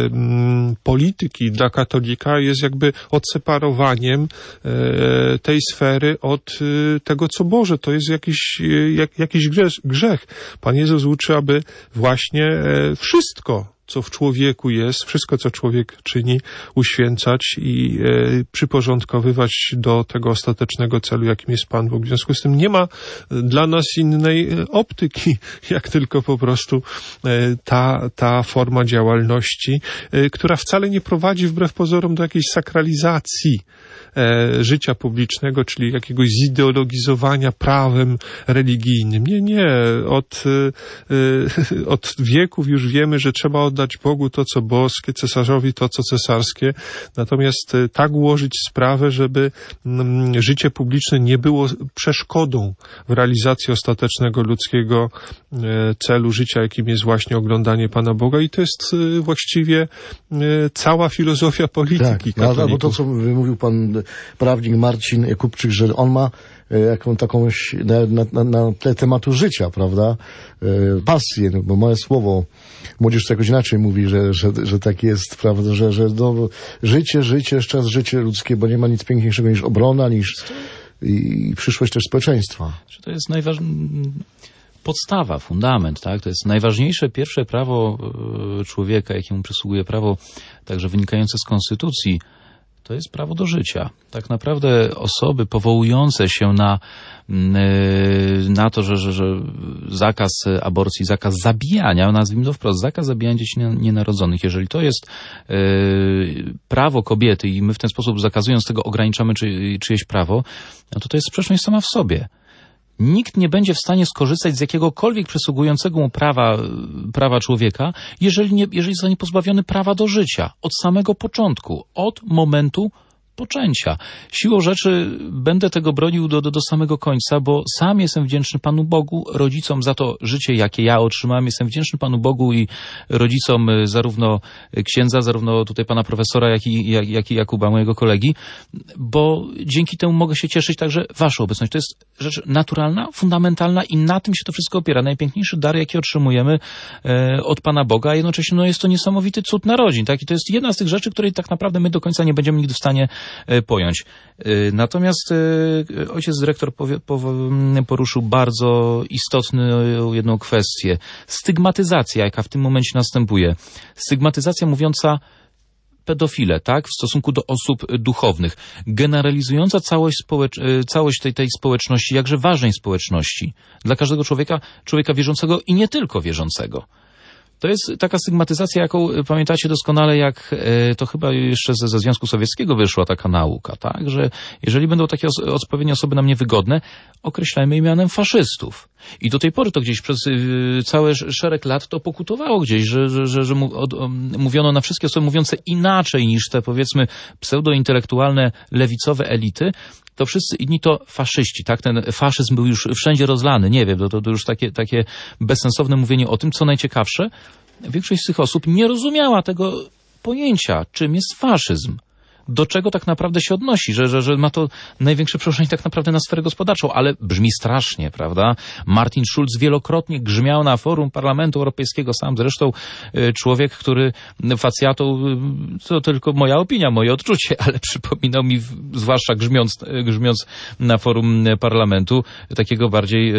polityki dla katolika jest jakby odseparowaniem tej sfery od tego, co Boże. To jest jakiś grzech. Pan Jezus uczy, aby właśnie wszystko, co w człowieku jest, wszystko, co człowiek czyni, uświęcać i przyporządkowywać do tego ostatecznego celu, jakim jest Pan Bóg. W związku z tym nie ma dla nas innej optyki, jak tylko po prostu ta forma działalności, która wcale nie prowadzi wbrew pozorom do jakiejś sakralizacji życia publicznego, czyli jakiegoś zideologizowania prawem religijnym. Nie. Od wieków już wiemy, że trzeba oddać Bogu to, co boskie, cesarzowi to, co cesarskie. Natomiast tak ułożyć sprawę, żeby życie publiczne nie było przeszkodą w realizacji ostatecznego ludzkiego celu życia, jakim jest właśnie oglądanie Pana Boga. I to jest właściwie cała filozofia polityki katolików. Bo to, co mówił pan prawnik Marcin Jakubczyk, że on ma jakąś na tle tematu życia, prawda? Pasję, bo moje słowo, młodzież to jakoś inaczej mówi, że tak jest, prawda, że życie, jeszcze raz życie ludzkie, bo nie ma nic piękniejszego niż obrona, i przyszłość też społeczeństwa. To jest podstawa, fundament, tak? To jest najważniejsze pierwsze prawo człowieka, jakiemu przysługuje prawo także wynikające z konstytucji. To jest prawo do życia. Tak naprawdę osoby powołujące się na to, że zakaz aborcji, zakaz zabijania, nazwijmy to wprost, zakaz zabijania dzieci nienarodzonych, jeżeli to jest prawo kobiety i my w ten sposób zakazując tego ograniczamy czyjeś prawo, no to jest sprzeczność sama w sobie. Nikt nie będzie w stanie skorzystać z jakiegokolwiek przysługującego mu prawa człowieka, jeżeli zostanie pozbawiony prawa do życia od samego początku, od momentu rozpoczęcia. Siłą rzeczy będę tego bronił do samego końca, bo sam jestem wdzięczny Panu Bogu, rodzicom za to życie, jakie ja otrzymałem. Jestem wdzięczny Panu Bogu i rodzicom zarówno księdza, zarówno tutaj pana profesora, jak i Jakuba, mojego kolegi, bo dzięki temu mogę się cieszyć także Waszą obecność. To jest rzecz naturalna, fundamentalna i na tym się to wszystko opiera. Najpiękniejszy dar, jaki otrzymujemy od Pana Boga, a jednocześnie jest to niesamowity cud narodzin, tak? I to jest jedna z tych rzeczy, której tak naprawdę my do końca nie będziemy nigdy w stanie pojąć. Natomiast ojciec dyrektor poruszył bardzo istotną jedną kwestię. Stygmatyzacja, jaka w tym momencie następuje. Stygmatyzacja mówiąca pedofile, tak, w stosunku do osób duchownych, generalizująca całość tej społeczności, jakże ważnej społeczności, dla każdego człowieka wierzącego i nie tylko wierzącego. To jest taka stygmatyzacja, jaką pamiętacie doskonale, jak to chyba jeszcze ze Związku Sowieckiego wyszła taka nauka, tak, że jeżeli będą takie odpowiednie osoby nam niewygodne, określajmy je mianem faszystów. I do tej pory to gdzieś przez cały szereg lat to pokutowało gdzieś, że mówiono na wszystkie osoby mówiące inaczej niż te, powiedzmy, pseudointelektualne, lewicowe elity, to wszyscy inni to faszyści, tak? Ten faszyzm był już wszędzie rozlany, nie wiem, to już takie bezsensowne mówienie o tym, co najciekawsze, większość z tych osób nie rozumiała tego pojęcia, czym jest faszyzm. Do czego tak naprawdę się odnosi, że ma to największe przełożenie tak naprawdę na sferę gospodarczą, ale brzmi strasznie, prawda? Martin Schulz wielokrotnie grzmiał na forum Parlamentu Europejskiego, sam zresztą człowiek, który facjatą, to tylko moja opinia, moje odczucie, ale przypominał mi, zwłaszcza grzmiąc na forum Parlamentu, takiego bardziej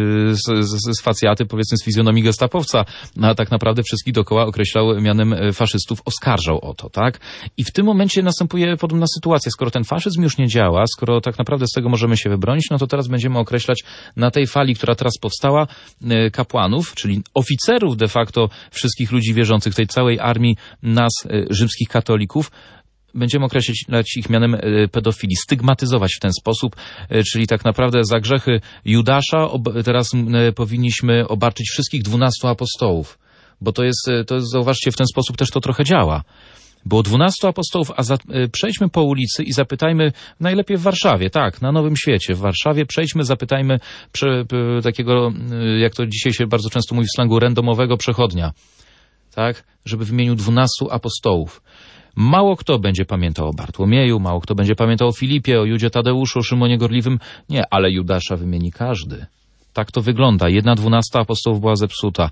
z facjaty, powiedzmy z fizjonomii gestapowca, a tak naprawdę wszystkich dookoła określał mianem faszystów, oskarżał o to, tak? I w tym momencie następuje podobna sytuacja. Skoro ten faszyzm już nie działa, skoro tak naprawdę z tego możemy się wybronić, no to teraz będziemy określać na tej fali, która teraz powstała, kapłanów, czyli oficerów de facto wszystkich ludzi wierzących, tej całej armii nas, rzymskich katolików, będziemy określać ich mianem pedofili, stygmatyzować w ten sposób, czyli tak naprawdę za grzechy Judasza teraz powinniśmy obarczyć wszystkich 12 apostołów, bo to jest, zauważcie, w ten sposób też to trochę działa. Było 12 apostołów, przejdźmy po ulicy i zapytajmy, najlepiej w Warszawie, tak, na Nowym Świecie, w Warszawie, przejdźmy, zapytajmy takiego, jak to dzisiaj się bardzo często mówi w slangu, randomowego przechodnia, tak, żeby wymienił 12 apostołów. Mało kto będzie pamiętał o Bartłomieju, mało kto będzie pamiętał o Filipie, o Judzie Tadeuszu, o Szymonie Gorliwym, nie, ale Judasza wymieni każdy. Tak to wygląda. 1/12 apostołów była zepsuta.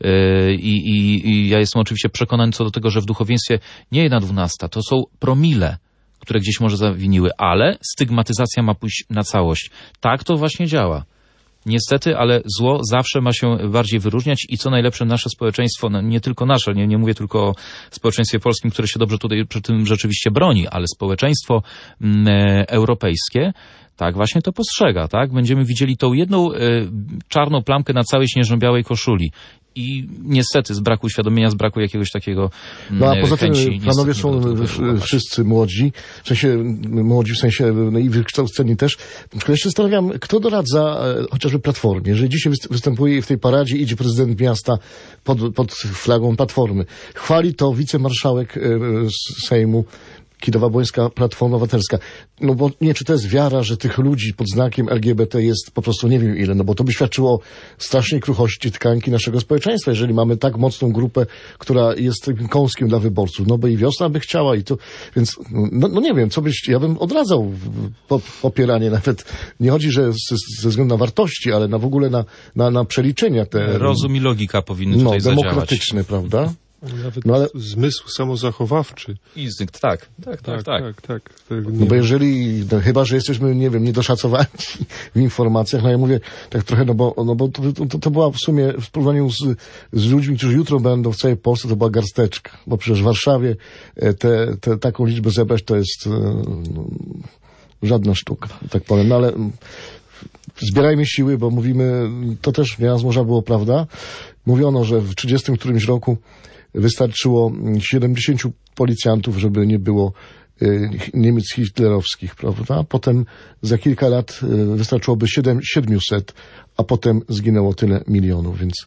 I ja jestem oczywiście przekonany co do tego, że w duchowieństwie nie 1/12, to są promile, które gdzieś może zawiniły, ale stygmatyzacja ma pójść na całość. Tak to właśnie działa. Niestety, ale zło zawsze ma się bardziej wyróżniać i co najlepsze nasze społeczeństwo, no nie tylko nasze, nie mówię tylko o społeczeństwie polskim, które się dobrze tutaj przy tym rzeczywiście broni, ale społeczeństwo europejskie tak właśnie to postrzega, tak? Będziemy widzieli tą jedną czarną plamkę na całej śnieżno-białej koszuli. I niestety z braku uświadomienia, z braku jakiegoś takiego No a poza tym panowie są wszyscy młodzi, w sensie no i wykształceni też. Ja się zastanawiam, kto doradza chociażby Platformie, że dzisiaj występuje w tej paradzie, idzie prezydent miasta pod flagą Platformy. Chwali to wicemarszałek z Sejmu, Kidawa-Błońska Platforma Obywatelska. No bo nie, czy to jest wiara, że tych ludzi pod znakiem LGBT jest po prostu nie wiem ile, no bo to by świadczyło o strasznej kruchości tkanki naszego społeczeństwa, jeżeli mamy tak mocną grupę, która jest takim kąskiem dla wyborców. No bo i Wiosna by chciała i to, więc no nie wiem, ja bym odradzał popieranie nawet. Nie chodzi, że ze względu na wartości, ale w ogóle na przeliczenia te. Rozum i logika powinny tutaj zadziałać. Demokratyczne, prawda? Nawet no ale zmysł samozachowawczy. Instynkt, tak. No bo jeżeli, chyba że jesteśmy, nie wiem, niedoszacowani w informacjach, no ja mówię tak trochę, no bo to była w sumie w porównaniu z ludźmi, którzy jutro będą w całej Polsce, to była garsteczka, bo przecież w Warszawie taką liczbę zebrać to jest żadna sztuka, tak powiem, no ale zbierajmy siły, bo mówimy, to też nieraz może było prawda, mówiono, że w 30 którymś roku wystarczyło 70 policjantów, żeby nie było Niemiec hitlerowskich, prawda? Potem za kilka lat wystarczyłoby 700, a potem zginęło tyle milionów, więc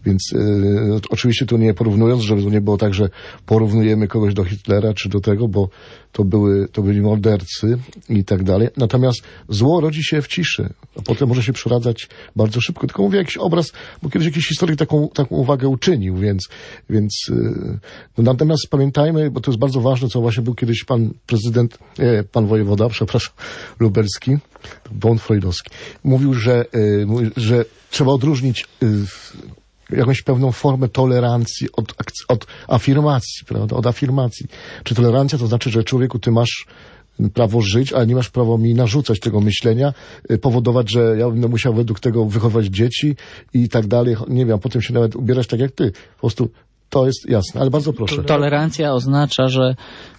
Więc oczywiście tu nie porównując, żeby to nie było tak, że porównujemy kogoś do Hitlera czy do tego, bo to byli mordercy i tak dalej. Natomiast zło rodzi się w ciszy, a potem może się przeradzać bardzo szybko. Tylko mówię jakiś obraz, bo kiedyś jakiś historyk taką uwagę uczynił, więc natomiast pamiętajmy, bo to jest bardzo ważne, co właśnie był kiedyś pan wojewoda, lubelski, Bąd-Freudowski, mówił, że trzeba odróżnić jakąś pewną formę tolerancji od afirmacji, prawda? Od afirmacji. Czy tolerancja to znaczy, że człowieku, ty masz prawo żyć, ale nie masz prawa mi narzucać tego myślenia, powodować, że ja będę musiał według tego wychowywać dzieci i tak dalej. Nie wiem, a potem się nawet ubierać tak jak ty. Po prostu to jest jasne, ale bardzo proszę. Tolerancja oznacza, że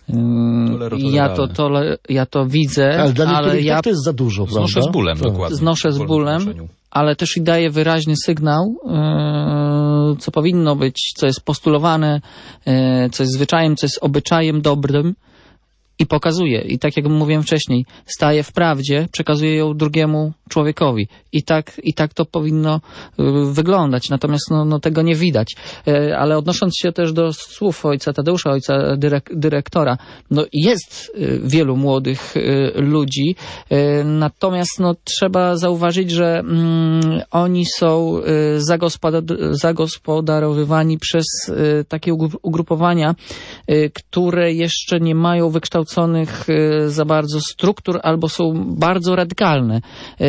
ja to widzę, ale dla niektórych to jest za dużo, prawda? Znoszę z bólem, dokładnie. Znoszę z bólem, ale też i daje wyraźny sygnał, co powinno być, co jest postulowane, co jest zwyczajem, co jest obyczajem dobrym i pokazuje. I tak jak mówiłem wcześniej, staje w prawdzie, przekazuje ją drugiemu człowiekowi. I tak to powinno wyglądać. Natomiast tego nie widać. Ale odnosząc się też do słów ojca Tadeusza, ojca dyrektora, jest wielu młodych ludzi, natomiast trzeba zauważyć, że oni są zagospodarowywani przez takie ugrupowania, które jeszcze nie mają wykształconych za bardzo struktur albo są bardzo radykalne.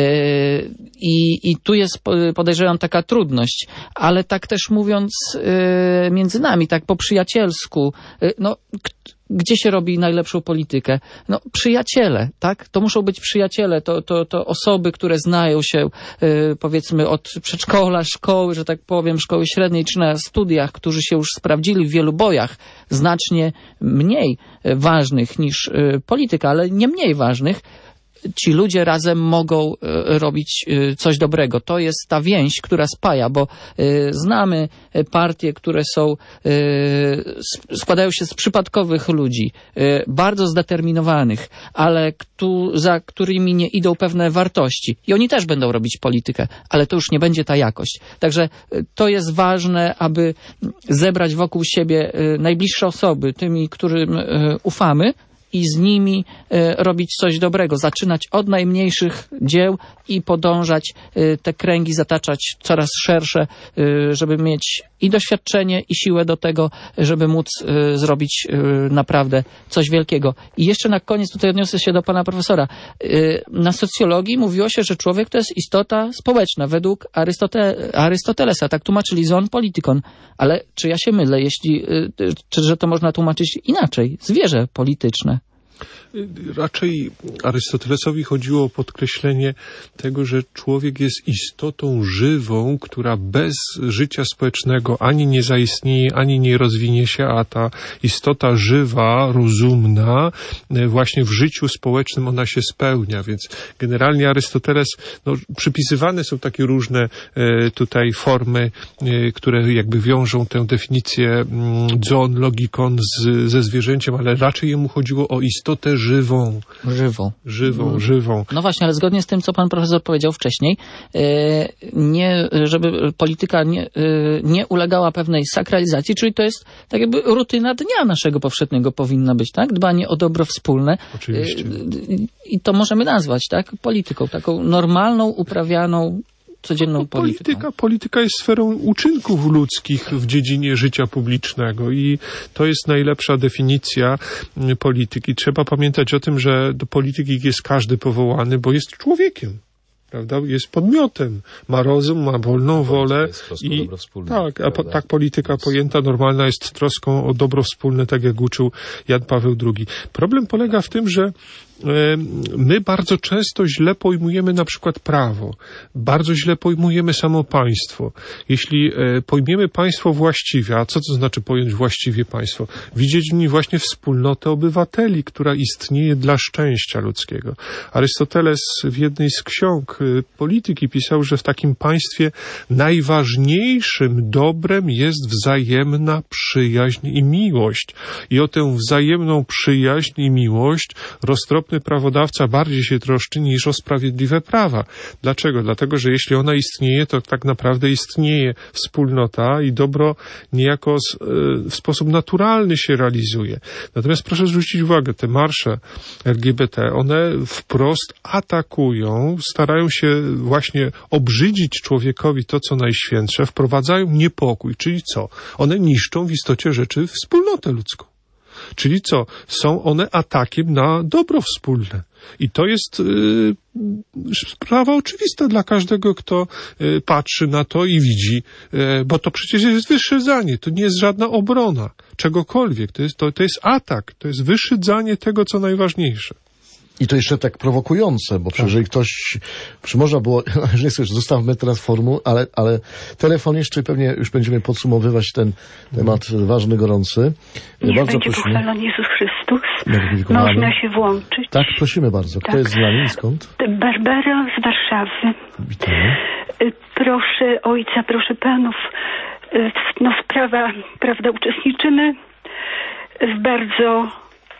I tu jest, podejrzewam, taka trudność. Ale tak też mówiąc między nami, tak po przyjacielsku, gdzie się robi najlepszą politykę? Przyjaciele, tak? To muszą być przyjaciele, to osoby, które znają się, powiedzmy, od przedszkola, szkoły, że tak powiem, szkoły średniej, czy na studiach, którzy się już sprawdzili w wielu bojach, znacznie mniej ważnych niż polityka, ale nie mniej ważnych. Ci ludzie razem mogą robić coś dobrego. To jest ta więź, która spaja, bo znamy partie, które składają się z przypadkowych ludzi, bardzo zdeterminowanych, ale za którymi nie idą pewne wartości. I oni też będą robić politykę, ale to już nie będzie ta jakość. Także to jest ważne, aby zebrać wokół siebie najbliższe osoby, tymi, którym ufamy, i z nimi robić coś dobrego, zaczynać od najmniejszych dzieł i podążać, te kręgi zataczać coraz szersze, żeby mieć i doświadczenie, i siłę do tego, żeby móc zrobić naprawdę coś wielkiego. I jeszcze na koniec tutaj odniosę się do pana profesora. Na socjologii mówiło się, że człowiek to jest istota społeczna, według Arystotelesa, tak tłumaczyli zoon politikon. Ale czy ja się mylę, że to można tłumaczyć inaczej? Zwierzę polityczne. Raczej Arystotelesowi chodziło o podkreślenie tego, że człowiek jest istotą żywą, która bez życia społecznego ani nie zaistnieje, ani nie rozwinie się, a ta istota żywa, rozumna, właśnie w życiu społecznym ona się spełnia. Więc generalnie Arystoteles, przypisywane są takie różne tutaj formy, które jakby wiążą tę definicję zoon logikon ze zwierzęciem, ale raczej jemu chodziło o istotę żywą. No właśnie, ale zgodnie z tym, co pan profesor powiedział wcześniej, żeby polityka nie ulegała pewnej sakralizacji, czyli to jest tak jakby rutyna dnia naszego powszechnego powinna być, tak? Dbanie o dobro wspólne. Oczywiście. I to możemy nazwać, tak? Polityką, taką normalną, uprawianą codzienną polityką. Polityka jest sferą uczynków ludzkich w dziedzinie życia publicznego i to jest najlepsza definicja polityki. Trzeba pamiętać o tym, że do polityki jest każdy powołany, bo jest człowiekiem. Prawda? Jest podmiotem, ma rozum, ma wolną wolę i tak polityka pojęta normalna jest troską o dobro wspólne, tak jak uczył Jan Paweł II. Problem polega w tym, że my bardzo często źle pojmujemy na przykład prawo, bardzo źle pojmujemy samo państwo. Jeśli pojmiemy państwo właściwie, a co to znaczy pojąć właściwie państwo? Widzieć w nim właśnie wspólnotę obywateli, która istnieje dla szczęścia ludzkiego. Arystoteles w jednej z ksiąg polityki pisał, że w takim państwie najważniejszym dobrem jest wzajemna przyjaźń i miłość. I o tę wzajemną przyjaźń i miłość roztropnie pierwotny prawodawca bardziej się troszczy niż o sprawiedliwe prawa. Dlaczego? Dlatego, że jeśli ona istnieje, to tak naprawdę istnieje wspólnota i dobro niejako w sposób naturalny się realizuje. Natomiast proszę zwrócić uwagę, te marsze LGBT, one wprost atakują, starają się właśnie obrzydzić człowiekowi to, co najświętsze, wprowadzają niepokój, czyli co? One niszczą w istocie rzeczy wspólnotę ludzką. Czyli co? Są one atakiem na dobro wspólne. I to jest sprawa oczywista dla każdego, kto patrzy na to i widzi, bo to przecież jest wyszydzanie, to nie jest żadna obrona czegokolwiek, to jest atak, to jest wyszydzanie tego, co najważniejsze. I to jeszcze tak prowokujące, bo jeżeli ktoś, można było, jeżeli sobie zostawmy teraz formuł, ale telefon jeszcze pewnie już będziemy podsumowywać ten temat ważny, gorący. Niech bardzo będzie prosimy. pochwalony Jezus Chrystus. Można się włączyć. Tak, prosimy bardzo. Kto jest z nami i skąd? Barbara z Warszawy. Witamy. Proszę ojca, proszę panów, sprawa, prawda, uczestniczymy w bardzo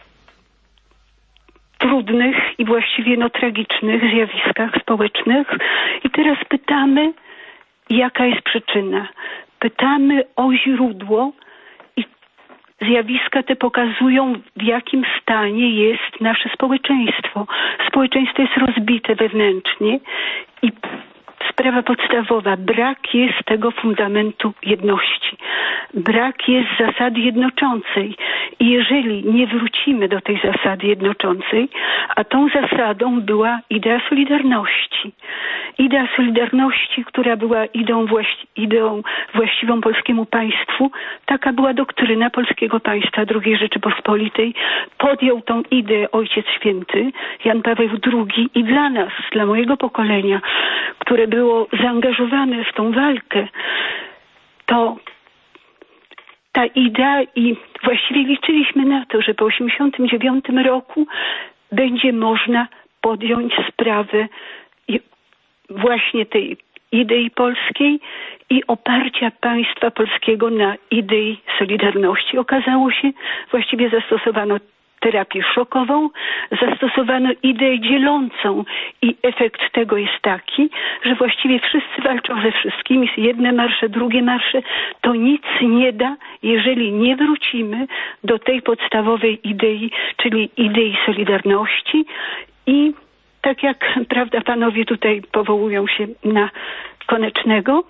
trudnych i właściwie tragicznych zjawiskach społecznych i teraz pytamy, jaka jest przyczyna. Pytamy o źródło i zjawiska te pokazują, w jakim stanie jest nasze społeczeństwo. Społeczeństwo jest rozbite wewnętrznie i sprawa podstawowa, brak jest tego fundamentu jedności. Brak jest zasady jednoczącej. I jeżeli nie wrócimy do tej zasady jednoczącej, a tą zasadą była idea solidarności. Idea solidarności, która była ideą właściwą polskiemu państwu, taka była doktryna polskiego państwa II Rzeczypospolitej. Podjął tą ideę Ojciec Święty, Jan Paweł II i dla nas, dla mojego pokolenia, które było zaangażowane w tą walkę, to ta idea i właściwie liczyliśmy na to, że po 1989 roku będzie można podjąć sprawę właśnie tej idei polskiej i oparcia państwa polskiego na idei solidarności. Okazało się, właściwie zastosowano terapię szokową, zastosowano ideę dzielącą i efekt tego jest taki, że właściwie wszyscy walczą ze wszystkimi, jedne marsze, drugie marsze, to nic nie da, jeżeli nie wrócimy do tej podstawowej idei, czyli idei solidarności i tak jak, prawda, panowie tutaj powołują się na Konecznego,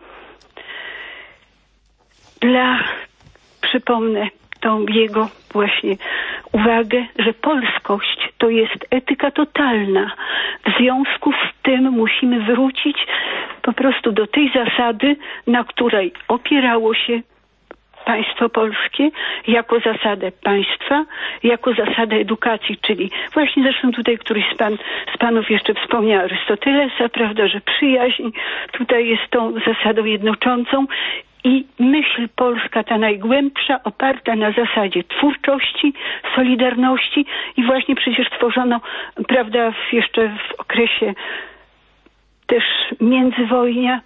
przypomnę tą jego właśnie uwagę, że polskość to jest etyka totalna. W związku z tym musimy wrócić po prostu do tej zasady, na której opierało się państwo polskie jako zasadę państwa, jako zasadę edukacji, czyli właśnie zresztą tutaj któryś z panów jeszcze wspomniał Arystotelesa, prawda, że przyjaźń tutaj jest tą zasadą jednoczącą i myśl polska, ta najgłębsza, oparta na zasadzie twórczości, solidarności i właśnie przecież tworzono, prawda, jeszcze w okresie też międzywojnia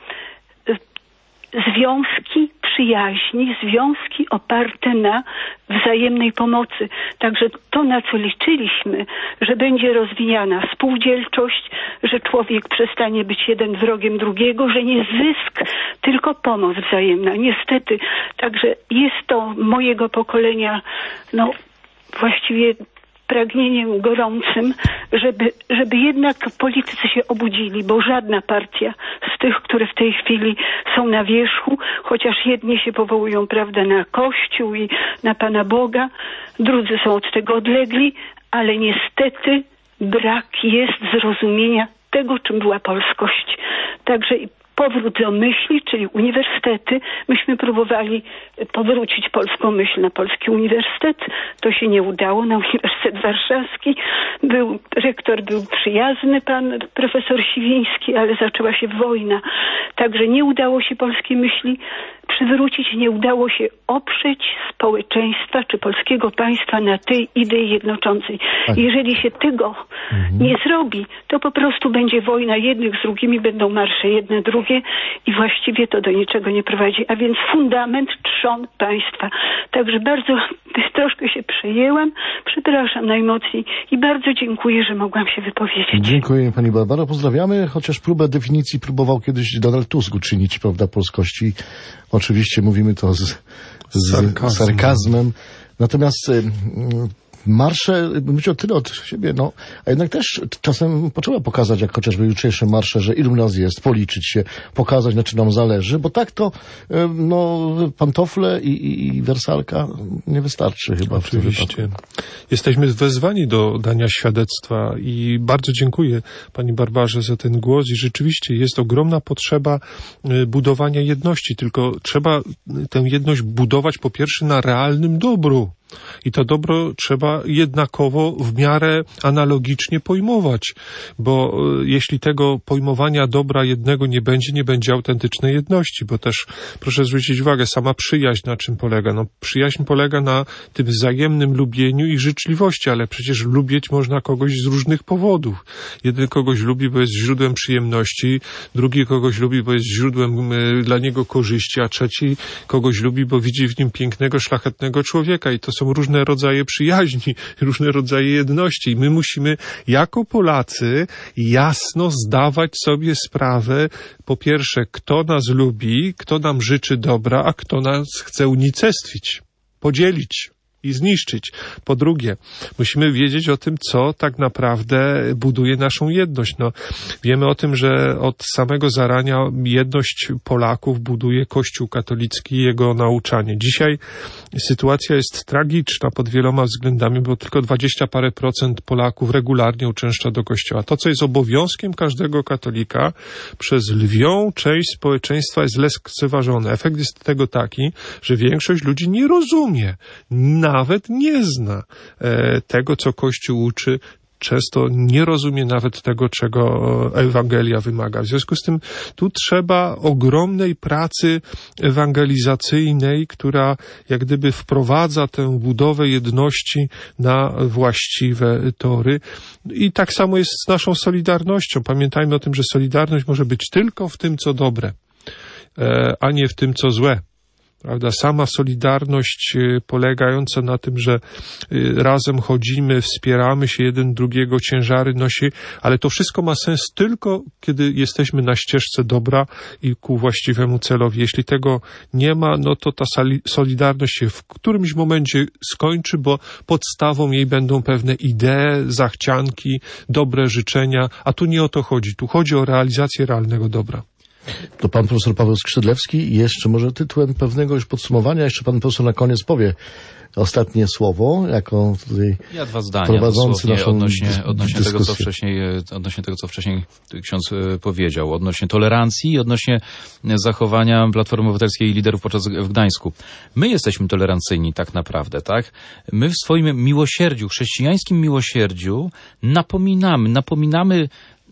związki przyjaźni, związki oparte na wzajemnej pomocy. Także to, na co liczyliśmy, że będzie rozwijana spółdzielczość, że człowiek przestanie być jeden wrogiem drugiego, że nie zysk, tylko pomoc wzajemna. Niestety, także jest to mojego pokolenia, właściwie pragnieniem gorącym, żeby jednak politycy się obudzili, bo żadna partia z tych, które w tej chwili są na wierzchu, chociaż jedni się powołują, prawda, na Kościół i na Pana Boga, drudzy są od tego odlegli, ale niestety brak jest zrozumienia tego, czym była polskość. Także powrót do myśli, czyli uniwersytety. Myśmy próbowali powrócić polską myśl na polski uniwersytet. To się nie udało. Na Uniwersytet Warszawski rektor był przyjazny, pan profesor Siwiński, ale zaczęła się wojna. Także nie udało się polskiej myśli przywrócić, nie udało się oprzeć społeczeństwa czy polskiego państwa na tej idei jednoczącej. Jeżeli się tego nie zrobi, to po prostu będzie wojna jednych z drugimi, będą marsze jedne, drugie. drugie i właściwie to do niczego nie prowadzi. A więc fundament, trzon państwa. Także bardzo troszkę się przejęłam, przepraszam najmocniej i bardzo dziękuję, że mogłam się wypowiedzieć. Dziękuję pani Barbaro, pozdrawiamy, chociaż próbę definicji próbował kiedyś Donald Tusk uczynić, prawda, polskości. Oczywiście mówimy to z sarkazmem. Natomiast marsze, myślę tyle od siebie, no, a jednak też czasem potrzeba pokazać, jak chociażby jutrzejsze marsze, że ilu nas jest, policzyć się, pokazać, na czym nam zależy, bo tak to, no, pantofle i wersalka nie wystarczy chyba. Oczywiście. Jesteśmy wezwani do dania świadectwa i bardzo dziękuję pani Barbarze za ten głos i rzeczywiście jest ogromna potrzeba budowania jedności, tylko trzeba tę jedność budować po pierwsze na realnym dobru. I to dobro trzeba jednakowo w miarę analogicznie pojmować, bo jeśli tego pojmowania dobra jednego nie będzie autentycznej jedności, bo też proszę zwrócić uwagę, sama przyjaźń na czym polega? No, przyjaźń polega na tym wzajemnym lubieniu i życzliwości, ale przecież lubić można kogoś z różnych powodów. Jeden kogoś lubi, bo jest źródłem przyjemności, drugi kogoś lubi, bo jest źródłem dla niego korzyści, a trzeci kogoś lubi, bo widzi w nim pięknego, szlachetnego człowieka i to są różne rodzaje przyjaźni, różne rodzaje jedności i my musimy jako Polacy jasno zdawać sobie sprawę, po pierwsze, kto nas lubi, kto nam życzy dobra, a kto nas chce unicestwić, podzielić i zniszczyć. Po drugie, musimy wiedzieć o tym, co tak naprawdę buduje naszą jedność. No, wiemy o tym, że od samego zarania jedność Polaków buduje Kościół katolicki i jego nauczanie. Dzisiaj sytuacja jest tragiczna pod wieloma względami, bo tylko 20 parę procent Polaków regularnie uczęszcza do Kościoła. To, co jest obowiązkiem każdego katolika, przez lwią część społeczeństwa jest lekceważone. Efekt jest tego taki, że większość ludzi nie rozumie, nawet nie zna tego, co Kościół uczy, często nie rozumie nawet tego, czego Ewangelia wymaga. W związku z tym tu trzeba ogromnej pracy ewangelizacyjnej, która jak gdyby wprowadza tę budowę jedności na właściwe tory. I tak samo jest z naszą solidarnością. Pamiętajmy o tym, że solidarność może być tylko w tym, co dobre, a nie w tym, co złe. Prawda? Sama solidarność polegająca na tym, że razem chodzimy, wspieramy się jeden drugiego, ciężary nosi, ale to wszystko ma sens tylko, kiedy jesteśmy na ścieżce dobra i ku właściwemu celowi. Jeśli tego nie ma, no to ta solidarność się w którymś momencie skończy, bo podstawą jej będą pewne idee, zachcianki, dobre życzenia, a tu nie o to chodzi. Tu chodzi o realizację realnego dobra. To pan profesor Paweł Skrzydlewski i jeszcze może tytułem pewnego już podsumowania, jeszcze pan profesor na koniec powie ostatnie słowo, jako tutaj ja dwa zdania prowadzący naszą odnośnie tego, co wcześniej ksiądz powiedział, odnośnie tolerancji i odnośnie zachowania Platformy Obywatelskiej i liderów w Gdańsku. My jesteśmy tolerancyjni tak naprawdę, tak? My w swoim miłosierdziu, chrześcijańskim miłosierdziu napominamy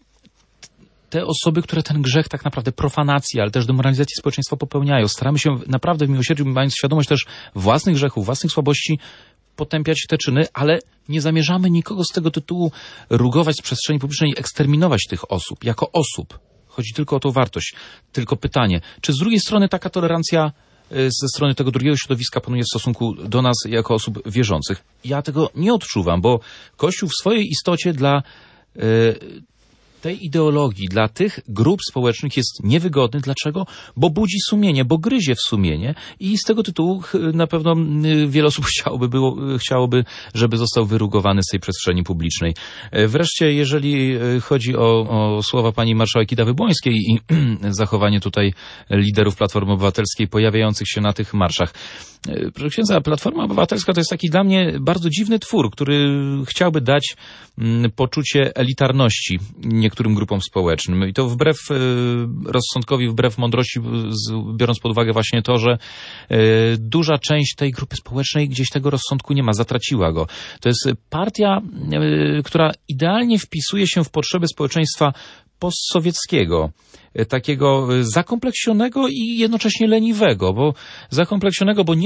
te osoby, które ten grzech tak naprawdę profanacji, ale też demoralizacji społeczeństwa popełniają. Staramy się naprawdę w miłosierdziu, mając świadomość też własnych grzechów, własnych słabości, potępiać te czyny, ale nie zamierzamy nikogo z tego tytułu rugować z przestrzeni publicznej i eksterminować tych osób, jako osób. Chodzi tylko o tą wartość. Tylko pytanie, czy z drugiej strony taka tolerancja ze strony tego drugiego środowiska panuje w stosunku do nas jako osób wierzących? Ja tego nie odczuwam, bo Kościół w swojej istocie dla tej ideologii dla tych grup społecznych jest niewygodny. Dlaczego? Bo budzi sumienie, bo gryzie w sumienie i z tego tytułu na pewno wiele osób chciałoby, żeby został wyrugowany z tej przestrzeni publicznej. Wreszcie, jeżeli chodzi o słowa pani marszałek Kidawy-Błońskiej i zachowanie tutaj liderów Platformy Obywatelskiej pojawiających się na tych marszach. Proszę księdza, Platforma Obywatelska to jest taki dla mnie bardzo dziwny twór, który chciałby dać poczucie elitarności niektórym grupom społecznym. I to wbrew rozsądkowi, wbrew mądrości, biorąc pod uwagę właśnie to, że duża część tej grupy społecznej gdzieś tego rozsądku nie ma, zatraciła go. To jest partia, która idealnie wpisuje się w potrzeby społeczeństwa postsowieckiego. takiego zakompleksionego i jednocześnie leniwego, bo zakompleksionego, bo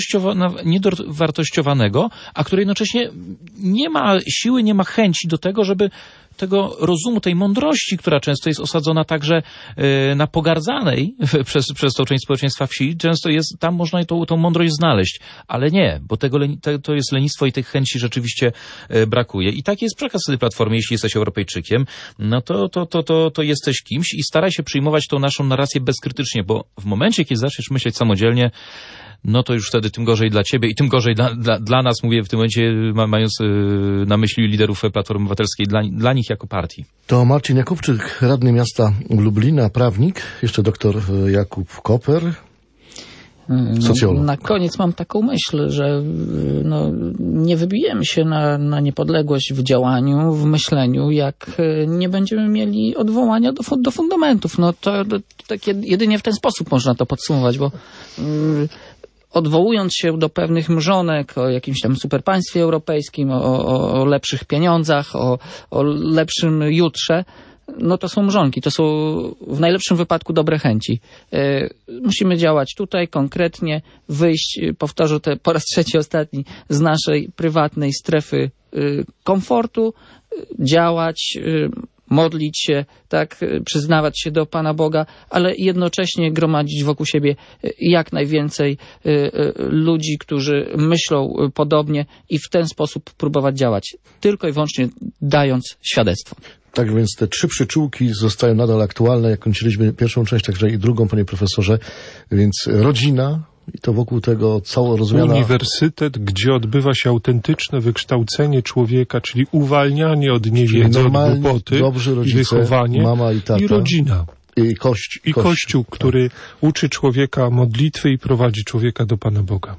niedowartościowanego, a który jednocześnie nie ma siły, nie ma chęci do tego, żeby tego rozumu, tej mądrości, która często jest osadzona także na pogardzanej przez tą część społeczeństwa wsi, często jest, tam można tą mądrość znaleźć, ale nie, bo to jest lenistwo i tych chęci rzeczywiście brakuje. I taki jest przekaz tej Platformy, jeśli jesteś Europejczykiem, no to jesteś kimś i staraj się przyjmować tą naszą narrację bezkrytycznie, bo w momencie, kiedy zaczniesz myśleć samodzielnie, no to już wtedy tym gorzej dla ciebie i tym gorzej dla nas, mówię w tym momencie, mając na myśli liderów Platformy Obywatelskiej, dla nich jako partii. To Marcin Jakubczyk, radny miasta Lublina, prawnik, jeszcze doktor Jakub Koper, socjolog. Na koniec mam taką myśl, że nie wybijemy się na niepodległość w działaniu, w myśleniu, jak nie będziemy mieli odwołania do fundamentów. No to jedynie w ten sposób można to podsumować, bo odwołując się do pewnych mrzonek o jakimś tam superpaństwie europejskim, o lepszych pieniądzach, o lepszym jutrze, no to są mrzonki, to są w najlepszym wypadku dobre chęci. Musimy działać tutaj konkretnie, wyjść, powtarzam to po raz trzeci, ostatni, z naszej prywatnej strefy komfortu, działać, modlić się, tak, przyznawać się do Pana Boga, ale jednocześnie gromadzić wokół siebie jak najwięcej ludzi, którzy myślą podobnie i w ten sposób próbować działać. Tylko i wyłącznie dając świadectwo. Tak więc te 3 przyczółki zostają nadal aktualne, jak kończyliśmy pierwszą część, także i drugą, panie profesorze. Więc rodzina i to wokół tego cała rozumiana... Uniwersytet, gdzie odbywa się autentyczne wykształcenie człowieka, czyli uwalnianie od niewiedzy, od głupoty, dobrzy rodzice, wychowanie, mama i tata. I rodzina. I Kościół, który uczy człowieka modlitwy i prowadzi człowieka do Pana Boga.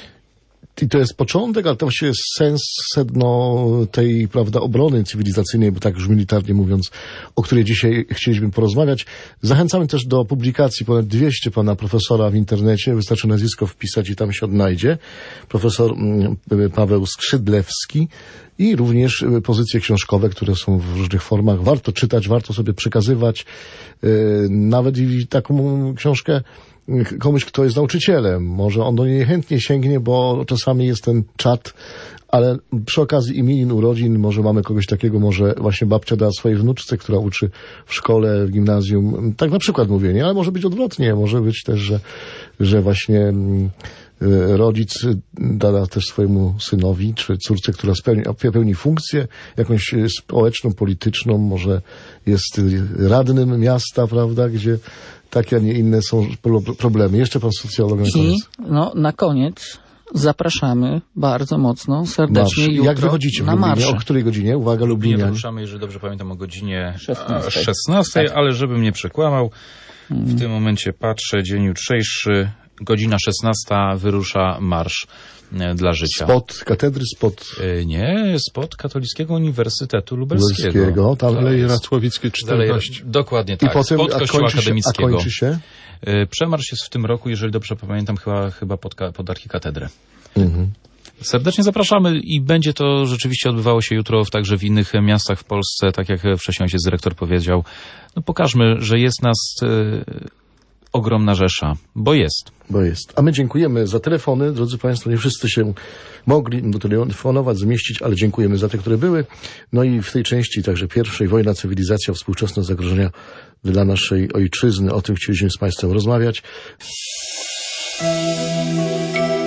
I to jest początek, ale to właściwie jest sens, sedno tej, prawda, obrony cywilizacyjnej, bo tak już militarnie mówiąc, o której dzisiaj chcieliśmy porozmawiać. Zachęcamy też do publikacji ponad 200 pana profesora w internecie. Wystarczy nazwisko wpisać i tam się odnajdzie. Profesor Paweł Skrzydlewski i również pozycje książkowe, które są w różnych formach. Warto czytać, warto sobie przekazywać. Nawet i taką książkę komuś, kto jest nauczycielem. Może on do niej chętnie sięgnie, bo czasami jest ten czat, ale przy okazji imienin, urodzin, może mamy kogoś takiego, może właśnie babcia da swojej wnuczce, która uczy w szkole, w gimnazjum. Tak na przykład mówię, nie? Ale może być odwrotnie. Może być też, że właśnie rodzic da też swojemu synowi czy córce, która pełni funkcję jakąś społeczną, polityczną, może jest radnym miasta, prawda, gdzie takie, a nie inne są problemy. Jeszcze pan socjolog na koniec. I na koniec zapraszamy bardzo mocno, serdecznie jutro. Jak wychodzicie w Lublinie? O której godzinie? Uwaga, Lublinie. Ruszamy, jeżeli dobrze pamiętam, o godzinie 16, ale żebym nie przekłamał. W tym momencie patrzę, dzień jutrzejszy, godzina 16 wyrusza marsz dla życia. Spod katedry, Nie, spod Katolickiego Uniwersytetu Lubelskiego. Tam Aleje Racławickie 14. Dokładnie tak, i potem, spod Kościoła Akademickiego. A kończy się? Przemarsz jest w tym roku, jeżeli dobrze pamiętam, chyba pod archikatedrę. Mhm. Serdecznie zapraszamy i będzie to rzeczywiście odbywało się jutro także w innych miastach w Polsce, tak jak wcześniej ojciec dyrektor powiedział. No pokażmy, że jest nas ogromna rzesza, bo jest. A my dziękujemy za telefony. Drodzy Państwo, nie wszyscy się mogli telefonować, zmieścić, ale dziękujemy za te, które były. No i w tej części także pierwszej, wojna, cywilizacja, współczesne zagrożenia dla naszej ojczyzny. O tym chcieliśmy z Państwem rozmawiać.